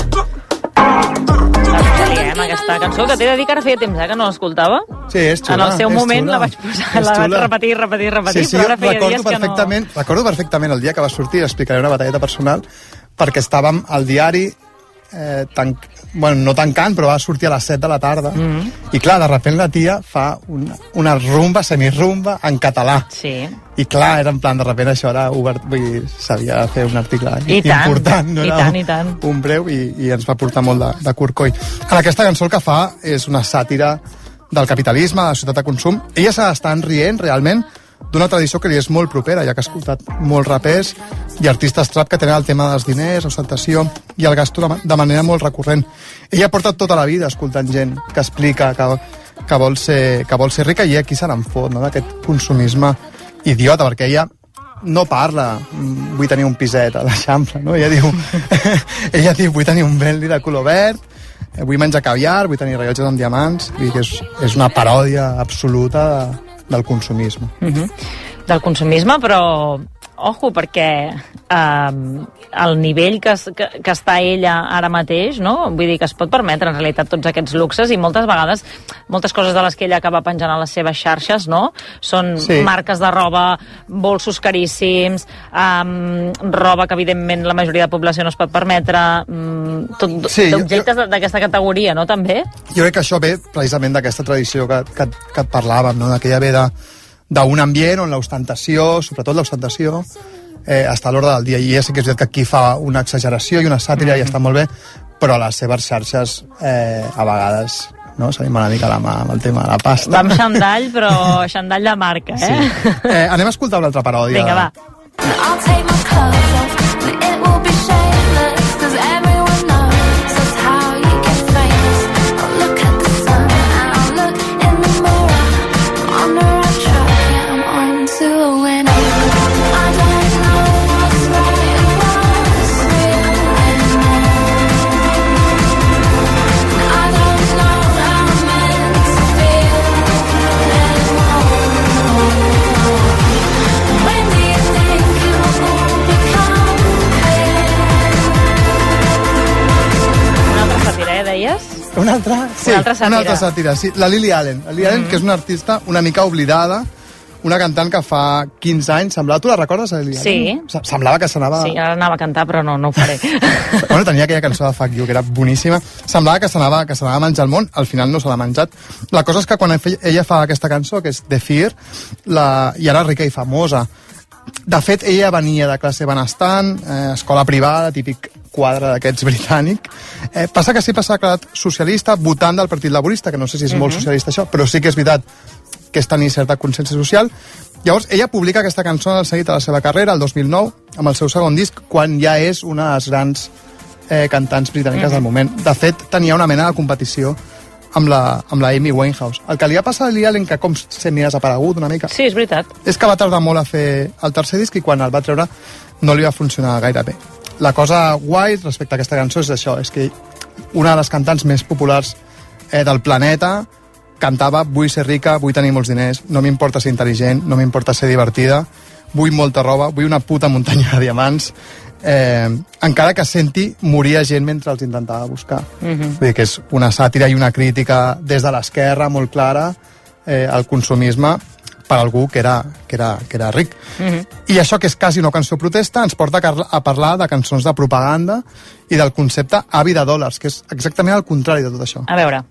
Amb aquesta cançó, que t'he de dir que ara feia temps eh, que no l'escoltava. Sí, és xula. En el seu moment xula. la vaig posar, la vaig repetir, repetir, repetir, sí, sí, però ara feia dies que no... Recordo perfectament el dia que va sortir, explicaré una batalleta personal, perquè estàvem al diari, eh, tan, bueno, no tancant, però va sortir a les set de la tarda, mm-hmm. i clar, de repent la tia fa una, una rumba, semirrumba, en català. Sí. I clar, era en plan, de repent això era obert, vull dir, s'havia de fer un article I important, tant, no i era tant, i tant. un breu, i, i ens va portar molt de, de corcoll. En aquesta cançó el que fa és una sàtira del capitalisme, de la societat de consum. Ella s'està rient, realment, d'una tradició que li és molt propera, ja que ha escoltat molts rapers i artistes trap que tenen el tema dels diners, ostentació i el gasto de, de manera molt recurrent. Ella porta tota la vida escoltant gent que explica que, que, vol, ser, que vol ser rica, i aquí se n'en fot, no?, d'aquest consumisme idiota, perquè ella no parla vull tenir un piset a l'Eixample, no? Ella diu, ella diu vull tenir un Bentley de color verd, vull menjar caviar, vull tenir rellotges amb diamants, i que és, és una paròdia absoluta de, del consumisme. Uh-huh. Del consumisme, però ojo, perquè eh, el nivell que, que, que està ella ara mateix, no? Vull dir que es pot permetre en realitat tots aquests luxes, i moltes vegades moltes coses de les que ella acaba penjant a les seves xarxes, no? Són sí. marques de roba, bolsos caríssims, um, roba que evidentment la majoria de població no es pot permetre, um, tot, sí, d'objectes jo... d'aquesta categoria, no? També? Jo crec que això ve precisament d'aquesta tradició que, que, que et parlàvem, no? Que ja ve de d'un ambient on l'ostentació, sobretot l'ostentació, eh, està a l'ordre del dia. I ja sé que és veritat que aquí fa una exageració i una sàtira, mm-hmm. i està molt bé, però les seves xarxes, eh, a vegades, no? S'anima una mica la mà amb el tema de la pasta. Va amb xandall, però xandall de marca, eh? Sí. eh anem a escoltar una altra paròdia. Vinga, va. I'll take my clothes off, but it will be shameless, 'cause everyone knows that's how you get famous. I'll look at the sun and I'll look in the mirror. I'm on the right track, yeah, I'm on to a winner. I don't know what's right and what's real anymore. I don't know how I'm meant to feel anymore. When do you think it will all become clear? Una altra sàtira, eh, deies? Una altra? Sí, una altra sàtira. Una altra sàtira, sí. La Lily Allen. La Lily Allen, mm-hmm. que és una artista una mica oblidada, una cantant que fa quinze anys, semblava... Tu la recordes, la Lily Allen? Sí. Semblava que s'anava... Sí, ara anava a cantar, però no, no ho faré. Bueno, tenia aquella cançó de Fuck You, que era boníssima. Semblava que s'anava que s'anava a menjar el món, al final no se l'ha menjat. La cosa és que quan ella fa aquesta cançó, que és The Fear, la... i ara rica i famosa. De fet, ella venia de classe benestant, eh, escola privada, típic quadre d'aquests britànic. Eh, passa que sempre s'ha declarat socialista, votant del Partit Laborista, que no sé si és mm-hmm. molt socialista això, però sí que és veritat que és tenir certa consciència social. Llavors, ella publica aquesta cançó al seguit de la seva carrera, el dos mil nou, amb el seu segon disc, quan ja és una de les grans eh, cantants britàniques mm-hmm. del moment. De fet, tenia una mena de competició amb la, amb la Amy Winehouse. El que li ha passat a Lily Allen, que com semi desaparegut una mica... Sí, és veritat. És que va tardar molt a fer el tercer disc i quan el va treure no li va funcionar gaire bé. La cosa guai respecte a aquesta cançó és això, és que una de les cantants més populars eh, del planeta cantava vull ser rica, vull tenir molts diners, no m'importa ser intel·ligent, no m'importa ser divertida, vull molta roba, vull una puta muntanya de diamants, eh, encara que senti morir gent mentre els intentava buscar. Mm-hmm. Vull dir que és una sàtira i una crítica des de l'esquerra molt clara eh, al consumisme per algú que era, que era, que era ric. Mm-hmm. I això, que és quasi una cançó protesta, ens porta a parlar de cançons de propaganda i del concepte avi de dòlars, que és exactament el contrari de tot això. A veure.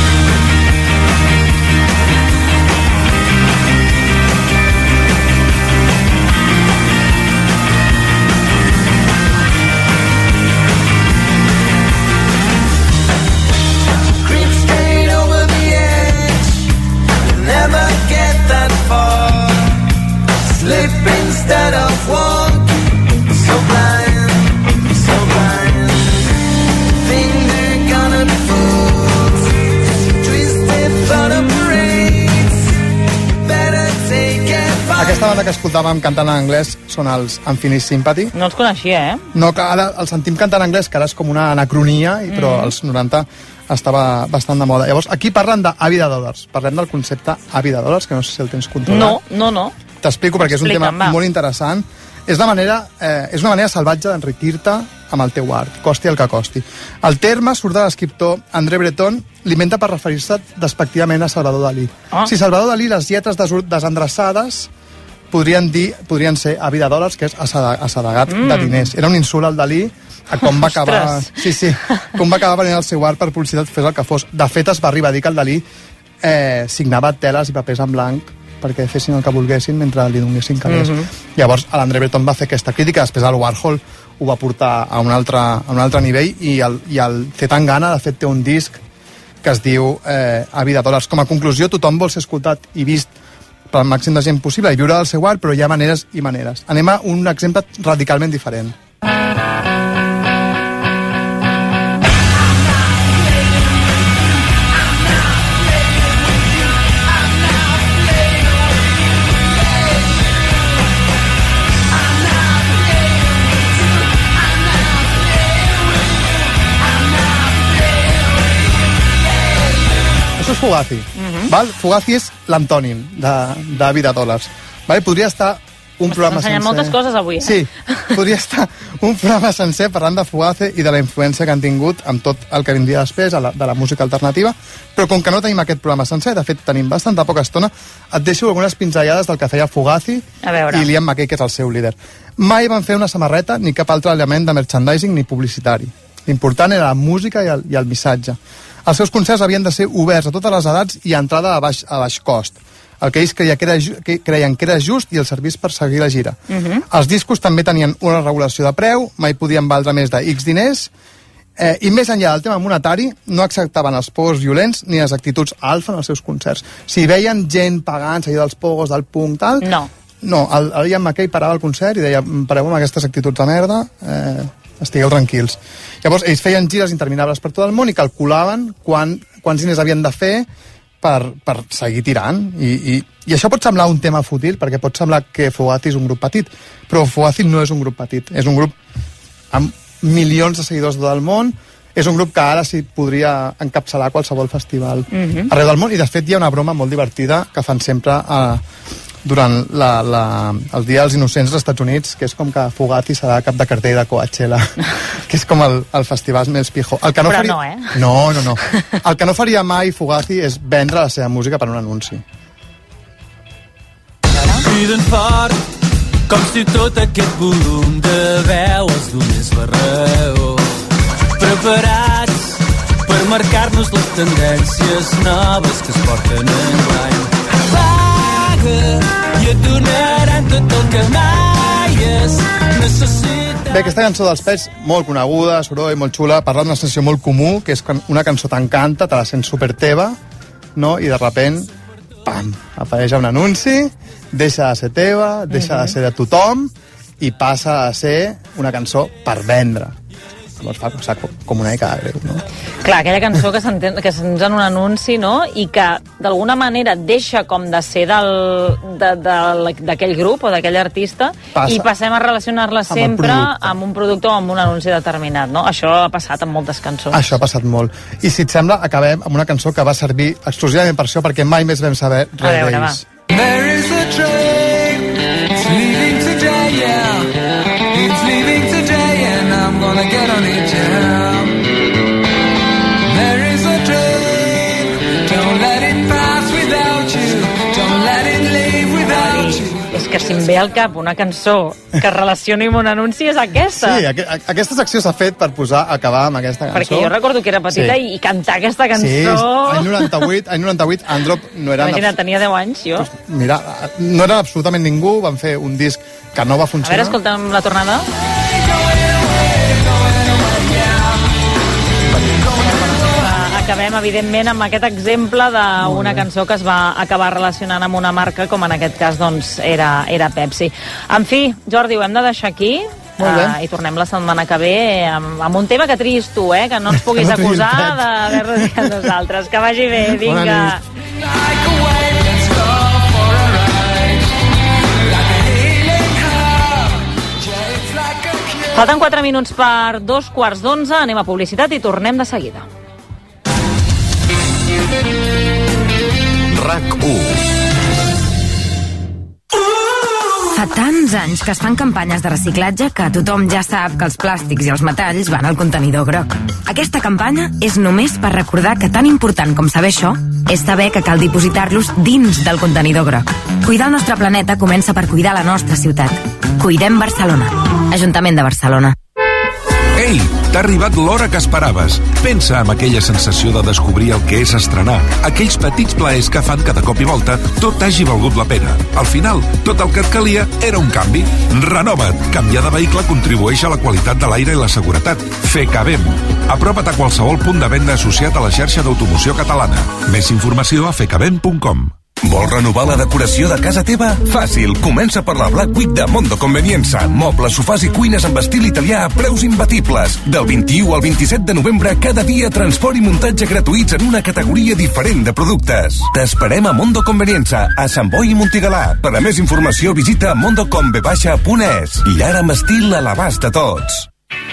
Slip instead of walk, so blind, so blind. Think they're gonna be fools, twisted thought of parades. Better take it back. Aquesta banda que escoltàvem cantant en anglès són els Unfinished Sympathy. No els coneixia, eh? No, que ara els sentim cantant en anglès, que ara és com una anacronia, mm. però als noranta estava bastant de moda. Llavors, aquí parlen d'avi de dòlars. Parlem del concepte avi de dòlars, que no sé si el tens controlat. No, no, no. T'explico perquè és un tema va. molt interessant. És, la manera, eh, és una manera salvatge d'enriquir-te amb el teu art, costi el que costi. El terme surt de l'escriptor André Breton, l'inventa per referir-se despectivament a Salvador Dalí. Ah. Si Salvador Dalí, les lletres des desendreçades podrien dir, podrien ser avi de dòlars, que és assedegat mm. de diners. Era un insult al Dalí a com va acabar... Sí, sí, com va acabar venint el seu art per publicitat, fes el que fos. De fet, es va arribar a dir que el Dalí eh, signava teles i papers en blanc perquè fessin el que volguessin mentre li donessin calés. Mm-hmm. Llavors, l'André Breton va fer aquesta crítica, després el Warhol ho va portar a un altre, a un altre nivell i el, i el Zetangana, de fet, té un disc que es diu eh, Avi de dòlars. Com a conclusió, tothom vol ser escoltat i vist pel màxim de gent possible i viure del seu art, però hi ha maneres i maneres. Anem a un exemple radicalment diferent. Això és Fugazi. Uh-huh. Val? Fugazi és l'antònim d'avi de, de dòlars. Vale? Podria estar un programa sencer. sencer. moltes coses avui, eh? Sí, podria estar un programa sencer parlant de Fugazi i de la influència que han tingut amb tot el que vindria després, a la, de la música alternativa, però com que no tenim aquest programa sencer, de fet tenim bastanta poca estona, et deixo algunes pinzellades del que feia Fugazi i Liam McKay, que és el seu líder. Mai van fer una samarreta ni cap altre element de merchandising ni publicitari. L'important era la música i el, i el missatge. Els seus concerts havien de ser oberts a totes les edats i a entrada a baix, a baix cost. El que ells creien que, era, que creien que era just i els servís per seguir la gira. Uh -huh. Els discos també tenien una regulació de preu, mai podien valdre més de X diners, eh, i més enllà del tema monetari, no acceptaven els pogos violents ni les actituds alfa en els seus concerts. Si veien gent pagant, seguida dels pogos, del punk, tal... No. No, el, el Ian McKay parava el concert i deia, pareu amb aquestes actituds de merda, eh, estigueu tranquils. Llavors, ells feien gires interminables per tot el món i calculaven quan, quants diners havien de fer Per, per seguir tirant I, i, i això pot semblar un tema fútil perquè pot semblar que Fugazi és un grup petit, però Fugazi no és un grup petit, és un grup amb milions de seguidors de tot el món, és un grup que ara sí podria encapçalar qualsevol festival Mhm. arreu del món, i de fet hi ha una broma molt divertida que fan sempre a, durant la, la, el Dia dels Innocents als Estats Units, que és com que Fugazi serà cap de cartell de Coachella, que és com el, el festival més pijo. El que no Però faria... no, eh? No, no, no. El que no faria mai Fugazi és vendre la seva música per un anunci. Criden fort, com si tot aquest volum de veu els donés la raó. Preparats per marcar-nos les tendències noves que es porten enguany. I et donaran tot el que mai es necessita. Bé, aquesta cançó dels Pets, molt coneguda, soroll, molt xula, parla d'una sensació molt comú, que és quan una cançó t'encanta, te la sents super teva, no? I de repent, pam, apareix un anunci, deixa de ser teva, deixa de ser de tothom, i passa a ser una cançó per vendre. Llavors fa cosa com una mica greu, no? Clar, aquella cançó que s'entén que sents en un anunci, no?, i que d'alguna manera deixa com de ser del, de, de, d'aquell grup o d'aquell artista Passa. i passem a relacionar-la Amb el sempre producte. amb un producte o amb un anunci determinat, no? Això ha passat amb moltes cançons. Això ha passat molt. I si et sembla, acabem amb una cançó que va servir exclusivament per això, perquè mai més vam saber A res veure, d'ells. There is a train, it's leaving today, yeah. It's leaving today and I'm gonna get on it, yeah. There is a train, don't let it pass without you, don't let it leave without you. És que si em ve al cap una cançó que relacioni amb un anunci és aquesta. Sí, aqu aquesta secció s'ha fet per posar, acabar amb aquesta cançó. Perquè jo recordo que era petita Sí. i, i cantar aquesta cançó... Sí, any noranta-vuit, any noranta-vuit, Androp no era... Imagina't, tenia deu anys, jo. Mira, no era absolutament ningú, van fer un disc que no va A funcionar. veure, escolta'm la tornada. Acabem, evidentment, amb aquest exemple d'una cançó que es va acabar relacionant amb una marca, com en aquest cas doncs, era, era Pepsi. En fi, Jordi, ho hem de deixar aquí. Molt bé. Uh, i tornem la setmana que ve amb, amb un tema que triïs tu, eh? Que no ens puguis No triguis acusar Pep. d'haver-nos dit a nosaltres. Que vagi bé, vinga. Bona Falten quatre minuts per dos quarts d'onze, anem a publicitat i tornem de seguida. RAC u. Fa tants anys que es fan campanyes de reciclatge que tothom ja sap que els plàstics i els metalls van al contenidor groc. Aquesta campanya és només per recordar que tan important com saber això és saber que cal dipositar-los dins del contenidor groc. Cuidar el nostre planeta comença per cuidar la nostra ciutat. Cuidem Barcelona. Ajuntament de Barcelona. Ei, t'ha arribat l'hora que esperaves. Pensa en aquella sensació de descobrir el que és estrenar. Aquells petits plaers que fan que de cop i volta tot hagi valgut la pena. Al final, tot el que et calia era un canvi. Renova't. Canviar de vehicle contribueix a la qualitat de l'aire i la seguretat. FECABEM. Apropa't a qualsevol punt de venda associat a la xarxa d'automoció catalana. Més informació a fecabem punt com. Vols renovar la decoració de casa teva? Fàcil, comença per la Black Week de Mondo Convenienza. Mobles, sofàs i cuines amb estil italià a preus imbatibles. Del vint-i-u al vint-i-set de novembre, cada dia transport i muntatge gratuïts en una categoria diferent de productes. T'esperem a Mondo Convenienza, a Sant Boi i Montigalà. Per a més informació visita mondocomb punt es. I ara amb estil a l'abast de tots.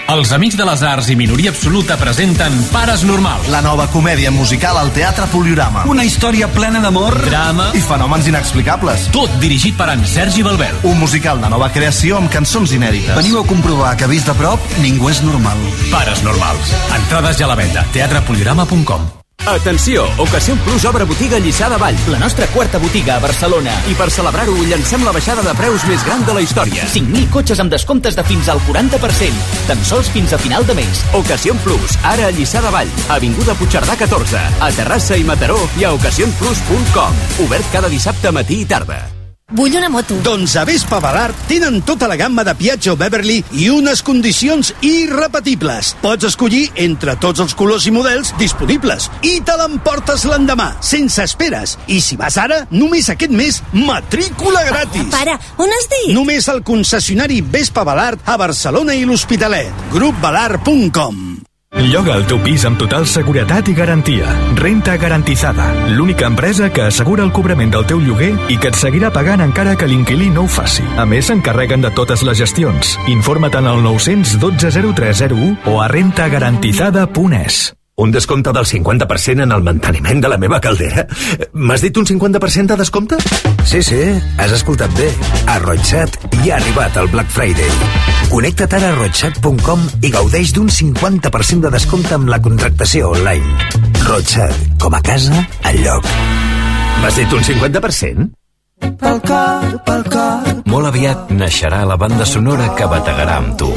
Els Amics de les Arts i Minoria Absoluta presenten Pares Normals. La nova comèdia musical al Teatre Poliorama. Una història plena d'amor, drama i fenòmens inexplicables. Tot dirigit per en Sergi Balbel. Un musical de nova creació amb cançons inèdites. Veniu a comprovar que vist de prop ningú és normal. Pares Normals. Entrades ja a la venda. teatre poliorama punt com. Atenció! Ocasió Plus obre botiga a Lliçà de Vall, la nostra quarta botiga a Barcelona. I per celebrar-ho, llancem la baixada de preus més gran de la història. cinc mil cotxes amb descomptes de fins al quaranta per cent. Tan sols fins a final de mes. Ocasió Plus, ara a Lliçà de Vall, avinguda Puigcerdà catorze, a Terrassa i Mataró i a ocasion plus punt com. Obert cada dissabte matí i tarda. Vull una moto. Doncs a Vespa Balart tenen tota la gamma de Piaggio Beverly i unes condicions irrepetibles. Pots escollir entre tots els colors i models disponibles i te l'emportes l'endemà, sense esperes. I si vas ara, només aquest mes, matrícula gratis. Para, on has dit? Només al concessionari Vespa Balart a Barcelona i l'Hospitalet. grup balart punt com. Lloga el teu pis amb total seguretat i garantia. Renta Garantizada, l'única empresa que assegura el cobrament del teu lloguer i que et seguirà pagant encara que l'inquilí no ho faci. A més, s'encarreguen de totes les gestions. Informa't al nou cents dotze zero tres zero u o a renta garantizada punt es. Un descompte del cinquanta per cent en el manteniment de la meva caldera? M'has dit un cinquanta per cent de descompte? Sí, sí, has escoltat bé. A Roixat ja ha arribat el Black Friday. Connecta't ara a roixat punt com i gaudeix d'un cinquanta per cent de descompte amb la contractació online. Roixat, com a casa, enlloc. M'has dit un cinquanta per cent? Pel cor, pel cor. Molt aviat naixerà la banda sonora que bategarà amb tu.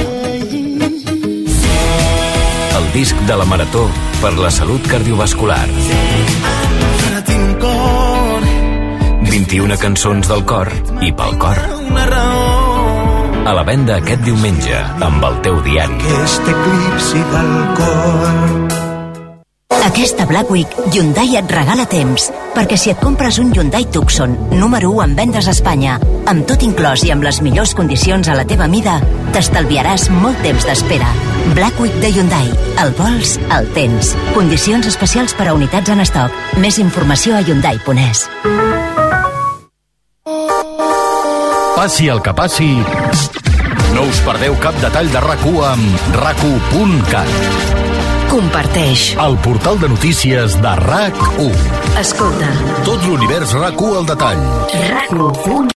El disc de la Marató per la salut cardiovascular. vint-i-una cançons del cor i pel cor. A la venda aquest diumenge amb el teu diari. Aquest eclipsi del cor. Aquesta Black Week, Hyundai et regala temps, perquè si et compres un Hyundai Tucson, número u en vendes a Espanya, amb tot inclòs i amb les millors condicions a la teva mida, t'estalviaràs molt temps d'espera. Black Week de Hyundai. El vols, el tens. Condicions especials per a unitats en estoc. Més informació a hyundai punt es. Passi el que passi, no us perdeu cap detall de RAC u amb rac u punt cat. Comparteix. El portal de notícies de RAC u. Escolta. Tot l'univers RAC u al detall. RAC u.